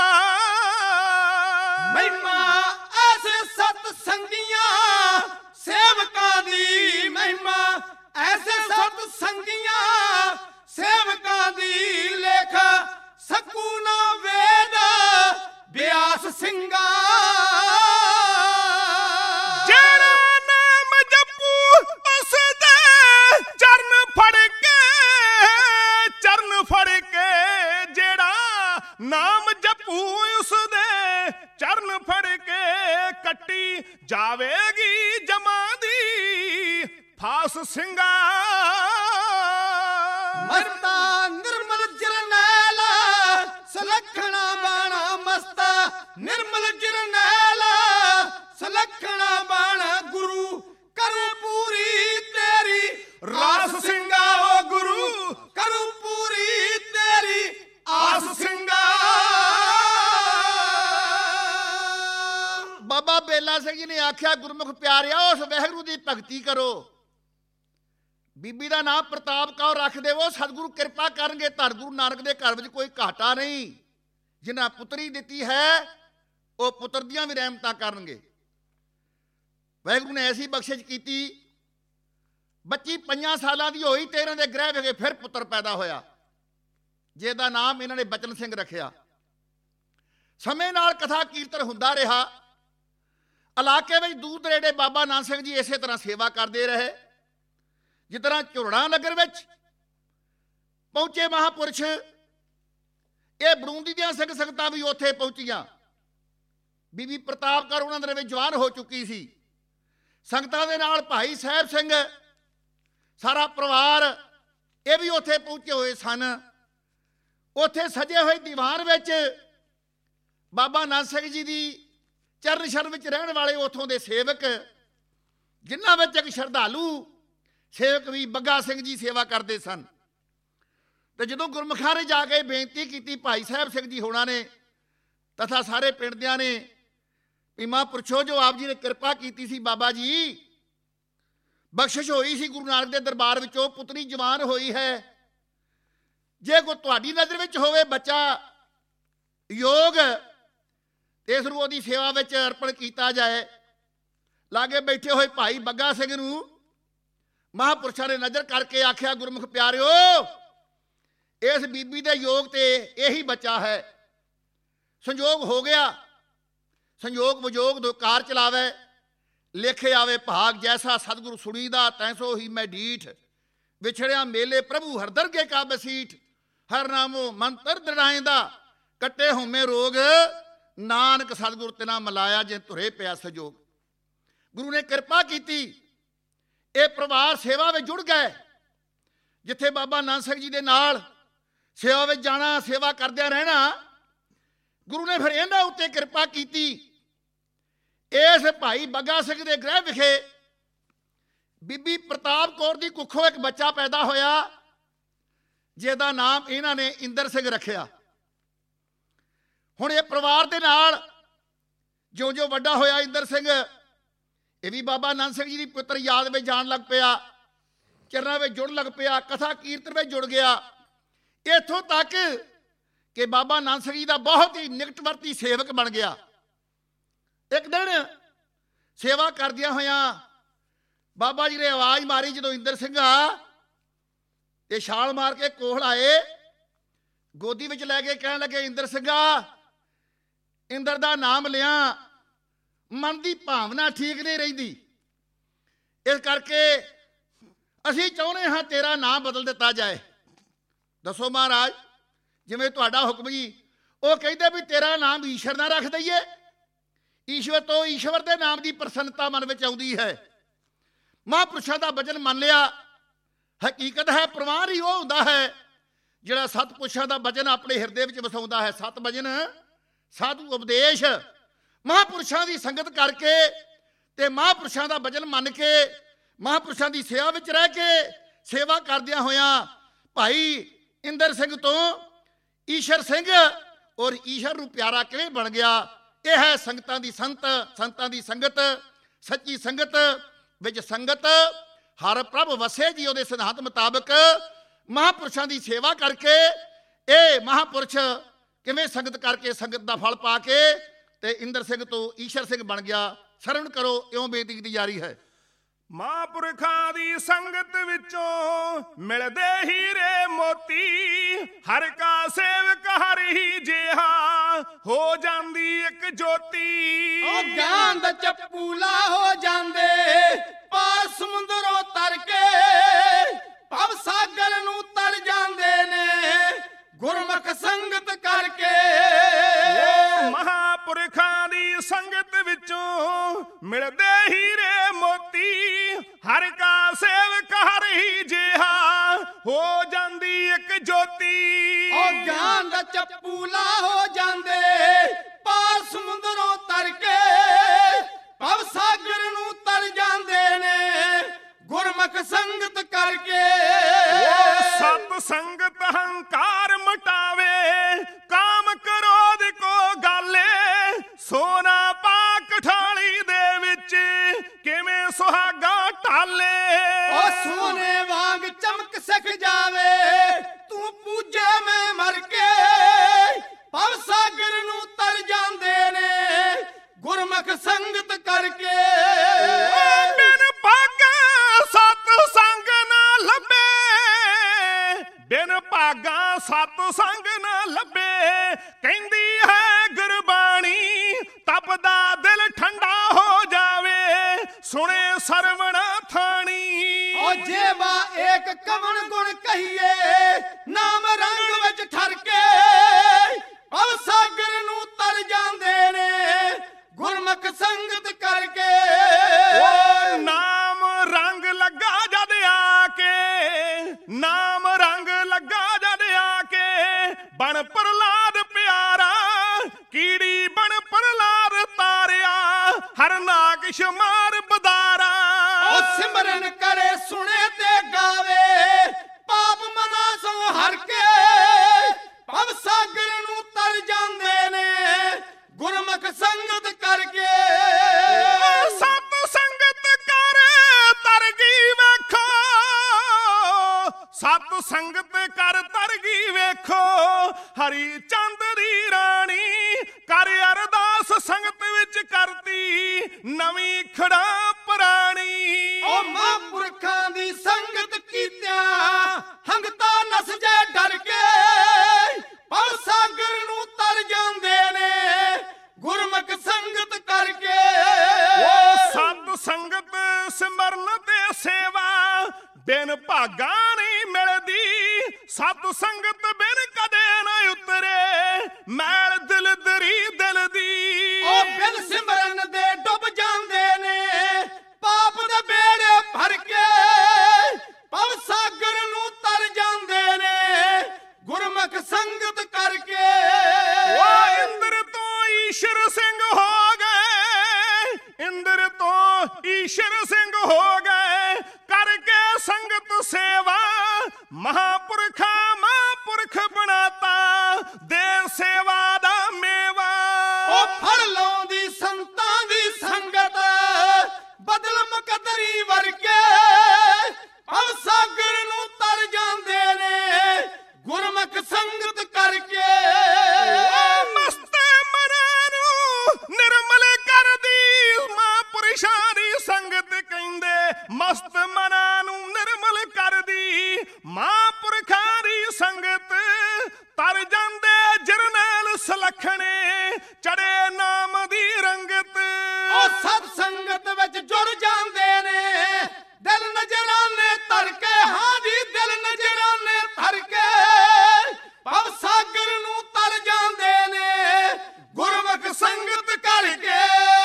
ਮਹਿਮਾ ਐਸੇ ਸਤ ਸੰਗੀਆਂ ਸੇਵਕਾਂ ਦੀ, ਮਹਿਮਾ ਐਸੇ ਸਤ ਸੰਗੀਆਂ ਸੇਵਕਾਂ ਦੀ, ਲੇਖ ਸਕੂ ਨਾ ਵੇਦ ਬਿਆਸ ਸਿੰਘਾ। ਜਿਹੜਾ ਨਾਮ ਜਪੂ ਉਸ ਦੇ ਚਰਨ ਫੜ ਕੇ, ਚਰਨ ਫੜ ਕੇ, ਜਿਹੜਾ ਨਾਮ ਜਪੂ ਉਸ ਦੇ ਚਰਨ ਫੜ ਕੇ, ਕੱਟੀ ਜਾਵੇਗੀ ਜਮਾਂ ਦੀ ਖਾਸ ਸਿੰਘਾ ਮਸਤਾ ਨਿਰਮਲ ਜਰਨੈਲ ਸਲੱਖਣਾ ਬਾਣਾ ਮਸਤਾ ਨਿਰਮਲ ਜਰਨੈਲ ਸਲੱਖਣਾ ਬਾਣਾ ਗੁਰੂ ਕਰੂ ਪੂਰੀ ਤੇਰੀ ਰਾਸ ਸਿੰਘਾ ਓ ਗੁਰੂ ਕਰੂ ਪੂਰੀ ਤੇਰੀ ਆਸ ਸਿੰਘਾ। ਬਾਬਾ ਬੇਲਾ ਸਿੰਘ ਜੀ ਨੇ ਆਖਿਆ, ਗੁਰਮੁਖ ਪਿਆਰਿਆ ਉਸ ਵਾਹਿਗੁਰੂ ਦੀ ਭਗਤੀ ਕਰੋ। ਬੀਬੀ ਦਾ ਨਾਮ ਪ੍ਰਤਾਪ ਕੌਰ ਰੱਖ ਦੇਵੋ, ਸਤਿਗੁਰੂ ਕਿਰਪਾ ਕਰਨਗੇ। ਧੰਨ ਗੁਰੂ ਨਾਨਕ ਦੇ ਘਰ ਵਿੱਚ ਕੋਈ ਘਾਟਾ ਨਹੀਂ। ਜਿਨ੍ਹਾਂ ਪੁੱਤਰੀ ਦਿੱਤੀ ਹੈ ਉਹ ਪੁੱਤਰ ਦੀਆਂ ਵੀ ਰਹਿਮਤਾਂ ਕਰਨਗੇ। ਵਾਹਿਗੁਰੂ ਨੇ ਐਸੀ ਬਖਸ਼ਿਸ਼ ਕੀਤੀ, ਬੱਚੀ 5 ਸਾਲਾਂ ਦੀ ਹੋਈ ਤੇ ਇਹਨਾਂ ਦੇ ਗ੍ਰਹਿ ਵਿਖੇ ਫਿਰ ਪੁੱਤਰ ਪੈਦਾ ਹੋਇਆ, ਜਿਹਦਾ ਨਾਮ ਇਹਨਾਂ ਨੇ ਬਚਨ ਸਿੰਘ ਰੱਖਿਆ। ਸਮੇਂ ਨਾਲ ਕਥਾ ਕੀਰਤਨ ਹੁੰਦਾ ਰਿਹਾ। ਇਲਾਕੇ ਵਿੱਚ ਦੂਰ ਦਰੇਡੇ ਬਾਬਾ ਨਾਨਕ ਸਿੰਘ ਜੀ ਇਸੇ ਤਰ੍ਹਾਂ ਸੇਵਾ ਕਰਦੇ ਰਹੇ। ਜਿਸ ਤਰ੍ਹਾਂ ਝੁਰੜਾ ਨਗਰ ਵਿੱਚ ਪਹੁੰਚੇ ਮਹਾਂਪੁਰਸ਼, ਇਹ ਬਰੂੰਦੀ ਦੀਆਂ ਸਿੰਘ ਸੰਗਤਾਂ ਵੀ ਉੱਥੇ ਪਹੁੰਚੀਆਂ। ਬੀਬੀ ਪ੍ਰਤਾਪ ਕੌਰ ਉਹਨਾਂ ਦੇ ਵਿੱਚ ਜਵਾਨ ਹੋ ਚੁੱਕੀ ਸੀ। ਸੰਗਤਾਂ ਦੇ ਨਾਲ ਭਾਈ ਸਾਹਿਬ ਸਿੰਘ, ਸਾਰਾ ਪਰਿਵਾਰ, ਇਹ ਵੀ ਉੱਥੇ ਪਹੁੰਚੇ ਹੋਏ ਸਨ। ਉੱਥੇ ਸਜੇ ਹੋਏ ਦੀਵਾਨ ਵਿੱਚ ਬਾਬਾ ਨਾਨਕ ਸਿੰਘ ਜੀ ਦੀ ਚਰਨ ਸ਼ਰਨ ਵਿੱਚ ਰਹਿਣ ਵਾਲੇ ਉੱਥੋਂ ਦੇ ਸੇਵਕ, ਜਿਨ੍ਹਾਂ ਵਿੱਚ ਇੱਕ ਸ਼ਰਧਾਲੂ ਸੇਵਕ ਵੀ ਬੱਗਾ ਸਿੰਘ ਜੀ ਸੇਵਾ ਕਰਦੇ ਸਨ। ਤੇ ਜਦੋਂ ਗੁਰਮੁਖਾਂ ਨੇ ਜਾ ਕੇ ਬੇਨਤੀ ਕੀਤੀ ਭਾਈ ਸਾਹਿਬ ਸਿੰਘ ਜੀ ਹੋਣਾ ਨੇ ਤਥਾ ਸਾਰੇ ਪਿੰਡ ਦਿਆਂ ਨੇ, ਵੀ ਮਹਾਂਪੁਰਸ਼ੋ ਜੋ ਆਪ ਜੀ ਨੇ ਕਿਰਪਾ ਕੀਤੀ ਸੀ, ਬਾਬਾ ਜੀ ਬਖਸ਼ਿਸ਼ ਹੋਈ ਸੀ ਗੁਰੂ ਨਾਨਕ ਦੇ ਦਰਬਾਰ ਵਿੱਚੋਂ, ਪੁੱਤਰੀ ਜਵਾਨ ਹੋਈ ਹੈ। ਜੇ ਕੋਈ ਤੁਹਾਡੀ ਨਜ਼ਰ ਵਿੱਚ ਹੋਵੇ ਬੱਚਾ ਯੋਗ, ਇਸ ਨੂੰ ਉਹਦੀ ਸੇਵਾ ਵਿੱਚ ਅਰਪਣ ਕੀਤਾ ਜਾਏ। ਲਾਗੇ ਬੈਠੇ ਹੋਏ ਭਾਈ ਬੱਗਾ ਸਿੰਘ ਨੂੰ ਮਹਾਂਪੁਰਸ਼ਾਂ ਨੇ ਨਜ਼ਰ ਕਰਕੇ ਆਖਿਆ, ਗੁਰਮੁਖ ਪਿਆਰਿਓ, ਇਸ ਬੀਬੀ ਦੇ ਯੋਗ ਤੇ ਇਹੀ ਬੱਚਾ ਹੈ। ਸੰਜੋਗ ਹੋ ਗਿਆ, ਸੰਜੋਗ ਵਿਜੋਗ ਦੋ ਕਾਰ ਚਲਾਵੇ, ਲੇਖੇ ਆਵੇ ਭਾਗ ਜੈਸਾ ਸਤਿਗੁਰੂ ਸੁਣੀਦਾ ਤੈਸੋ ਹੀ ਮੈਂ ਡੀਠ। ਵਿਛੜਿਆ ਮੇਲੇ ਪ੍ਰਭੂ ਹਰਦਰਗੇ ਕਾ ਬਸੀਠ, ਹਰ ਨਾਮੋ ਮੰਤਰ ਦੜਾਇਂਦਾ, ਕੱਟੇ ਹੋਮੇ ਰੋਗ ਨਾਨਕ ਸਤਿਗੁਰ ਤਿਨਾ ਮਲਾਇਆ, ਜੇ ਧੁਰੇ ਪਿਆ ਸਜੋਗ। ਗੁਰੂ ਨੇ ਕਿਰਪਾ ਕੀਤੀ, ਇਹ ਪਰਿਵਾਰ ਸੇਵਾ ਵਿੱਚ ਜੁੜ ਗਏ। ਜਿੱਥੇ ਬਾਬਾ ਨਾਨਕ ਸਿੰਘ ਜੀ ਦੇ ਨਾਲ ਸੇਵਾ ਵਿੱਚ ਜਾਣਾ, ਸੇਵਾ ਕਰਦਿਆਂ ਰਹਿਣਾ, ਗੁਰੂ ਨੇ ਫਿਰ ਇਹਨਾਂ ਉੱਤੇ ਕਿਰਪਾ ਕੀਤੀ। ਇਸ ਭਾਈ ਬੱਗਾ ਸਿੰਘ ਦੇ ਗ੍ਰਹਿ ਵਿਖੇ ਬੀਬੀ ਪ੍ਰਤਾਪ ਕੌਰ ਦੀ ਕੁੱਖੋਂ ਇੱਕ ਬੱਚਾ ਪੈਦਾ ਹੋਇਆ, ਜਿਹਦਾ ਨਾਮ ਇਹਨਾਂ ਨੇ ਇੰਦਰ ਸਿੰਘ ਰੱਖਿਆ। ਹੁਣ ਇਹ ਪਰਿਵਾਰ ਦੇ ਨਾਲ ਜਿਉਂ-ਜਿਉਂ ਵੱਡਾ ਹੋਇਆ ਇੰਦਰ ਸਿੰਘ, ਇਹ ਵੀ ਬਾਬਾ ਨਾਨਕ ਸਿੰਘ ਜੀ ਦੀ ਪੁੱਤਰ ਯਾਦ ਵਿੱਚ ਜਾਣ ਲੱਗ ਪਿਆ, ਚਰਨਾਂ ਵਿੱਚ ਜੁੜਨ ਲੱਗ ਪਿਆ, ਕਥਾ ਕੀਰਤਨ ਵਿੱਚ ਜੁੜ ਗਿਆ। ਇੱਥੋਂ ਤੱਕ ਕਿ ਬਾਬਾ ਨਾਨਕ ਸਿੰਘ ਜੀ ਦਾ ਬਹੁਤ ਹੀ ਨਿਕਟਵਰਤੀ ਸੇਵਕ ਬਣ ਗਿਆ। ਇੱਕ ਦਿਨ ਸੇਵਾ ਕਰਦਿਆਂ ਹੋਇਆਂ ਬਾਬਾ ਜੀ ਨੇ ਆਵਾਜ਼ ਮਾਰੀ, ਜਦੋਂ ਇੰਦਰ ਸਿੰਘ ਆ ਇਹ ਛਾਲ ਮਾਰ ਕੇ ਕੋਲ ਆਏ, ਗੋਦੀ ਵਿੱਚ ਲੈ ਕੇ ਕਹਿਣ ਲੱਗੇ, ਇੰਦਰ ਸਿੰਘਾ, ਇੰਦਰ ਦਾ ਨਾਮ ਲਿਆ, ਮਨ ਦੀ ਭਾਵਨਾ ਠੀਕ ਨਹੀਂ ਰਹਿੰਦੀ, ਇਸ ਕਰਕੇ ਅਸੀਂ ਚਾਹੁੰਦੇ ਹਾਂ ਤੇਰਾ ਨਾਮ ਬਦਲ ਦਿੱਤਾ ਜਾਏ। ਦੱਸੋ ਮਹਾਰਾਜ, ਜਿਵੇਂ ਤੁਹਾਡਾ ਹੁਕਮ ਜੀ। ਉਹ ਕਹਿੰਦੇ ਵੀ ਤੇਰਾ ਨਾਮ ਈਸ਼ਵਰ ਨਾ ਰੱਖ ਦਈਏ। ਈਸ਼ਵਰ ਤੋਂ ਈਸ਼ਵਰ ਦੇ ਨਾਮ ਦੀ ਪ੍ਰਸੰਨਤਾ ਮਨ ਵਿੱਚ ਆਉਂਦੀ ਹੈ। ਮਹਾਂਪੁਰਸ਼ਾਂ ਦਾ ਬਚਨ ਮੰਨ ਲਿਆ। ਹਕੀਕਤ ਹੈ ਪ੍ਰਵਾਨ ਹੀ ਉਹ ਹੁੰਦਾ ਹੈ ਜਿਹੜਾ ਸਤਿਪੁਰਸ਼ਾਂ ਦਾ ਬਚਨ ਆਪਣੇ ਹਿਰਦੇ ਵਿੱਚ ਵਸਾਉਂਦਾ ਹੈ। ਸਤ ਬਚਨ ਸਾਧੂ ਉਪਦੇਸ਼, ਮਹਾਂਪੁਰਸ਼ਾਂ ਦੀ ਸੰਗਤ ਕਰਕੇ ਤੇ ਮਹਾਂਪੁਰਸ਼ਾਂ ਦਾ ਬਚਨ ਮੰਨ ਕੇ ਮਹਾਂਪੁਰਸ਼ਾਂ ਦੀ ਸੇਵਾ ਵਿੱਚ ਰਹਿ ਕੇ ਸੇਵਾ ਕਰਦਿਆਂ ਹੋਇਆਂ ਭਾਈ ਇੰਦਰ ਸਿੰਘ ਤੋਂ ਈਸ਼ਰ ਸਿੰਘ ਔਰ ਈਸ਼ਰ ਨੂੰ ਪਿਆਰਾ ਕਿਵੇਂ ਬਣ ਗਿਆ। ਇਹ ਹੈ ਸੰਗਤਾਂ ਦੀ ਸੰਤਾਂ ਦੀ ਸੰਗਤ, ਸੱਚੀ ਸੰਗਤ ਵਿੱਚ ਸੰਗਤ ਹਰ ਪ੍ਰਭ ਵਸੇ ਜੀ। ਉਹਦੇ ਸਿਧਾਂਤ ਮੁਤਾਬਕ ਮਹਾਂਪੁਰਸ਼ਾਂ ਦੀ ਸੇਵਾ ਕਰਕੇ ਇਹ ਮਹਾਂਪੁਰਸ਼ ਕਿਵੇਂ ਸੰਗਤ ਕਰਕੇ ਸੰਗਤ ਦਾ ਫਲ ਪਾ ਕੇ ਤੇ ਇੰਦਰ ਸਿੰਘ ਤੋਂ ਈਸ਼ਰ ਸਿੰਘ ਬਣ ਗਿਆ। ਸ਼ਰਵਣ ਕਰੋ, ਇਉਂ ਬੇਨਤੀ ਕੀਤੀ ਜਾ ਰਹੀ ਹੈ। ਮਹਾਂਪੁਰਖਾਂ ਦੀ ਸੰਗਤ ਵਿੱਚੋਂ ਮਿਲਦੇ ਹੀਰੇ ਮੋਤੀ, ਹਰ ਕਾ ਸੇਵਕ ਹਰ ਹੀ ਜਿਹਾ ਹੋ ਜਾਂਦੀ ਇੱਕ ਜੋਤੀ। ਉਹ ਗਿਆਨ ਦਾ ਚੱਪੂਲਾ ਹੋ ਜਾਂਦੇ ਪਾਰ ਸਮੁੰਦਰੋਂ ਤਰ ਕੇ, ਭਵ ਸਾਗਰ ਨੂੰ ਤਰ ਜਾਂਦੇ ਨੇ ਗੁਰਮੁਖ ਸੰਗਤ ਕਰਕੇ। ਮਹਾਂਪੁਰਖਾਂ ਦੀ ਸੰਗਤ ਵਿੱਚੋਂ ਮਿਲਦੇ ਹੀਰੇ ਮੋਤੀ, ਹਰ ਕਾ ਸੇ ਗਿਆਨ ਦਾ ਚੱਪੂਲਾ ਹੋ ਜਾਂਦੇ ਪਾਰ ਸਮੁੰਦਰੋਂ ਤਰ ਕੇ ਭਵ ਸਾਗਰ ਨੂੰ ਤਰ ਜਾਂਦੇ ਨੇ ਗੁਰਮੁਖ ਸੰਗਤ ਕਰਕੇ। ਸਤ ਸੰਗਤ ਹੰਕਾਰ ਮਟਾਵੇ ਕਾਮ ਕ੍ਰੋਧ ਕੋ ਗਾਲੇ ਸੋਨਾ ਪਾ ਕਠਾਲੀ ਦੇ ਵਿੱਚ ਕਿਵੇਂ ਸੁਹਾਗਾ ਢਾਲੇ। ਉਹ ਸੋਨੇ ਵਾਂਗ ਚਮਕ ਸਕ ਜਾਵੇ ਤੂੰ ਪੂਜੇ ਮੈਂ ਮਰ ਕੇ ਭਵ ਸਾਗਰ ਨੂੰ ਤਰ ਜਾਂਦੇ ਨੇ ਗੁਰਮੁਖ ਸੰਗਤ ਕਰਕੇ। ਬਿਨ ਭਾਗਾ ਸਤ ਸੰਗ ਨਾ ਲੱਭੇ ਬਿਨ ਭਾਗਾ ਸਤ ਸੰਗ ਨਾ ਲੱਭੇ ਕਹਿੰਦੀ ਹੈ ਗੁਰਬਾਣੀ ਤਪਦਾ ਦਿਲ ਠੰਡਾ ਹੋ ਜਾਵੇ ਸੁਣੇ ਸਰਵਣ ਥਾਣੀ। ਉਹ ਜੇਵਾ ਏਕ ਕਵਣ ਗੁਣ ਕਹੀਏ ਨਾਮ ਰੰਗ ਵਿੱਚ ਠਰ ਕੇ ਭਵ ਸਾਗਰ ਨੂੰ ਤਰ ਜਾਂਦੇ ਨੇ ਗੁਰਮੁਖ ਸੰਗਤ ਕਰਕੇ। ਉਹ ਨਾਮ ਰੰਗ ਲੱਗਾ ਜਦ ਆ ਕੇ ਨਾਮ ਰੰਗ ਲੱਗਾ ਜਦ ਆ ਕੇ ਬਣ ਪ੍ਰਹਲਾਦ ਪਿਆਰਾ ਕੀੜੀ ਬਣ ਪ੍ਰਹਲਾਦ ਤਾਰਿਆ ਹਰਨਾਕਸ਼ ਮਾਰ ਬਦਾਰਾ। ਉਹ ਸਿਮਰਨ ਕਰੇ ਸੁਣੇ ਤੇ ਗਾਵੇ ਪਾਪ ਮਨਾ ਸੋ ਹਰ ਕੇ ਭਵ ਸਾਗਰ ਨੂੰ ਤਰ ਜਾਂਦੇ ਨੇ ਗੁਰਮੁਖ ਸੰਗਤ ਕਰਕੇ। ਸਤ ਸੰਗਤ ਕਰ ਤਰਗੀ ਵੇਖੋ ਸਤ ਸੰਗਤ ਕਰ ਤਰਗੀ ਵੇਖੋ ਹਰੀ ਚੰਦ ਦੀ ਰਾਣੀ ਕਰ ਅਰਦਾਸ ਸੰਗਤ ਵਿੱਚ ਕਰਦੀ ਨਵੀਂ ਖੜਾ ਪੁਰਾਣੀ। ਉਹ ਮਹਾਂਪੁਰਖਾਂ ਦੀ ਸੰਗਤ ਕੀਤਿਆਂ ਹੰਗਤਾ ਨਸ ਜੇ ਡਰ ਕੇ ਭਵ ਸਾਗਰ ਨੂੰ ਤਰ ਜਾਂਦੇ ਨੇ ਗੁਰਮੁਖ ਸੰਗਤ ਕਰਕੇ। ਉਹ ਸਤ ਸੰਗਤ ਸਿਮਰਨ ਤੇ ਸੇਵਾ ਬਿਨ ਭਾਗਾ ਨਹੀਂ ਮਿਲਦੀ ਸਤ ਸੰਗਤ ਬਿਨ ਕਦੇ ਨਾ ਉਤਰੇ ਮੈਲ ਦਿਲ ਦਰੀ ਦਿਲ ਦੀ। ਉਹ ਬਿਨ ਸਿਮਰਨ ਦੇ ਡੁੱਬ ਜਾਂਦੇ ਨੇ ਪਾਪ ਦੇ ਬੇੜੇ ਭਰ ਕੇ ਭਵ ਸਾਗਰ ਨੂੰ ਤਰ ਜਾਂਦੇ ਨੇ ਗੁਰਮੁਖ ਸੰਗਤ ਕਰਕੇ। ਉਹ ਇੰਦਰ ਤੋਂ ਈਸ਼ਰ ਸਿੰਘ ਹੋ ਗਏ ਇੰਦਰ ਤੋਂ ਈਸ਼ਰ ਸਿੰਘ ਹੋ ਗਏ ਕਰਕੇ ਸੰਗਤ ਸੇਵਾ ਮਹਾਂਪੁਰਖਾਂ ਮਹਾਂਪੁਰਖ ਬਣਾਤਾ ਦੇ ਸੇਵਾ ਦਾ ਮੇਵਾ। ਉਹ ਫੜ ਲਾਉਂਦੀ ਸੰਤਾਂ ਦੀ ਸੰਗਤ ਬਦਲ ਮੁਕੱਦਰੀ ਵਰਗੇ ਭਵ ਸਾਗਰ ਨੂੰ ਤਰ ਜਾਂਦੇ ਨੇ ਗੁਰਮੁਖ ਸੰਗਤ ਕਰਕੇ। ਮਸਤ ਮਨਾਂ ਨੂੰ ਨਿਰਮਲ ਕਰਦੀ ਮਹਾਂਪੁਰਸ਼ਾਂ ਦੀ ਸੰਗਤ ਕਹਿੰਦੇ ਮਸਤ ਮਨਾਂ ਨੂੰ ਨਿਰਮਲ ਕਰਦੀ ਮਹਾਂਪੁਰਖਾਂ ਦੀ ਸੰਗਤ ਤਰ ਜਾਂਦੇ ਜਰਨੈਲ ਸੁਲੱਖਣੇ ਚੜੇ ਨਾਮ ਦੀ ਰੰਗਤ। ਉਹ ਸਤ ਸੰਗਤ ਵਿੱਚ ਜੁੜ ਜਾਂਦੇ ਨੇ ਦਿਲ ਨਜ਼ਰਾਨੇ ਧਰ ਕੇ ਹਾਂ ਜੀ ਦਿਲ ਨਜ਼ਰਾਨੇ ਧਰ ਕੇ ਭਵ ਸਾਗਰ ਨੂੰ ਤਰ ਜਾਂਦੇ ਨੇ ਗੁਰਮੁਖ ਸੰਗਤ ਕਰਕੇ।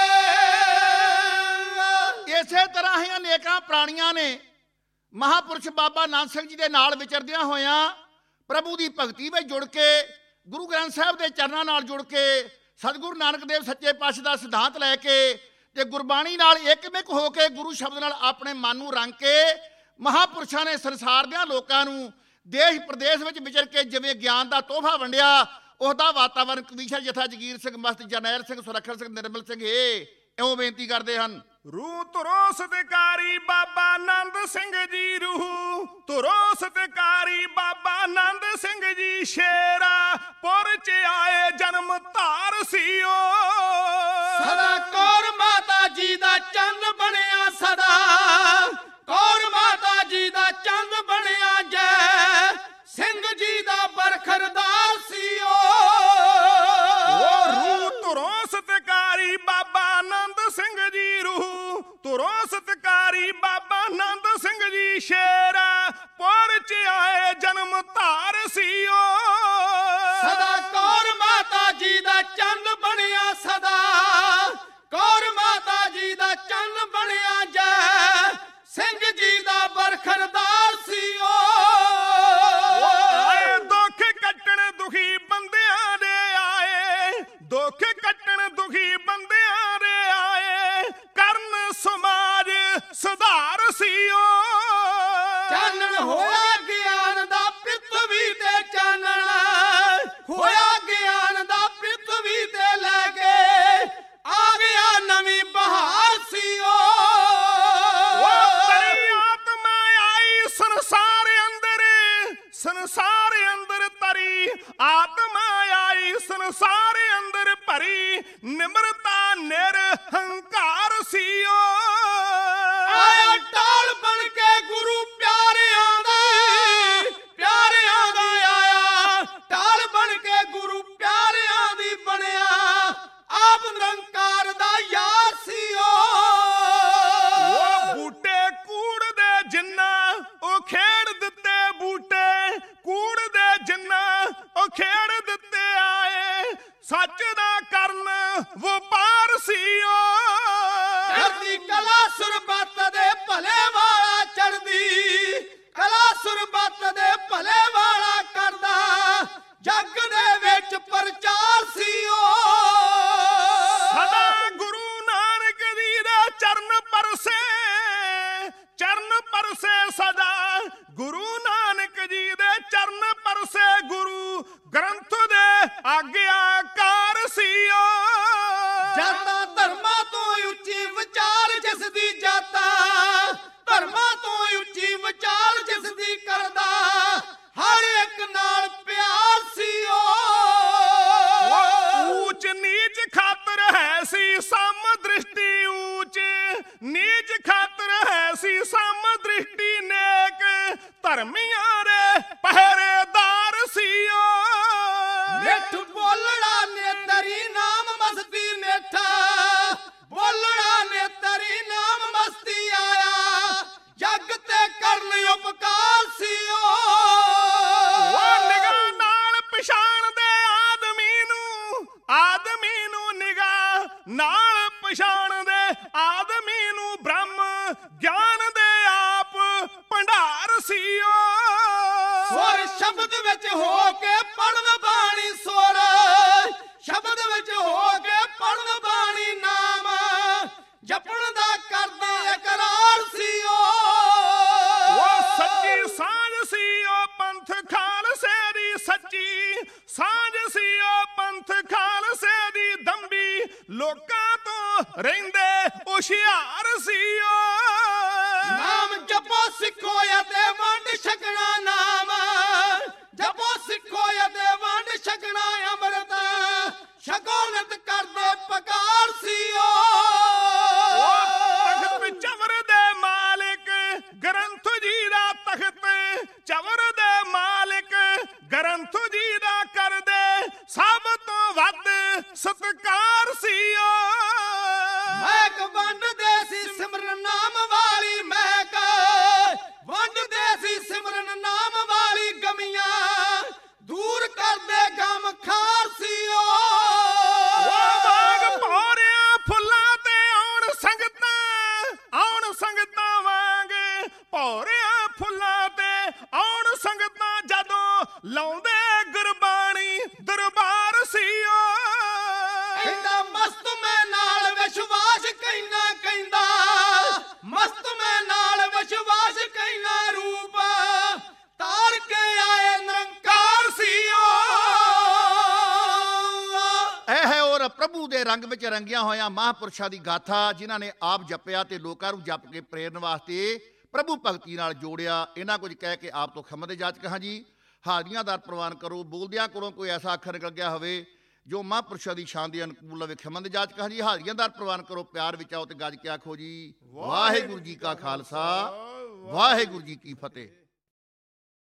ਇਸੇ ਤਰ੍ਹਾਂ ਹੀ ਅਨੇਕਾਂ ਪ੍ਰਾਣੀਆਂ ਨੇ ਮਹਾਪੁਰਸ਼ ਬਾਬਾ ਨਾਨਕ ਸਿੰਘ ਜੀ ਦੇ ਨਾਲ ਵਿਚਰਦਿਆਂ ਹੋਇਆਂ ਪ੍ਰਭੂ ਦੀ ਭਗਤੀ ਵਿੱਚ ਜੁੜ ਕੇ ਗੁਰੂ ਗ੍ਰੰਥ ਸਾਹਿਬ ਦੇ ਚਰਨਾਂ ਨਾਲ ਜੁੜ ਕੇ ਸਤਿਗੁਰੂ ਨਾਨਕ ਦੇਵ ਸੱਚੇ ਪਾਤਸ਼ਾਹ ਦਾ ਸਿਧਾਂਤ ਲੈ ਕੇ ਤੇ ਗੁਰਬਾਣੀ ਨਾਲ ਇੱਕਮਿਕ ਹੋ ਕੇ ਗੁਰੂ ਸ਼ਬਦ ਨਾਲ ਆਪਣੇ ਮਨ ਨੂੰ ਰੰਗ ਕੇ ਮਹਾਪੁਰਸ਼ਾਂ ਨੇ ਸੰਸਾਰ ਦੇ ਲੋਕਾਂ ਨੂੰ ਦੇਸ਼ ਪ੍ਰਦੇਸ਼ ਵਿੱਚ ਵਿਚਰ ਕੇ ਜਿਵੇਂ ਗਿਆਨ ਦਾ ਤੋਹਫਾ ਵੰਡਿਆ ਉਹਦਾ ਵਾਤਾਵਰਨ ਕਵੀਸ਼ਰ ਜਥਾ ਜਗੀਰ ਸਿੰਘ ਮਸਤ ਜਰਨੈਲ ਸਿੰਘ ਸੁਰੱਖਿਆ ਸਿੰਘ ਨਿਰਮਲ ਸਿੰਘ ਇਉਂ ਬੇਨਤੀ ਕਰਦੇ ਹਨ। ਰੂਹ ਤੁਰੋ ਸਤਿਕਾਰੀ ਬਾਬਾ ਆਨੰਦ ਸਿੰਘ ਜੀ ਰੂਹ ਤੁਰੋ ਸਤਿਕਾਰੀ ਬਾਬਾ ਆਨੰਦ ਸਿੰਘ ਜੀ ਸ਼ੇਰਾ ਪੁਰ ਚ ਆਏ ਜਨਮ ਧਾਰ ਸੀਓ ਸਦਾ ਕੌਰ ਮਾਤਾ ਜੀ ਦਾ ਚੰਨ ਬਣਿਆ ਸਦਾ ਕੌਰ ਮਾਤਾ ਜੀ ਦਾ ਚੰਨ ਬਣਿਆ ਜੈ ਸਿੰਘ ਜੀ ਦਾ ਬਰਖਰਦਾਰ ਸੀਓ। ਰੂਹ ਤੁਰੋ ਸਤਿਕਾਰੀ ਬਾਬਾ ਆਨੰਦ ਸਿੰਘ ਜੀ ਰੂਹ ਤੁਰੋ ਸਤਿਕਾਰੀ ਬਾਬਾ ਆਨੰਦ ਸਿੰਘ ਜੀ ਸ਼ੇਰਾ ਪੁਰ ਚ ਆਏ ਜਨਮ ਧਾਰ ਸੀਓ ਸਦਾ ਕੌਰ ਮਾਤਾ ਜੀ ਦਾ ਚੰਨ ਬਣਿਆ ਸਦਾ ਕੌਰ ਮਾਤਾ ਜੀ ਦਾ ਚੰਨ ਬਣਿਆ ਜੈ ਸੁਧਾਰ ਸੀਓ। ਚਾਨਣ ਹੋਇਆ ਗਿਆਨ ਦਾ ਪ੍ਰਿਥਵੀ ਤੇ ਚਾਨਣ ਹੋਇਆ ਗਿਆਨ ਦਾ ਪ੍ਰਿਥਵੀ ਤੇ ਲੈ ਕੇ ਆ ਗਿਆ ਨਵੀਂ ਬਹਾਰ ਸੀਓ। ਤੇਰੀ ਆਤਮਾ ਆਈ ਸੰਸਾਰ ਅੰਦਰ ਤਰੀ ਆਤਮਾ ਆਈ ਸੰਸਾਰ ਅੰਦਰ ਭਰੀ ਨਿਮਰਤਾ ਨਿਰਹੰਕਾਰ ਸੀਓ। ਆਇਆ ਢਾਲ ਬਣ ਕੇ ਗੁਰੂ ਪਿਆਰਿਆਂ ਦੀ ਆਇਆ ਢਾਲ ਬਣ ਕੇ ਗੁਰੂ ਪਿਆਰਿਆਂ ਦੀ ਬਣਿਆ ਆਪ ਨਿਰੰਕਾਰ ਦਾ ਯਾਰ ਸੀਓ। ਉਹ ਬੂਟੇ ਕੂੜ ਦੇ ਜਿੰਨਾ ਉਹ ਖੇਡ ਦਿੱਤੇ ਬੂਟੇ ਕੂੜ ਦੇ ਜਿੰਨਾ ਉਹ ਖੇਡ ਦਿੱਤੇ ਆਏ ਸੱਚ ਦਾ ਕਰਨ ਵਪਾਰ ਸੀਓ। ਚੜ੍ਹਦੀ ਕਲਾ ਸੁਰਬੱਤ ਦੇ ਭਲੇ ਵਾਲਾ ਚੜ੍ਹਦੀ ਕਲਾ ਸੁਰਬੱਤ ਦੇ ਭਲੇ ਵਾਲਾ ਕਰਦਾ ਜੱਗ ਦੇ ਵਿੱਚ ਪ੍ਰਚਾਰ ਸੀਓ। ਸਦਾ ਗੁਰੂ ਨਾਨਕ ਜੀ ਦੇ ਚਰਨ ਪਰਸੇ ਸਦਾ ਗੁਰੂ ਨਾਨਕ ਜੀ ਦੇ ਚਰਨ ਪਰਸੇ ਗੁਰੂ ਗ੍ਰੰਥ ਦੇ ਆਗਿਆਕਾਰ ਸੀਓ। ਜਾਤਾਂ ਧਰਮਾਂ ਤੋਂ ਉੱਚੀ ਵਿਚਾਰ ਜਿਸ ਦੀ ਜਾਤਾਂ ਧਰਮਾਂ ਤੋਂ ਉੱਚੀ ਵਿਚਾਰ ਜਿਸ ਦੀ ਕਰਦਾ ਹਰ ਇੱਕ ਨਾਲ ਪਿਆਰ ਸੀਓ। ਊਚ ਨੀਚ ਖਾਤਰ ਹੈ ਸੀ ਸਮ ਦ੍ਰਿਸ਼ਟੀ ਊਚ ਨੀਚ ਖਾਤਰ ਹੈ ਸੀ ਸਮ ਦ੍ਰਿਸ਼ਟੀ ਨੇਕ ਧਰਮੀਆਂ ਦੇ ਪਹਿਰੇਦਾਰ ਸੀਓ। ਮਿੱਠ ਬੋਲਣਾ ਨੇ ਤੇਰੀ ਨਾਮ ਮਸਤੀ ਮਿੱਠਾ ਬੋਲਣਾ ਨੇ ਤੇਰੀ ਨਾਮ ਮਸਤੀ ਆਇਆ ਜੱਗ ਤੇ ਕਰਨ ਉਪਕਾਰ ਸੀਓ। ਉਹ ਨਿਗਾਹ ਨਾਲ ਪਛਾਣਦੇ ਆਦਮੀ ਨੂੰ ਨਿਗਾਹ ਨਾਲ ਪਛਾਣਦੇ ਆਦਮੀ ਨੂੰ ਬ੍ਰਹਮ ਗਿਆਨ ਦੇ ਆਪ ਭੰਡਾਰ ਸੀਓ। ਸੁਰ ਸ਼ਬਦ ਵਿੱਚ ਹੋ ਕੇ ਪੜਨ ਬਾਣੀ ਸੁਰ ਸ਼ਬਦ ਵਿੱਚ ਹੋ ਕੇ ਪੜਨ ਬਾਣੀ ਨਾਮ ਜਪਣ ਦਾ ਕਰਦਾ ਇਕਰਾਰ ਸੀਓ। ਉਹ ਸੱਚੀ ਸਾਂਝ ਸੀ ਉਹ ਪੰਥ ਖਾਲਸੇ ਦੀ ਸੱਚੀ ਸਾਂਝ ਸੀ ਉਹ ਪੰਥ ਖਾਲਸੇ ਦੀ ਦੰਬੀ ਲੋਕਾਂ ਤੋਂ ਰਹਿੰਦੇ ਹੁਸ਼ਿਆਰ ਸੀਓ। ਨਾਮ ਜਪੋ ਸਿੱਖੋ ਅਤੇ ਵੰਡ ਛਕਣਾ ਨਾਮ ਜਪੋ ਸਿੱਖੋ ਅਤੇ ਵੰਡ ਛਕਣਾ ਅੰਮ੍ਰਿਤ ਸ਼ਕੋਨਤ ਕਰਦੇ ਪਕਾਰ ਸੀਓ। ਤਖਤ ਚਵਰ ਦੇ ਮਾਲਿਕ ਗ੍ਰੰਥ ਜੀ ਦਾ ਤਖਤ ਚਵਰ ਦੇ ਮਾਲਿਕ ਗ੍ਰੰਥ ਜੀ ਦਾ ਕਰਦੇ ਸਭ ਤੋਂ ਵੱਧ ਸਤਿਕਾਰ ਸੀਓ। ਮਹਿਕ ਵੰਡਦੇ ਸੀ ਸਿਮਰਨ ਨਾਮ ਵਾਲੀ ਮਹਿਕ ਵੰਡਦੇ ਸੀ ਸਿਮਰਨ ਨਾਮ ਵਾਲੀ ਗਮੀਆਂ ਦੂਰ ਕਰਦੇ ਗਮ ਖਾਰ ਸੀਓ। ਉਹ ਬਾਗ ਭੌਰਿਆਂ ਫੁੱਲਾਂ ਤੇ ਆਉਣ ਸੰਗਤਾਂ ਵਾਂਗ ਭੌਰਿਆਂ ਫੁੱਲਾਂ ਤੇ ਆਉਣ ਸੰਗਤਾਂ ਜਦੋਂ ਲਾਉਂਦੇ ਗੁਰਬਾਣੀ ਦਰਬਾਰ ਸੀਓ। ਕਹਿੰਦਾ ਮਸਤ ਮੈਂ ਨਾਲ ਵਿਸ਼ਵਾਸ ਕਹਿੰਦਾ ਮਸਤ ਮੈਂ ਨਾਲ ਵਿਸ਼ਵਾਸ ਕਹਿਣਾ ਰੂਪ ਤਾਰ ਕੇ ਆਏ ਨਿਰੰਕਾਰ ਸੀਓ। ਇਹ ਹੈ ਔਰ ਪ੍ਰਭੂ ਦੇ ਰੰਗ ਵਿੱਚ ਰੰਗਿਆ ਹੋਇਆ ਮਹਾਂਪੁਰਸ਼ਾਂ ਦੀ ਗਾਥਾ ਜਿਨ੍ਹਾਂ ਨੇ ਆਪ ਜਪਿਆ ਤੇ ਲੋਕਾਂ ਨੂੰ ਜਪ ਕੇ ਪ੍ਰੇਰਨ ਵਾਸਤੇ ਪ੍ਰਭੂ ਭਗਤੀ ਨਾਲ ਜੋੜਿਆ। ਇਹਨਾਂ ਕੁਝ ਕਹਿ ਕੇ ਆਪ ਤੋਂ ਖਿਮਾ ਦੇ ਜਾਚਕ ਹਾਂ ਜੀ। ਹਾਜ਼ਰੀਆਂ ਦਰ ਪ੍ਰਵਾਨ ਕਰੋ। ਬੋਲਦਿਆਂ ਕੋਲੋਂ ਕੋਈ ਐਸਾ ਅੱਖਰ ਨਿਕਲ ਗਿਆ ਹੋਵੇ ਜੋ ਮਹਾਂਪੁਰਸ਼ਾਂ ਦੀ ਸ਼ਾਨ ਦੇ ਅਨੁਕੂਲ ਲਵੇ ਖਿਮਾ ਦੇ ਜਾਚਕ ਹਾਂ ਜੀ। ਹਾਜ਼ਰੀਆਂ ਦਰ ਪ੍ਰਵਾਨ ਕਰੋ। ਪਿਆਰ ਵਿੱਚ ਆਓ ਤੇ ਗੱਜ ਕੇ ਆਖੋ ਜੀ ਵਾਹਿਗੁਰੂ ਜੀ ਕਾ ਖਾਲਸਾ ਵਾਹਿਗੁਰੂ ਜੀ ਕੀ ਫਤਿਹ।